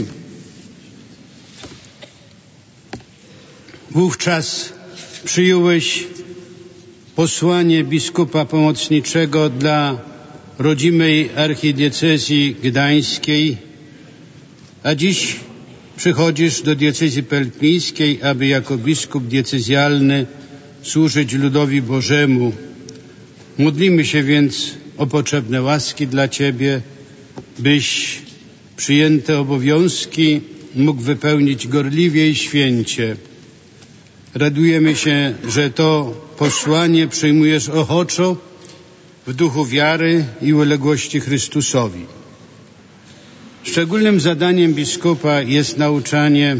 Wówczas przyjąłeś posłanie biskupa pomocniczego dla rodzimej archidiecezji gdańskiej, a dziś przychodzisz do diecezji pelplińskiej, aby jako biskup diecezjalny służyć ludowi Bożemu. Modlimy się więc o potrzebne łaski dla Ciebie, byś przyjęte obowiązki mógł wypełnić gorliwie i święcie. Radujemy się, że to posłanie przyjmujesz ochoczo w duchu wiary i uległości Chrystusowi. Szczególnym zadaniem biskupa jest nauczanie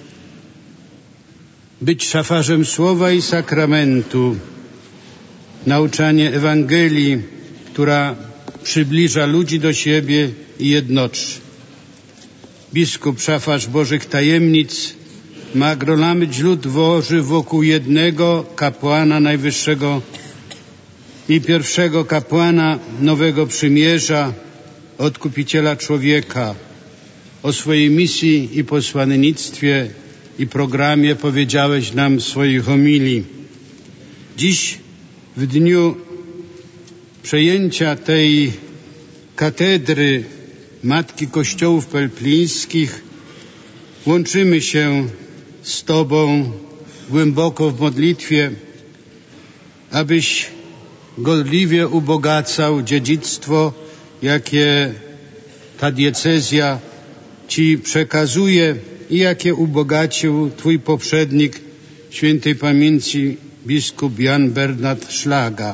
być szafarzem słowa i sakramentu, nauczanie Ewangelii, która przybliża ludzi do siebie i jednoczy. Biskup, szafarz Bożych tajemnic, ma gromadzić lud Boży wokół jednego kapłana najwyższego i pierwszego kapłana nowego przymierza, odkupiciela człowieka. O swojej misji i posłannictwie i programie powiedziałeś nam w swojej homilii. Dziś, w dniu przejęcia tej katedry Matki Kościołów Pelplińskich, łączymy się z Tobą głęboko w modlitwie, abyś gorliwie ubogacał i jakie ubogacił Twój poprzednik, świętej pamięci biskup Jan Bernard Szlaga.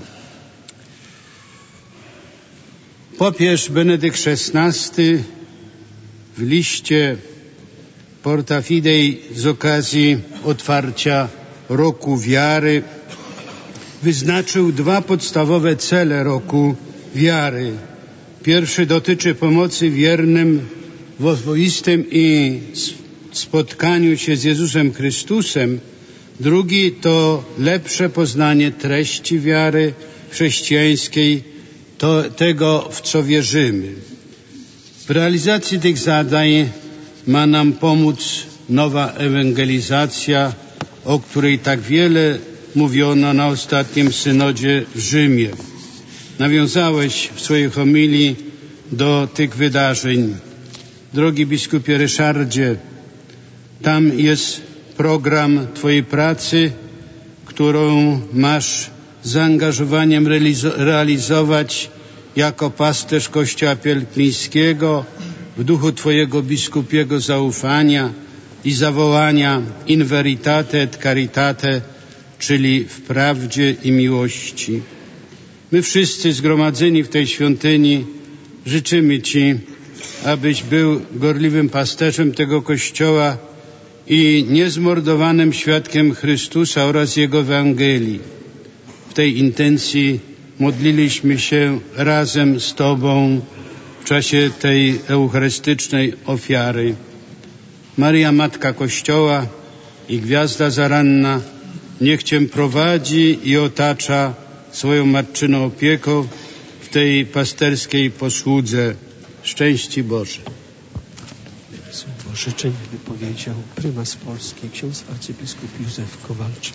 Papież Benedykt szesnasty w liście Porta Fidei z okazji otwarcia Roku Wiary wyznaczył dwa podstawowe cele Roku Wiary. Pierwszy dotyczy pomocy wiernym w osobistym i spotkaniu się z Jezusem Chrystusem. Drugi to lepsze poznanie treści wiary chrześcijańskiej, to, tego, w co wierzymy. W realizacji tych zadań ma nam pomóc nowa ewangelizacja, o której tak wiele mówiono na ostatnim synodzie w Rzymie. Nawiązałeś w swojej homilii do tych wydarzeń. Drogi biskupie Ryszardzie, tam jest program Twojej pracy, którą masz z zaangażowaniem realizować jako pasterz Kościoła Pielgrzymskiego w duchu Twojego biskupiego zaufania i zawołania in veritate et caritate, czyli w prawdzie i miłości. My wszyscy zgromadzeni w tej świątyni życzymy Ci, abyś był gorliwym pasterzem tego Kościoła i niezmordowanym świadkiem Chrystusa oraz Jego Ewangelii. W tej intencji modliliśmy się razem z Tobą w czasie tej eucharystycznej ofiary. Maryja, Matka Kościoła i Gwiazda Zaranna, niech Cię prowadzi i otacza swoją matczyną opieką w tej pasterskiej posłudze. Szczęści Boże. Słowo życzenia wypowiedział prymas Polski, ksiądz arcybiskup Józef Kowalczyk.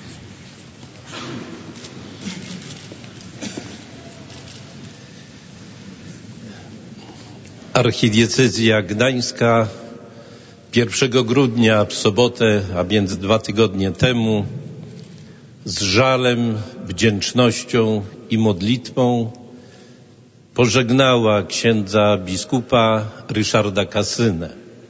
Archidiecezja Gdańska pierwszego grudnia w sobotę, a więc dwa tygodnie temu, z żalem, wdzięcznością i modlitwą pożegnała księdza biskupa Ryszarda Kasynę.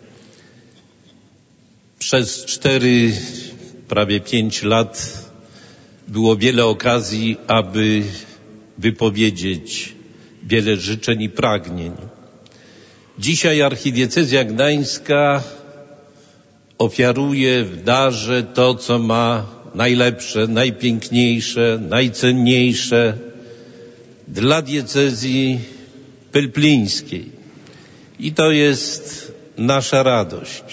Przez cztery, prawie pięć lat było wiele okazji, aby wypowiedzieć wiele życzeń i pragnień. Dzisiaj archidiecezja gdańska ofiaruje w darze to, co ma najlepsze, najpiękniejsze, najcenniejsze dla diecezji pelplińskiej. I to jest nasza radość.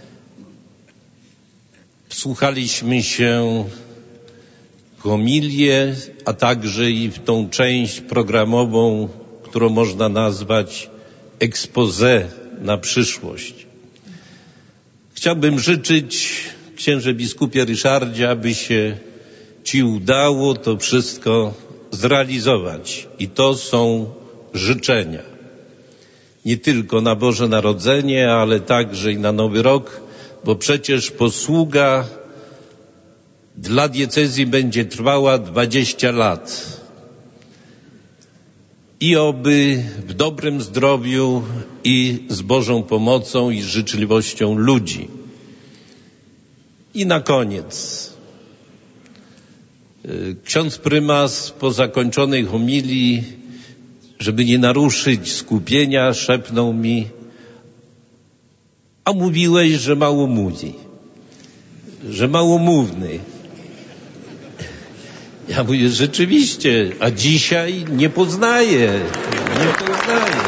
Wsłuchaliśmy się w homilię, a także i w tą część programową, którą można nazwać exposé na przyszłość. Chciałbym życzyć, księże biskupie Ryszardzie, aby się Ci udało to wszystko zrealizować. I to są życzenia. Nie tylko na Boże Narodzenie, ale także i na Nowy Rok, bo przecież posługa dla diecezji będzie trwała dwadzieścia lat. I oby w dobrym zdrowiu i z Bożą pomocą i życzliwością ludzi. I na koniec. Ksiądz prymas po zakończonej homilii, żeby nie naruszyć skupienia, szepnął mi: a mówiłeś, że mało mówi, że małomówny. Ja mówię, rzeczywiście, a dzisiaj nie poznaję, nie poznaję.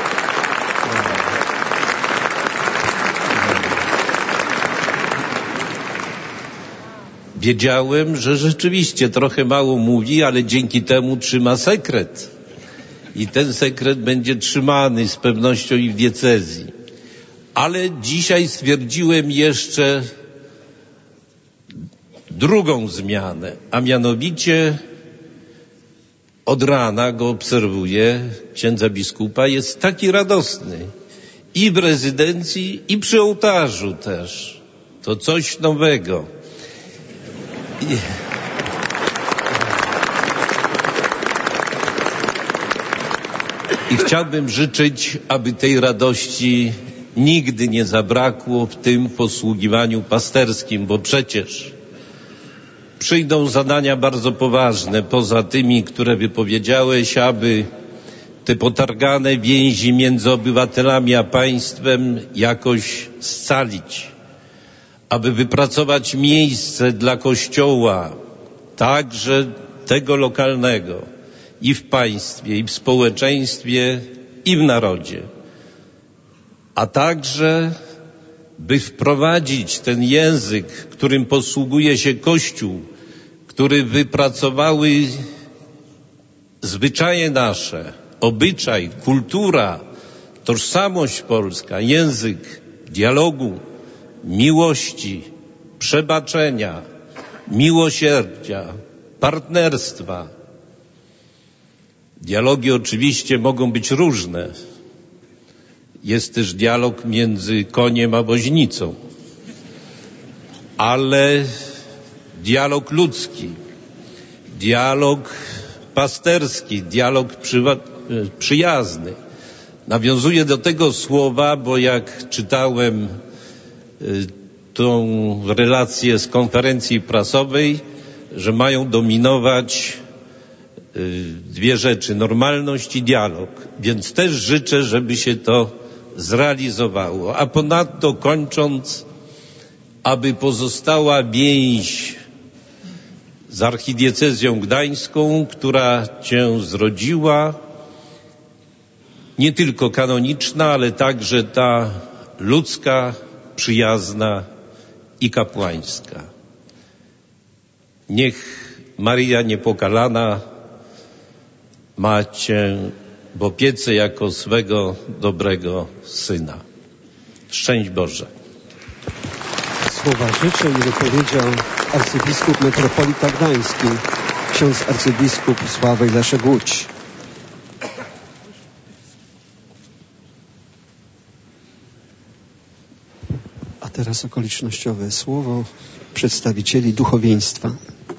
Wiedziałem, że rzeczywiście trochę mało mówi, ale dzięki temu trzyma sekret. I ten sekret będzie trzymany z pewnością i w diecezji. Ale dzisiaj stwierdziłem jeszcze drugą zmianę, a mianowicie od rana go obserwuję, księdza biskupa, jest taki radosny i w rezydencji, i przy ołtarzu też. To coś nowego. I... I chciałbym życzyć, aby tej radości nigdy nie zabrakło w tym posługiwaniu pasterskim, bo przecież przyjdą zadania bardzo poważne, poza tymi, które wypowiedziałeś, aby te potargane więzi między obywatelami a państwem jakoś scalić, aby wypracować miejsce dla Kościoła, także tego lokalnego, i w państwie, i w społeczeństwie, i w narodzie, a także by wprowadzić ten język, którym posługuje się Kościół, który wypracowały zwyczaje nasze, obyczaj, kultura, tożsamość polska, język dialogu, miłości, przebaczenia, miłosierdzia, partnerstwa. Dialogi oczywiście mogą być różne. Jest też dialog między koniem a woźnicą, ale dialog ludzki, dialog pasterski, dialog przywa- przyjazny. Nawiązuję do tego słowa, bo jak czytałem y, tą relację z konferencji prasowej, że mają dominować y, dwie rzeczy, normalność i dialog. Więc też życzę, żeby się to zrealizowało. A ponadto kończąc, aby pozostała więź z archidiecezją gdańską, która Cię zrodziła, nie tylko kanoniczna, ale także ta ludzka, przyjazna i kapłańska. Niech Maryja Niepokalana ma Cię w opiece jako swego dobrego Syna. Szczęść Boże. Słowa życzeń wypowiedział arcybiskup metropolita gdański, ksiądz arcybiskup Sławoj Leszek Łódź. A teraz okolicznościowe słowo przedstawicieli duchowieństwa.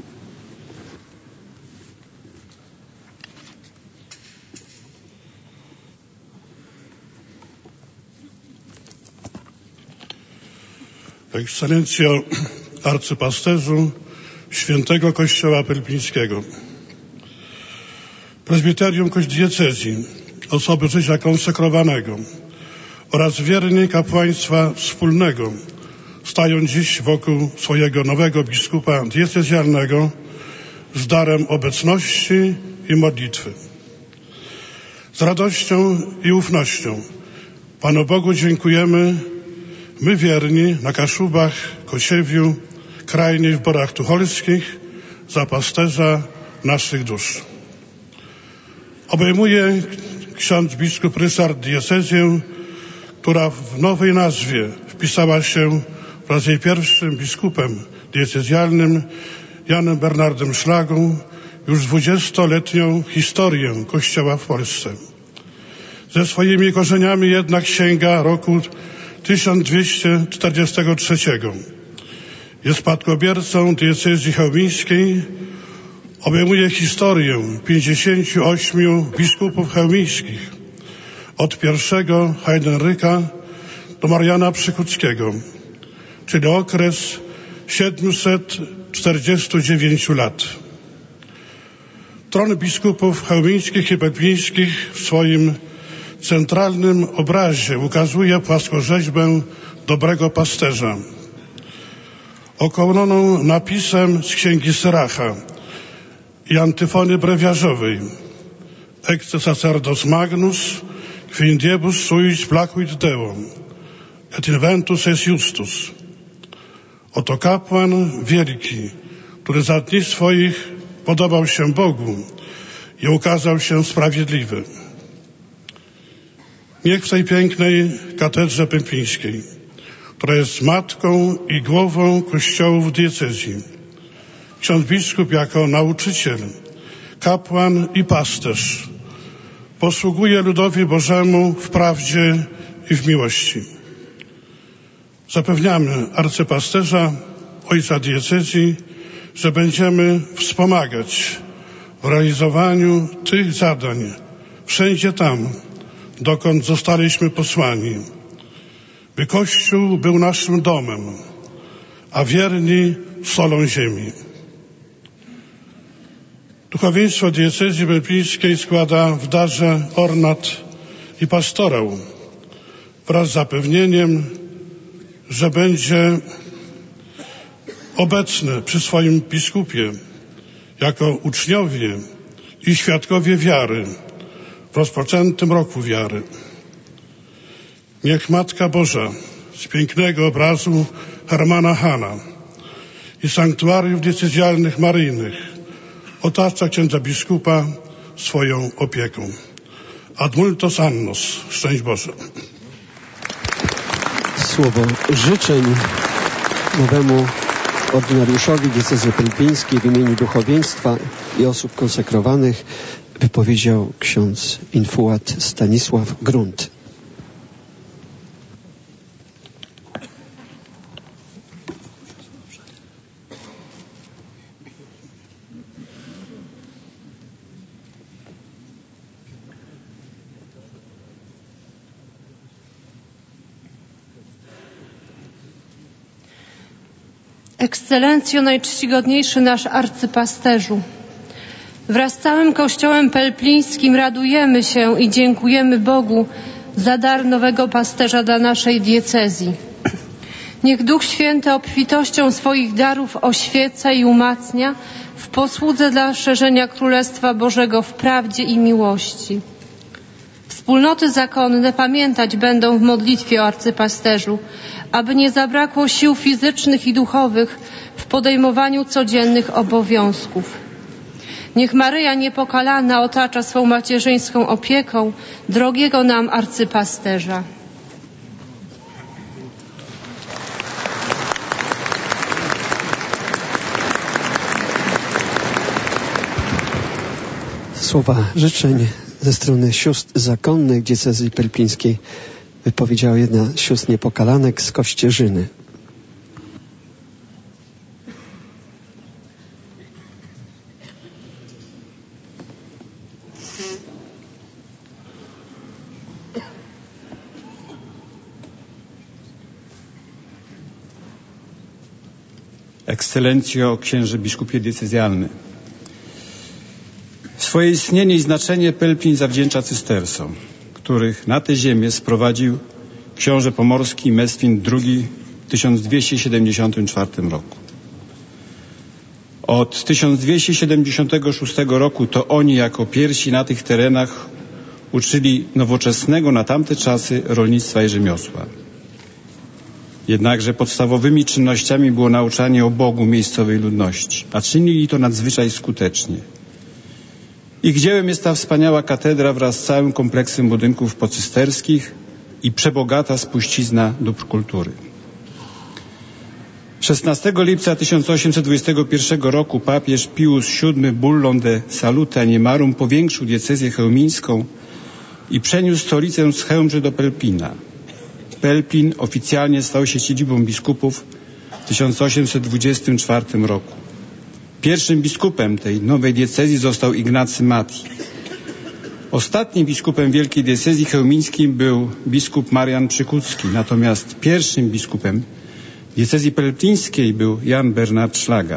Ekscelencjo arcypasterzu Świętego Kościoła Pelpińskiego, prezbiterium diecezji, osoby życia konsekrowanego oraz wierni kapłaństwa wspólnego stają dziś wokół swojego nowego biskupa diecezjalnego z darem obecności i modlitwy. Z radością i ufnością Panu Bogu dziękujemy, my wierni na Kaszubach, Kociewiu, Krajnie i w Borach Tucholskich, za pasterza naszych dusz. Obejmuje ksiądz biskup Ryszard diecezję, która w nowej nazwie wpisała się wraz z jej pierwszym biskupem diecezjalnym, Janem Bernardem Szlagą, już dwudziestoletnią historię Kościoła w Polsce. Ze swoimi korzeniami jednak sięga roku tysiąc dwieście czterdziestego trzeciego. Jest spadkobiercą diecezji chełmińskiej, obejmuje historię pięćdziesięciu ośmiu biskupów chełmińskich, od pierwszego Heidenryka do Mariana Przykuckiego, czyli okres siedemset czterdziestu dziewięciu lat. Tron biskupów chełmińskich i pelpińskich w swoim centralnym obrazie ukazuje płaskorzeźbę dobrego pasterza, okołoną napisem z księgi Syracha i antyfony brewiarzowej Ecce sacerdos magnus, qui in diebus suis placuit Deo, et inventus es justus. Oto kapłan wielki, który za dni swoich podobał się Bogu i ukazał się sprawiedliwy. Niech w tej pięknej katedrze pelpińskiej, która jest matką i głową kościołów diecezji, ksiądz biskup jako nauczyciel, kapłan i pasterz posługuje ludowi Bożemu w prawdzie i w miłości. Zapewniamy arcypasterza, ojca diecezji, że będziemy wspomagać w realizowaniu tych zadań wszędzie tam, dokąd zostaliśmy posłani. by Kościół był naszym domem, a wierni solą ziemi. Duchowieństwo diecezji belpińskiej składa w darze ornat i pastorał wraz z zapewnieniem, że będzie obecny przy swoim biskupie jako uczniowie i świadkowie wiary w rozpoczętym roku wiary. Niech Matka Boża z pięknego obrazu Hermana Hana i sanktuariów diecezjalnych maryjnych otacza księdza biskupa swoją opieką. Ad multos annos. Szczęść Boże. Słowo życzeń nowemu ordynariuszowi diecezji pelpińskiej w imieniu duchowieństwa i osób konsekrowanych wypowiedział ksiądz infuat Stanisław Grunt. Ekscelencjo, najczcigodniejszy nasz arcypasterzu, wraz z całym Kościołem pelplińskim radujemy się i dziękujemy Bogu za dar nowego pasterza dla naszej diecezji. Niech Duch Święty obfitością swoich darów oświeca i umacnia w posłudze dla szerzenia Królestwa Bożego w prawdzie i miłości. Wspólnoty zakonne pamiętać będą w modlitwie o arcypasterzu, aby nie zabrakło sił fizycznych i duchowych w podejmowaniu codziennych obowiązków. Niech Maryja Niepokalana otacza swą macierzyńską opieką drogiego nam arcypasterza. Słowa życzeń ze strony sióstr zakonnych diecezji pelpińskiej wypowiedziała jedna z sióstr Niepokalanek z Kościerzyny. Ekscelencjo, księże biskupie diecezjalny. Swoje istnienie i znaczenie Pelplin zawdzięcza cystersom, których na tę ziemię sprowadził książę pomorski Mestwin drugi w tysiąc dwieście siedemdziesiątym czwartym roku. Od tysiąc dwieście siedemdziesiątego szóstego roku to oni jako pierwsi na tych terenach uczyli nowoczesnego na tamte czasy rolnictwa i rzemiosła. Jednakże podstawowymi czynnościami było nauczanie o Bogu miejscowej ludności, a czynili to nadzwyczaj skutecznie. Ich dziełem jest ta wspaniała katedra wraz z całym kompleksem budynków pocysterskich i przebogata spuścizna dóbr kultury. szesnastego lipca tysiąc osiemset dwudziestego pierwszego roku papież Pius siódmy bullą de salute animarum powiększył diecezję chełmińską i przeniósł stolicę z Chełmży do Pelplina. Pelplin oficjalnie stał się siedzibą biskupów w tysiąc osiemset dwudziestym czwartym roku. Pierwszym biskupem tej nowej diecezji został Ignacy Mati. Ostatnim biskupem wielkiej diecezji chełmińskiej był biskup Marian Przykucki, natomiast pierwszym biskupem diecezji pelplińskiej był Jan Bernard Szlaga.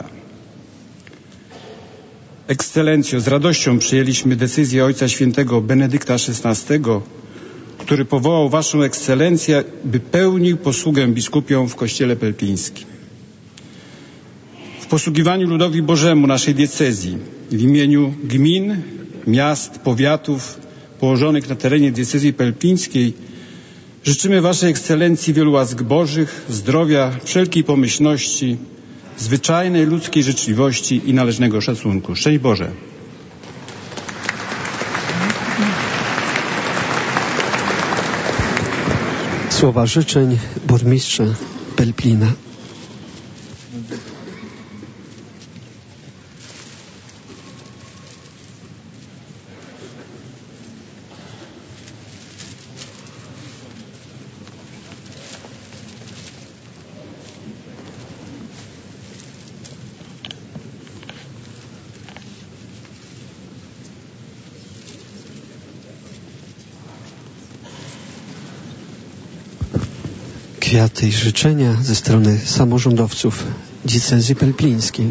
Ekscelencjo, z radością przyjęliśmy decyzję Ojca Świętego Benedykta szesnastego, który powołał Waszą Ekscelencję, by pełnił posługę biskupią w Kościele pelplińskim. W posługiwaniu ludowi Bożemu naszej diecezji w imieniu gmin, miast, powiatów położonych na terenie diecezji pelplińskiej życzymy Waszej Ekscelencji wielu łask Bożych, zdrowia, wszelkiej pomyślności, zwyczajnej ludzkiej życzliwości i należnego szacunku. Szczęść Boże! Słowa życzeń burmistrza Pelplina. kwiaty i życzenia ze strony samorządowców diecezji pelplińskiej.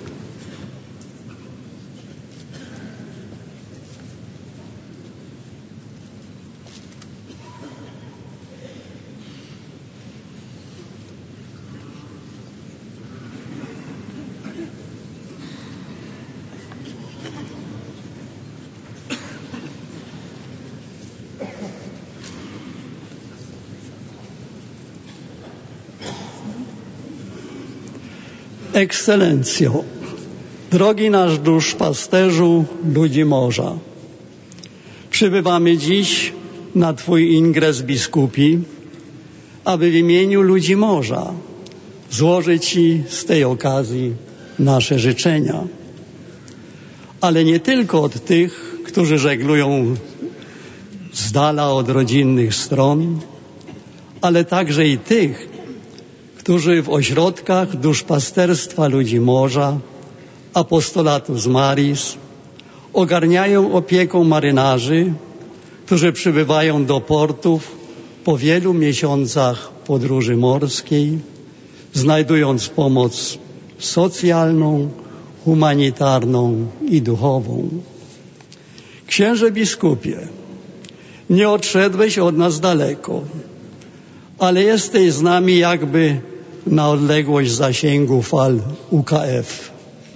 Ekscelencjo, drogi nasz duszpasterzu ludzi morza, przybywamy dziś na Twój ingres biskupi, aby w imieniu ludzi morza złożyć Ci z tej okazji nasze życzenia. Ale nie tylko od tych, którzy żeglują z dala od rodzinnych stron, ale także i tych, którzy w ośrodkach duszpasterstwa ludzi morza, Apostolatus Maris, ogarniają opieką marynarzy, którzy przybywają do portów po wielu miesiącach podróży morskiej, znajdując pomoc socjalną, humanitarną i duchową. Księże biskupie, nie odszedłeś od nas daleko, ale jesteś z nami jakby na odległość zasięgu fal U K F.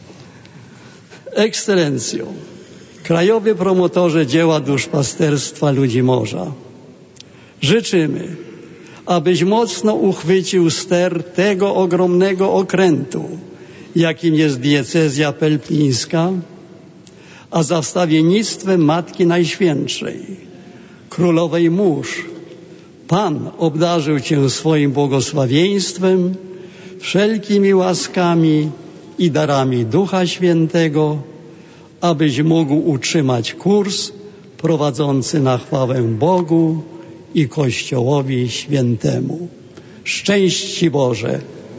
Ekscelencjo, krajowy promotorze dzieła duszpasterstwa ludzi morza, życzymy, abyś mocno uchwycił ster tego ogromnego okrętu, jakim jest diecezja pelplińska, a za wstawiennictwem Matki Najświętszej, Królowej Mórz, Pan obdarzył Cię swoim błogosławieństwem, wszelkimi łaskami i darami Ducha Świętego, abyś mógł utrzymać kurs prowadzący na chwałę Bogu i Kościołowi Świętemu. Szczęść Ci Boże!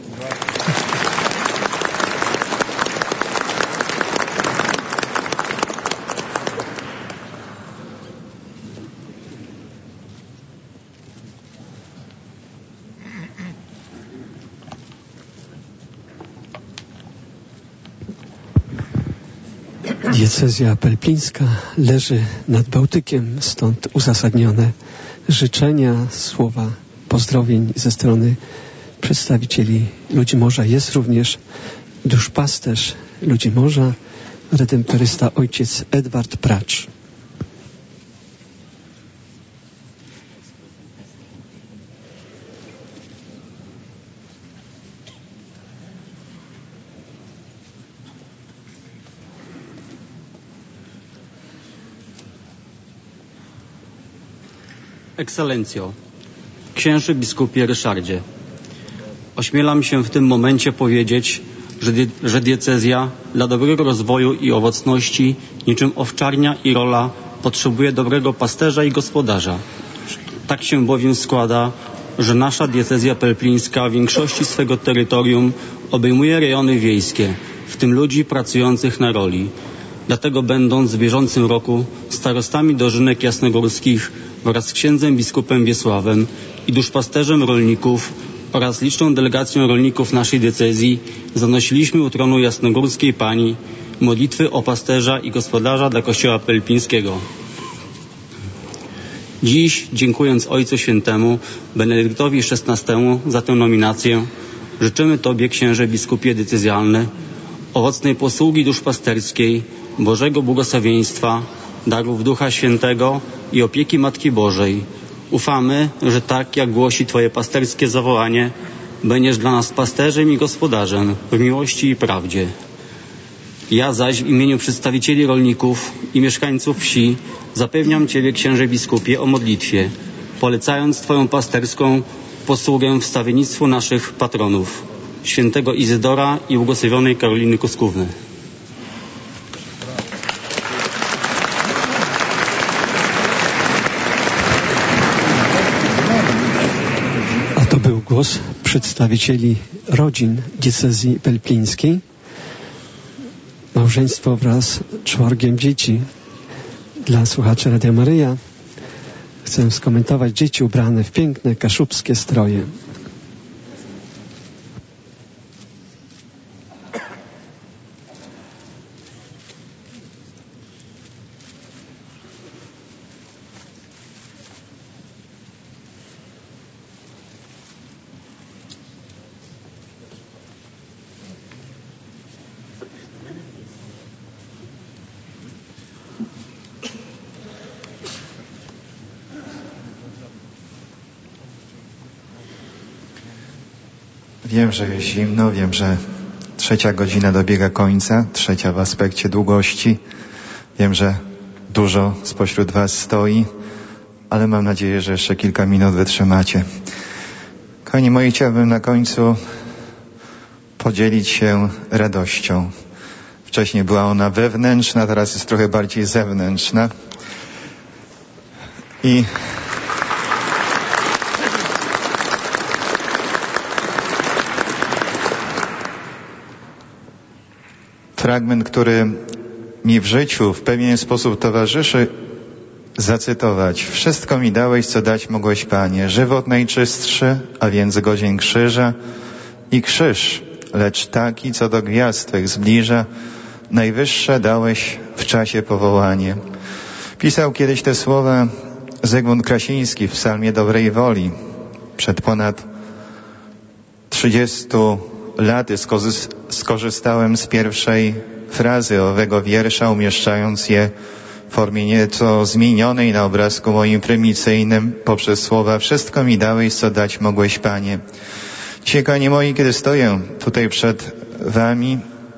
Diecezja pelplińska leży nad Bałtykiem, stąd uzasadnione życzenia, słowa pozdrowień ze strony przedstawicieli ludzi morza. Jest również duszpasterz ludzi morza, redemptorysta ojciec Edward Pracz. Ekscelencjo, księży biskupie Ryszardzie, ośmielam się w tym momencie powiedzieć, że, die, że diecezja dla dobrego rozwoju i owocności niczym owczarnia i rola potrzebuje dobrego pasterza i gospodarza. Tak się bowiem składa, że nasza diecezja pelplińska w większości swego terytorium obejmuje rejony wiejskie, w tym ludzi pracujących na roli. Dlatego będąc w bieżącym roku starostami dożynek jasnogórskich wraz z księdzem biskupem Wiesławem i duszpasterzem rolników oraz liczną delegacją rolników naszej diecezji zanosiliśmy u tronu jasnogórskiej Pani modlitwy o pasterza i gospodarza dla Kościoła pelplińskiego. Dziś, dziękując Ojcu Świętemu Benedyktowi szesnastemu za tę nominację, życzymy Tobie, księże biskupie decyzjalny, owocnej posługi duszpasterskiej, Bożego błogosławieństwa, darów Ducha Świętego i opieki Matki Bożej. Ufamy, że tak jak głosi Twoje pasterskie zawołanie, będziesz dla nas pasterzem i gospodarzem w miłości i prawdzie. Ja zaś w imieniu przedstawicieli rolników i mieszkańców wsi zapewniam Ciebie, księże biskupie, o modlitwie, polecając Twoją pasterską posługę w stawiennictwu naszych patronów, świętego Izydora i błogosławionej Karoliny Kuskówny. A to był głos przedstawicieli rodzin diecezji pelplińskiej. Małżeństwo wraz z czworgiem dzieci. Dla słuchaczy Radia Maryja chcę skomentować dzieci ubrane w piękne kaszubskie stroje. Wiem, że jest zimno, wiem, że trzecia godzina dobiega końca, trzecia w aspekcie długości. Wiem, że dużo spośród was stoi, ale mam nadzieję, że jeszcze kilka minut wytrzymacie. Kochani moi, chciałbym na końcu podzielić się radością. Wcześniej była ona wewnętrzna, teraz jest trochę bardziej zewnętrzna. I fragment, który mi w życiu w pewien sposób towarzyszy, zacytować. Wszystko mi dałeś, co dać mogłeś, Panie. Żywot najczystszy, a więc godzien krzyża i krzyż, lecz taki, co do gwiazd Twych zbliża, najwyższe dałeś w czasie powołanie. Pisał kiedyś te słowa Zygmunt Krasiński w psalmie Dobrej Woli. Przed ponad trzydziestu laty skorzystałem z pierwszej frazy owego wiersza, umieszczając je w formie nieco zmienionej na obrazku moim prymicyjnym poprzez słowa wszystko mi dałeś, co dać mogłeś, Panie. Dzisiaj, kochani moi, kiedy stoję tutaj przed wami,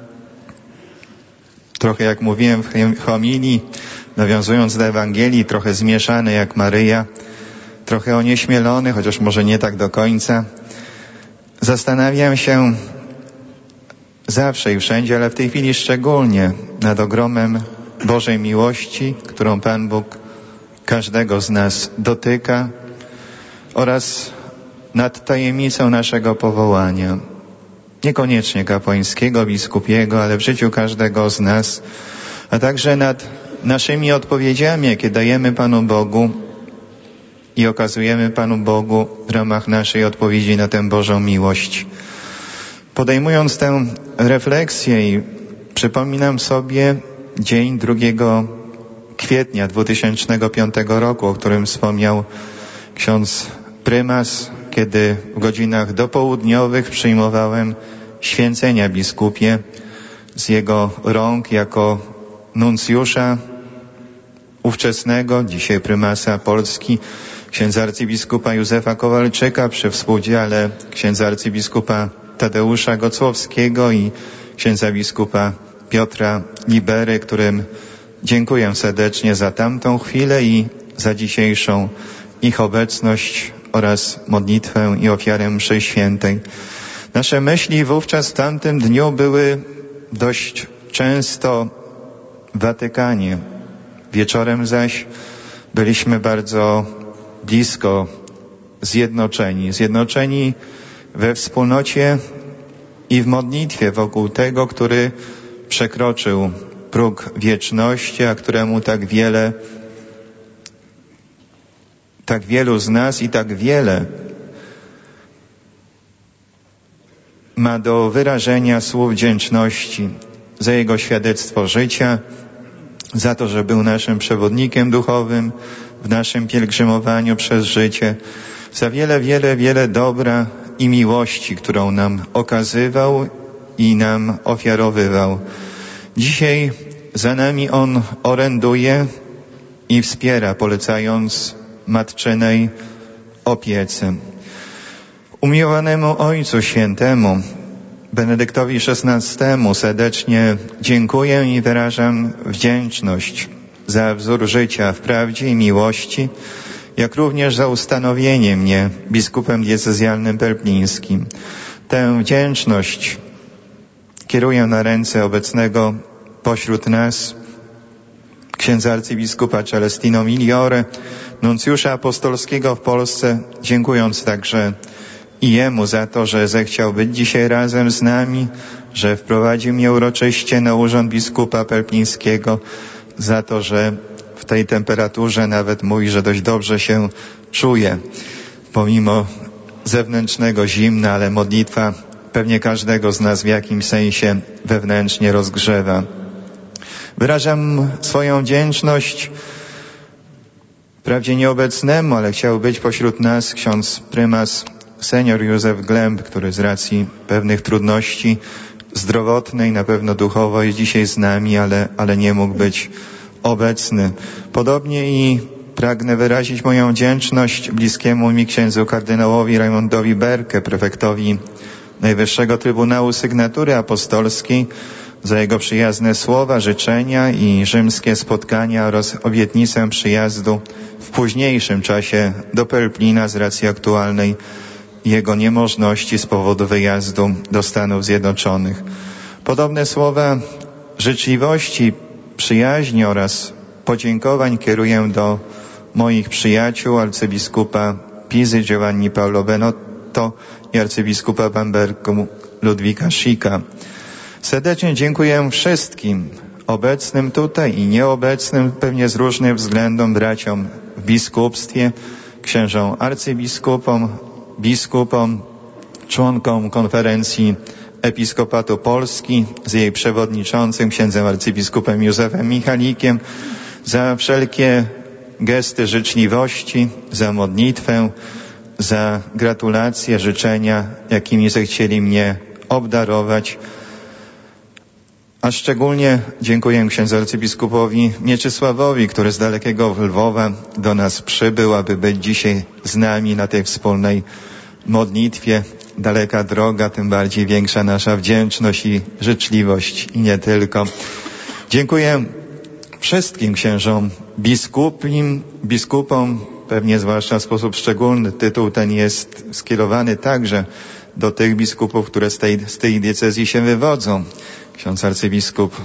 trochę jak mówiłem w homilii, nawiązując do Ewangelii, trochę zmieszany jak Maryja, trochę onieśmielony, chociaż może nie tak do końca, zastanawiam się zawsze i wszędzie, ale w tej chwili szczególnie nad ogromem Bożej miłości, którą Pan Bóg każdego z nas dotyka, oraz nad tajemnicą naszego powołania. Niekoniecznie kapłańskiego, biskupiego, ale w życiu każdego z nas, a także nad naszymi odpowiedziami, jakie dajemy Panu Bogu i okazujemy Panu Bogu w ramach naszej odpowiedzi na tę Bożą miłość. Podejmując tę refleksję i przypominam sobie dzień drugiego kwietnia dwa tysiące piątego roku, o którym wspomniał ksiądz prymas, kiedy w godzinach dopołudniowych przyjmowałem święcenia biskupie z jego rąk jako nuncjusza ówczesnego, dzisiaj prymasa Polski, księdza arcybiskupa Józefa Kowalczyka przy współdziale księdza arcybiskupa Tadeusza Gocłowskiego i księdza biskupa Piotra Libery, którym dziękuję serdecznie za tamtą chwilę i za dzisiejszą ich obecność oraz modlitwę i ofiarę mszy świętej. Nasze myśli wówczas w tamtym dniu były dość często w Watykanie. Wieczorem zaś byliśmy bardzo blisko zjednoczeni. Zjednoczeni we wspólnocie i w modlitwie wokół tego, który przekroczył próg wieczności, a któremu tak wiele, tak wielu z nas i tak wiele ma do wyrażenia słów wdzięczności za Jego świadectwo życia, za to, że był naszym przewodnikiem duchowym w naszym pielgrzymowaniu przez życie, za wiele, wiele, wiele dobra i miłości, którą nam okazywał i nam ofiarowywał. Dzisiaj za nami On oręduje i wspiera, polecając matczynej opiece. Umiłowanemu Ojcu Świętemu, Benedyktowi szesnastemu serdecznie dziękuję i wyrażam wdzięczność za wzór życia w prawdzie i miłości, jak również za ustanowienie mnie biskupem diecezjalnym pelplińskim. Tę wdzięczność kieruję na ręce obecnego pośród nas księdza arcybiskupa Celestino Migliore, nuncjusza apostolskiego w Polsce, dziękując także i jemu za to, że zechciał być dzisiaj razem z nami, że wprowadził mnie uroczyście na urząd biskupa pelplińskiego, za to, że w tej temperaturze nawet mówi, że dość dobrze się czuje, pomimo zewnętrznego zimna, ale modlitwa pewnie każdego z nas w jakimś sensie wewnętrznie rozgrzewa. Wyrażam swoją wdzięczność wprawdzie nieobecnemu, ale chciał być pośród nas ksiądz prymas senior Józef Glemb, który z racji pewnych trudności zdrowotnej, na pewno duchowo jest dzisiaj z nami, ale, ale nie mógł być obecny. Podobnie i pragnę wyrazić moją wdzięczność bliskiemu mi księdzu kardynałowi Rajmundowi Berke, prefektowi Najwyższego Trybunału Sygnatury Apostolskiej za jego przyjazne słowa, życzenia i rzymskie spotkania oraz obietnicę przyjazdu w późniejszym czasie do Pelplina z racji aktualnej jego niemożności z powodu wyjazdu do Stanów Zjednoczonych. Podobne słowa życzliwości, przyjaźni oraz podziękowań kieruję do moich przyjaciół, arcybiskupa Pizy Giovanni Paolo Benotto i arcybiskupa Bambergu Ludwika Schicka. Serdecznie dziękuję wszystkim obecnym tutaj i nieobecnym pewnie z różnych względów braciom w biskupstwie, księżom arcybiskupom, biskupom, członkom konferencji Episkopatu Polski z jej przewodniczącym księdzem arcybiskupem Józefem Michalikiem za wszelkie gesty życzliwości, za modlitwę, za gratulacje, życzenia, jakimi zechcieli mnie obdarować. A szczególnie dziękuję księdzu arcybiskupowi Mieczysławowi, który z dalekiego Lwowa do nas przybył, aby być dzisiaj z nami na tej wspólnej modlitwie. Daleka droga, tym bardziej większa nasza wdzięczność i życzliwość i nie tylko. Dziękuję wszystkim księżom biskupim, biskupom, pewnie zwłaszcza w sposób szczególny tytuł ten jest skierowany także do tych biskupów, które z tej, z tej diecezji się wywodzą. Ksiądz arcybiskup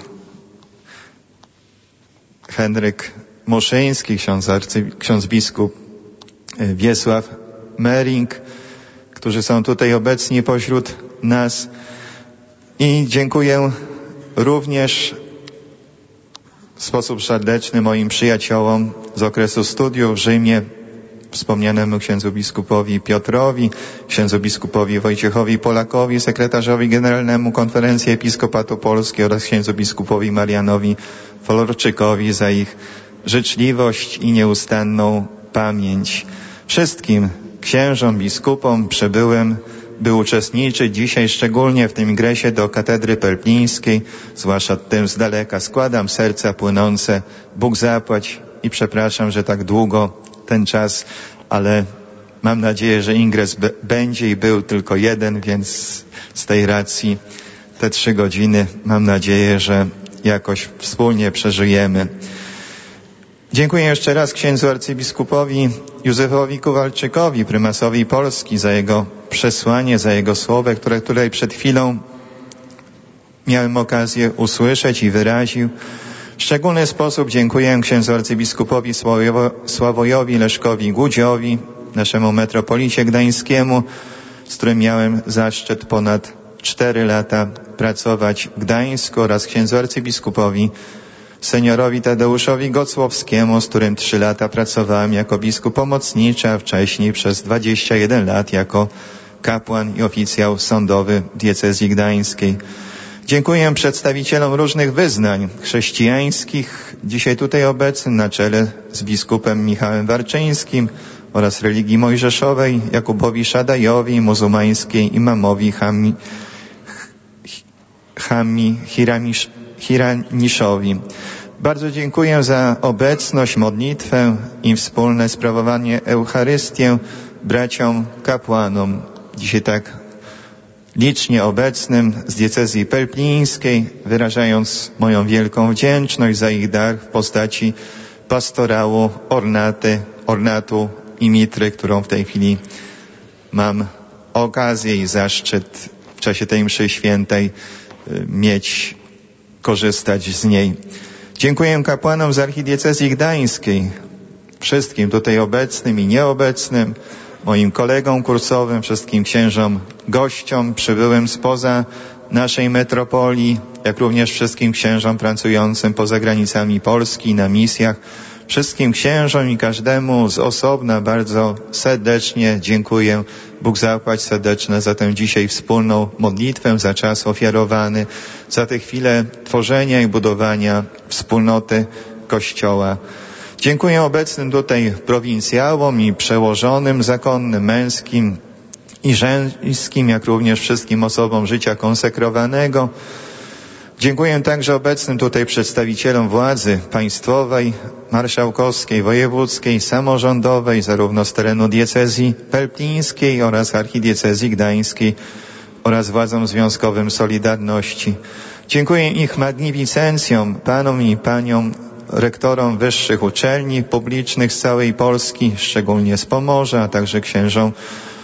Henryk Muszyński, ksiądz, arcy, ksiądz biskup Wiesław Mering, którzy są tutaj obecni pośród nas. I dziękuję również w sposób serdeczny moim przyjaciołom z okresu studiów w Rzymie, wspomnianemu księdzu biskupowi Piotrowi, księdzu biskupowi Wojciechowi Polakowi, sekretarzowi generalnemu Konferencji Episkopatu Polski oraz księdzu biskupowi Marianowi Florczykowi za ich życzliwość i nieustanną pamięć. Wszystkim księżom, biskupom przybyłym, by uczestniczyć dzisiaj szczególnie w tym ingresie do katedry pelplińskiej, zwłaszcza tym z daleka. Składam serca płynące, Bóg zapłać i przepraszam, że tak długo ten czas, ale mam nadzieję, że ingres b- będzie i był tylko jeden, więc z tej racji te trzy godziny mam nadzieję, że jakoś wspólnie przeżyjemy. Dziękuję jeszcze raz księdzu arcybiskupowi Józefowi Kowalczykowi, prymasowi Polski, za jego przesłanie, za jego słowo, które tutaj przed chwilą miałem okazję usłyszeć i wyraził. W szczególny sposób dziękuję księdzu arcybiskupowi Sławojowi Leszkowi Gudziowi, naszemu metropolicie gdańskiemu, z którym miałem zaszczyt ponad cztery lata pracować w Gdańsku, oraz księdzu arcybiskupowi seniorowi Tadeuszowi Gocłowskiemu, z którym trzy lata pracowałem jako biskup pomocniczy, a wcześniej przez dwadzieścia jeden lat jako kapłan i oficjał sądowy diecezji gdańskiej. Dziękuję przedstawicielom różnych wyznań chrześcijańskich, dzisiaj tutaj obecnym na czele z biskupem Michałem Warczyńskim, oraz religii mojżeszowej Jakubowi Szadajowi, muzułmańskiej imamowi Hami, Hami Hiramisz, Hiraniszowi. Bardzo dziękuję za obecność, modlitwę i wspólne sprawowanie Eucharystię braciom kapłanom, dzisiaj tak licznie obecnym z diecezji pelplińskiej, wyrażając moją wielką wdzięczność za ich dar w postaci pastorału, ornaty, ornatu i mitry, którą w tej chwili mam okazję i zaszczyt w czasie tej mszy świętej mieć, korzystać z niej. Dziękuję kapłanom z archidiecezji gdańskiej, wszystkim tutaj obecnym i nieobecnym, moim kolegom kursowym, wszystkim księżom, gościom przybyłym spoza naszej metropolii, jak również wszystkim księżom pracującym poza granicami Polski na misjach, wszystkim księżom i każdemu z osobna bardzo serdecznie dziękuję. Bóg zapłać serdeczne za tę dzisiaj wspólną modlitwę, za czas ofiarowany, za tę chwilę tworzenia i budowania wspólnoty Kościoła. Dziękuję obecnym tutaj prowincjałom i przełożonym zakonnym, męskim i żeńskim, jak również wszystkim osobom życia konsekrowanego. Dziękuję także obecnym tutaj przedstawicielom władzy państwowej, marszałkowskiej, wojewódzkiej, samorządowej, zarówno z terenu diecezji pelplińskiej oraz archidiecezji gdańskiej, oraz władzom związkowym Solidarności. Dziękuję ich magnificencjom, panom i paniom rektorom wyższych uczelni publicznych z całej Polski, szczególnie z Pomorza, a także księżom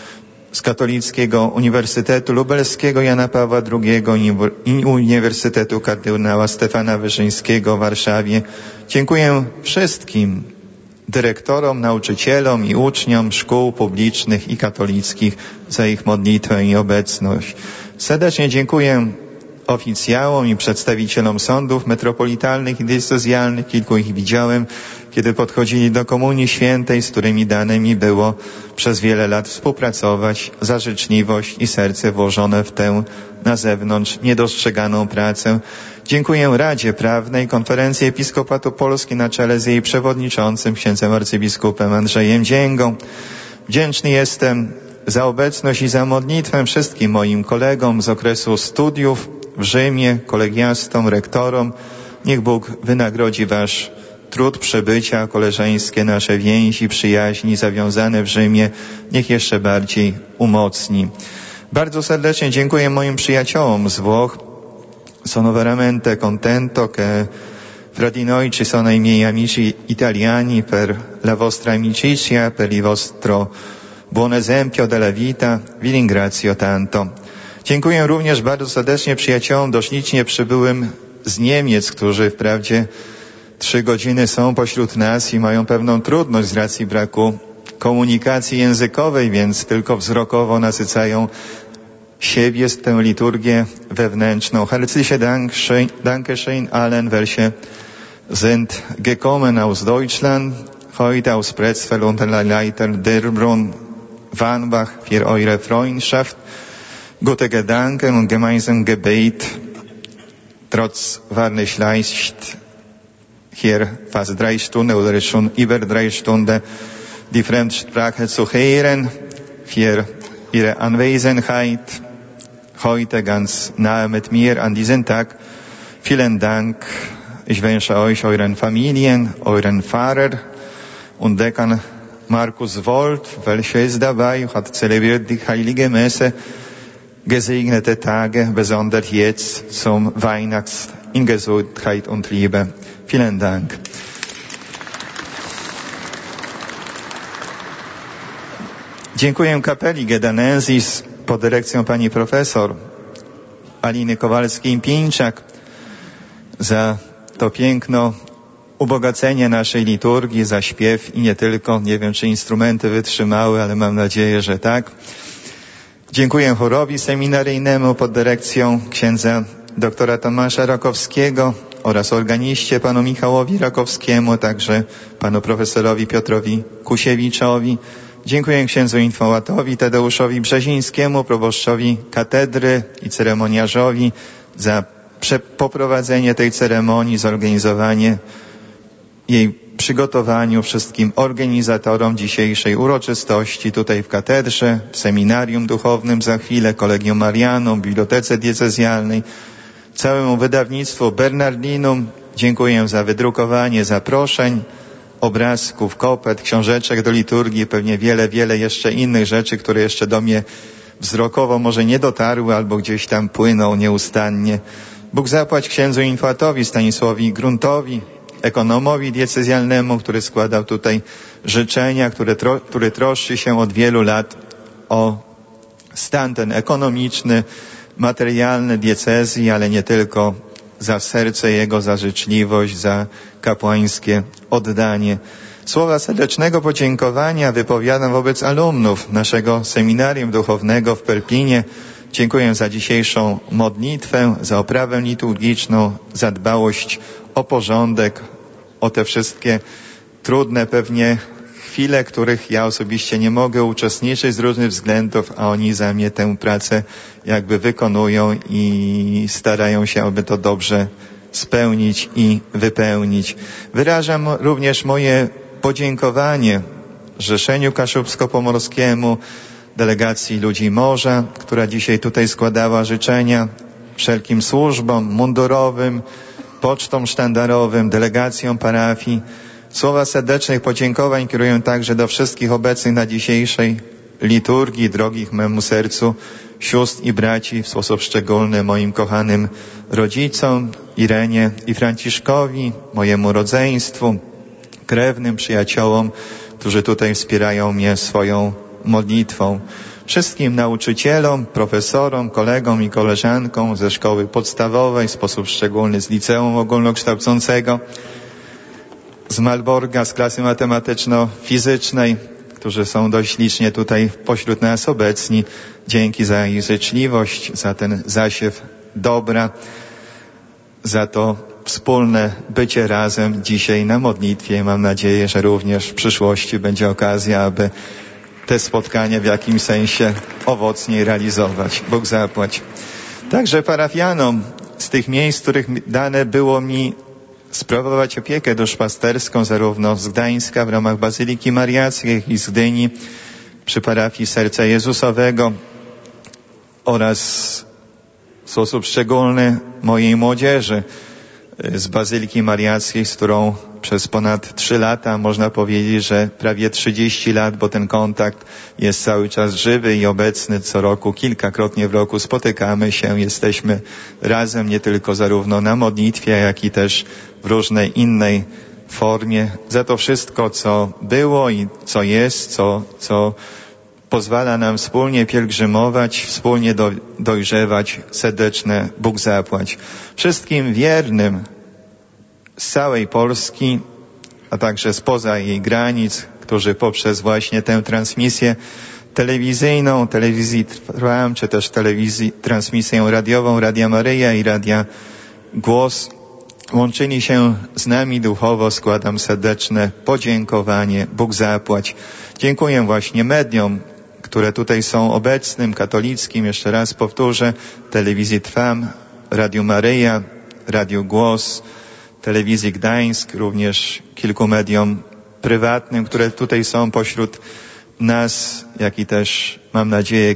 z Katolickiego Uniwersytetu Lubelskiego Jana Pawła drugiego i Uniwersytetu Kardynała Stefana Wyszyńskiego w Warszawie. Dziękuję wszystkim dyrektorom, nauczycielom i uczniom szkół publicznych i katolickich za ich modlitwę i obecność. Serdecznie dziękuję oficjałom i przedstawicielom sądów metropolitalnych i diecezjalnych. Kilku ich widziałem, kiedy podchodzili do Komunii Świętej, z którymi dane mi było przez wiele lat współpracować za życzliwość i serce włożone w tę na zewnątrz niedostrzeganą pracę. Dziękuję Radzie Prawnej Konferencji Episkopatu Polski na czele z jej przewodniczącym, księdzem arcybiskupem Andrzejem Dzięgą. Wdzięczny jestem za obecność i za modlitwę wszystkim moim kolegom z okresu studiów w Rzymie, kolegiastom, rektorom. Niech Bóg wynagrodzi wasz trud przebycia, koleżeńskie nasze więzi, przyjaźni zawiązane w Rzymie. Niech jeszcze bardziej umocni. Bardzo serdecznie dziękuję moim przyjaciołom z Włoch. Sono veramente contento che fra di noi ci sono i miei amici italiani per la vostra amicizia, per il vostro buon esempio della vita. Vi ringrazio tanto. Dziękuję również bardzo serdecznie przyjaciołom doślicznie przybyłym z Niemiec, którzy wprawdzie trzy godziny są pośród nas i mają pewną trudność z racji braku komunikacji językowej, więc tylko wzrokowo nasycają siebie, tę liturgię wewnętrzną. Herzliche Dankeschön allen, welche sind gekommen aus Deutschland, heute aus Pretzfeld unter der Leiter Dirbrunn Warnbach für eure Freundschaft, gute Gedanken und gemeinsamen Gebet, trotz war nicht leicht, hier fast drei Stunden oder schon über drei Stunden die Fremdsprache zu hören, für ihre Anwesenheit heute ganz nahe mit mir an diesem Tag. Vielen Dank. Ich wünsche euch, euren Familien, euren Pfarrer und Dekan Markus Wold, welcher ist dabei, hat zelebriert die Heilige Messe, gesegnete Tage, besonders jetzt zum Weihnachts in Gesundheit und Liebe. Vielen Dank. Dziękuję kapeli Gedanensis pod dyrekcją pani profesor Aliny Kowalskiej-Pieńczak za to piękno ubogacenie naszej liturgii, za śpiew i nie tylko. Nie wiem, czy instrumenty wytrzymały, ale mam nadzieję, że tak. Dziękuję chórowi seminaryjnemu pod dyrekcją księdza doktora Tomasza Rakowskiego oraz organiście panu Michałowi Rakowskiemu, także panu profesorowi Piotrowi Kusiewiczowi. Dziękuję księdzu informatowi Tadeuszowi Brzezińskiemu, proboszczowi katedry i ceremoniarzowi za poprowadzenie tej ceremonii, zorganizowanie jej przygotowaniu, wszystkim organizatorom dzisiejszej uroczystości tutaj w katedrze, w seminarium duchownym za chwilę, Kolegium Marianum, Bibliotece Diecezjalnej, całemu wydawnictwu Bernardinum. Dziękuję za wydrukowanie zaproszeń, obrazków, kopet, książeczek do liturgii, pewnie wiele, wiele jeszcze innych rzeczy, które jeszcze do mnie wzrokowo może nie dotarły albo gdzieś tam płyną nieustannie. Bóg zapłać księdzu infatowi Stanisławowi Gruntowi, ekonomowi diecezjalnemu, który składał tutaj życzenia, który, tro, który troszczy się od wielu lat o stan ten ekonomiczny, materialny diecezji, ale nie tylko, za serce jego, za życzliwość, za kapłańskie oddanie. Słowa serdecznego podziękowania wypowiadam wobec alumnów naszego seminarium duchownego w Pelplinie. Dziękuję za dzisiejszą modlitwę, za oprawę liturgiczną, za dbałość o porządek, o te wszystkie trudne pewnie chwile, których ja osobiście nie mogę uczestniczyć z różnych względów, a oni za mnie tę pracę jakby wykonują i starają się, aby to dobrze spełnić i wypełnić. Wyrażam również moje podziękowanie Zrzeszeniu Kaszubsko-Pomorskiemu, delegacji Ludzi Morza, która dzisiaj tutaj składała życzenia, wszelkim służbom mundurowym, pocztom sztandarowym, delegacjom parafii. Słowa serdecznych podziękowań kieruję także do wszystkich obecnych na dzisiejszej liturgii, drogich memu sercu sióstr i braci, w sposób szczególny moim kochanym rodzicom, Irenie i Franciszkowi, mojemu rodzeństwu, krewnym, przyjaciołom, którzy tutaj wspierają mnie swoją modlitwą. Wszystkim nauczycielom, profesorom, kolegom i koleżankom ze szkoły podstawowej, w sposób szczególny z liceum ogólnokształcącego, z Malborga, z klasy matematyczno-fizycznej, którzy są dość licznie tutaj pośród nas obecni. Dzięki za ich życzliwość, za ten zasiew dobra, za to wspólne bycie razem dzisiaj na modlitwie. Mam nadzieję, że również w przyszłości będzie okazja, aby te spotkania w jakimś sensie owocniej realizować. Bóg zapłać. Także parafianom z tych miejsc, w których dane było mi sprawować opiekę duszpasterską, zarówno z Gdańska w ramach Bazyliki Mariackiej, jak i z Gdyni przy parafii Serca Jezusowego oraz w sposób szczególny mojej młodzieży z Bazyliki Mariackiej, z którą przez ponad trzy lata, można powiedzieć, że prawie trzydzieści lat, bo ten kontakt jest cały czas żywy i obecny. Co roku, kilkakrotnie w roku spotykamy się, jesteśmy razem nie tylko zarówno na modlitwie, jak i też w różnej innej formie. Za to wszystko, co było i co jest, co, co pozwala nam wspólnie pielgrzymować, wspólnie do, dojrzewać, serdeczne Bóg zapłać. Wszystkim wiernym z całej Polski, a także spoza jej granic, którzy poprzez właśnie tę transmisję telewizyjną, telewizji Trwam, czy też telewizji, transmisję radiową Radia Maryja i Radia Głos, łączyli się z nami duchowo, składam serdeczne podziękowanie. Bóg zapłać. Dziękuję właśnie mediom, które tutaj są obecnym, katolickim, jeszcze raz powtórzę, telewizji Trwam, Radiu Maryja, Radiu Głos, telewizji Gdańsk, również kilku mediom prywatnym, które tutaj są pośród nas, jak i też mam nadzieję,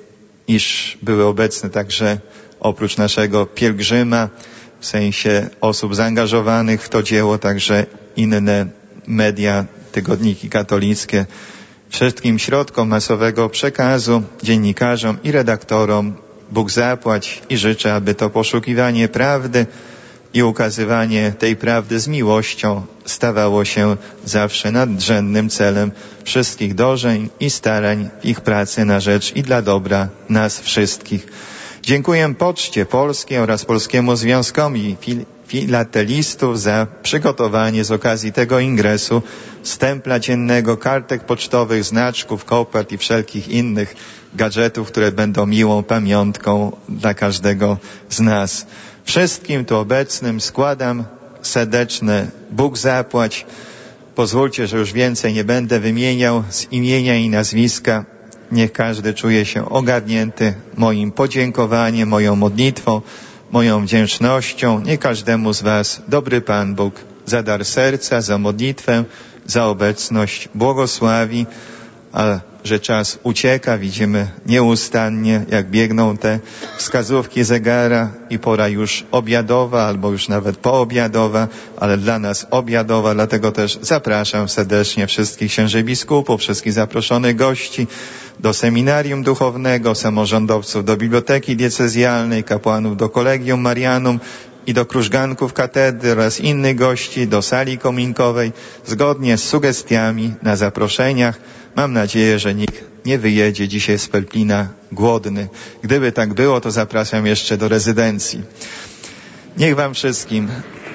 iż były obecne także oprócz naszego pielgrzyma, w sensie osób zaangażowanych w to dzieło, także inne media, tygodniki katolickie, wszystkim środkom masowego przekazu, dziennikarzom i redaktorom Bóg zapłać i życzę, aby to poszukiwanie prawdy i ukazywanie tej prawdy z miłością stawało się zawsze nadrzędnym celem wszystkich dążeń i starań w ich pracy na rzecz i dla dobra nas wszystkich. Dziękuję Poczcie Polskiej oraz Polskiemu Związkowi Fil- Filatelistów za przygotowanie z okazji tego ingresu stempla dziennego, kartek pocztowych, znaczków, kopert i wszelkich innych gadżetów, które będą miłą pamiątką dla każdego z nas. Wszystkim tu obecnym składam serdeczne Bóg zapłać. Pozwólcie, że już więcej nie będę wymieniał z imienia i nazwiska. Niech każdy czuje się ogarnięty moim podziękowaniem, moją modlitwą, moją wdzięcznością. Niech każdemu z was dobry Pan Bóg za dar serca, za modlitwę, za obecność błogosławi, a że czas ucieka, widzimy nieustannie, jak biegną te wskazówki zegara i pora już obiadowa, albo już nawet poobiadowa, ale dla nas obiadowa, dlatego też zapraszam serdecznie wszystkich księży biskupów, wszystkich zaproszonych gości do seminarium duchownego, samorządowców do biblioteki diecezjalnej, kapłanów do Collegium Marianum i do krużganków katedry oraz innych gości do sali kominkowej, zgodnie z sugestiami na zaproszeniach. Mam nadzieję, że nikt nie wyjedzie dzisiaj z Pelplina głodny. Gdyby tak było, to zapraszam jeszcze do rezydencji. Niech wam wszystkim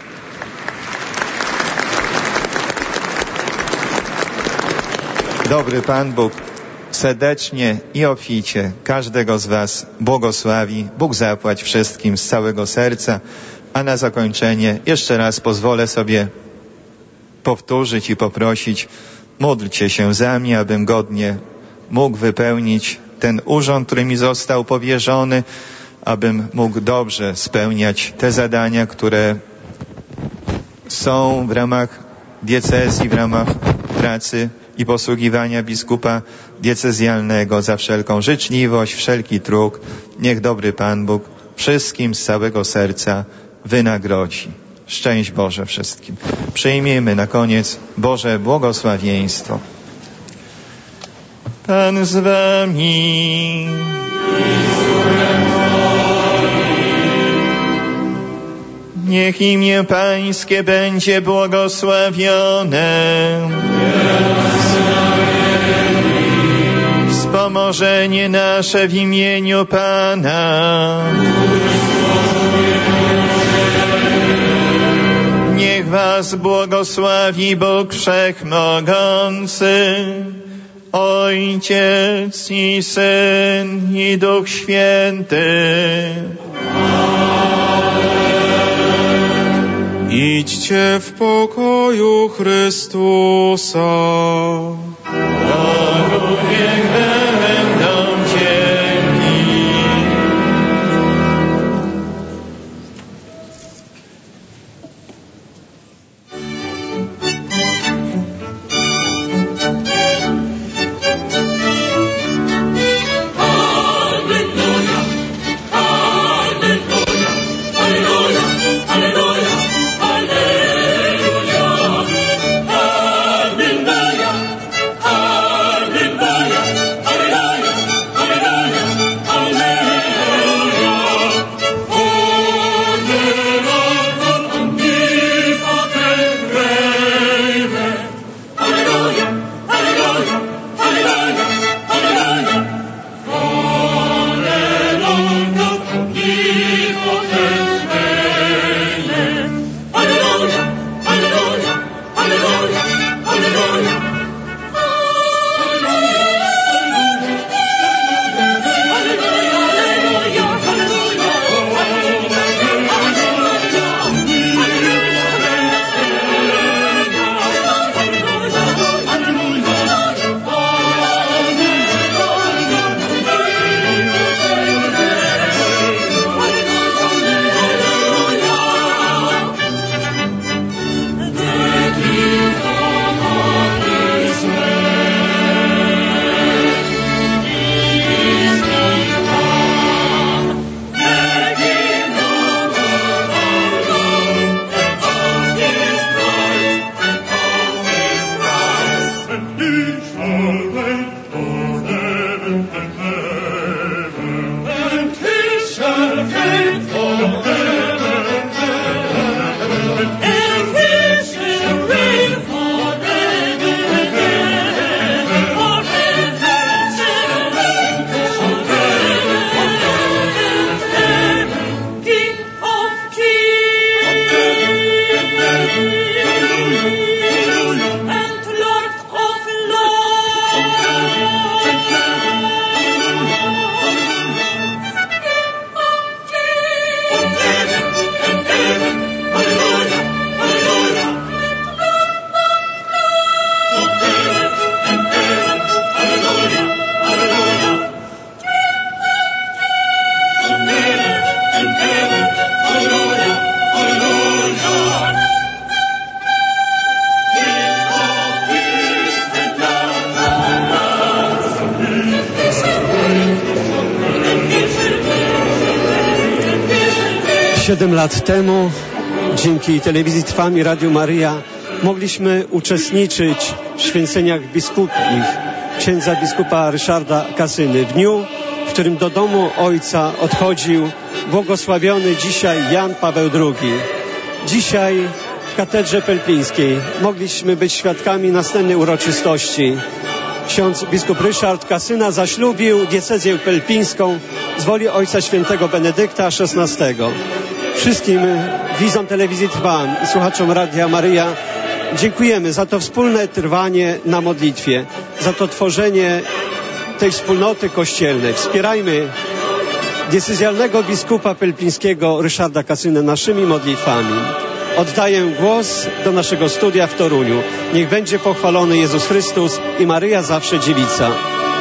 dobry Pan Bóg serdecznie i obficie każdego z was błogosławi. Bóg zapłać wszystkim z całego serca. A na zakończenie jeszcze raz pozwolę sobie powtórzyć i poprosić, módlcie się za mnie, abym godnie mógł wypełnić ten urząd, który mi został powierzony, abym mógł dobrze spełniać te zadania, które są w ramach diecezji, w ramach pracy i posługiwania biskupa diecezjalnego. Za wszelką życzliwość, wszelki trud, niech dobry Pan Bóg wszystkim z całego serca wynagrodzi. Szczęść Boże wszystkim. Przyjmijmy na koniec Boże błogosławieństwo. Pan z wami. Niech imię Pańskie będzie błogosławione. Wspomożenie nasze w imieniu Pana. Niech was błogosławi Bóg Wszechmogący, Ojciec i Syn i Duch Święty. Idźcie w pokoju Chrystusa. Bogu niech będą dzięki. Siedem lat temu dzięki telewizji Trwam i Radiu Maryja mogliśmy uczestniczyć w święceniach biskupich księdza biskupa Ryszarda Kasyny w dniu, w którym do domu Ojca odchodził błogosławiony dzisiaj Jan Paweł drugi. Dzisiaj w katedrze pelplińskiej mogliśmy być świadkami następnej uroczystości. Ksiądz biskup Ryszard Kasyna zaślubił diecezję pelpińską z woli Ojca Świętego Benedykta szesnastego. Wszystkim widzom telewizji Trwam i słuchaczom Radia Maryja dziękujemy za to wspólne trwanie na modlitwie, za to tworzenie tej wspólnoty kościelnej. Wspierajmy diecezjalnego biskupa pelpińskiego Ryszarda Kasynę naszymi modlitwami. Oddaję głos do naszego studia w Toruniu. Niech będzie pochwalony Jezus Chrystus i Maryja zawsze dziewica.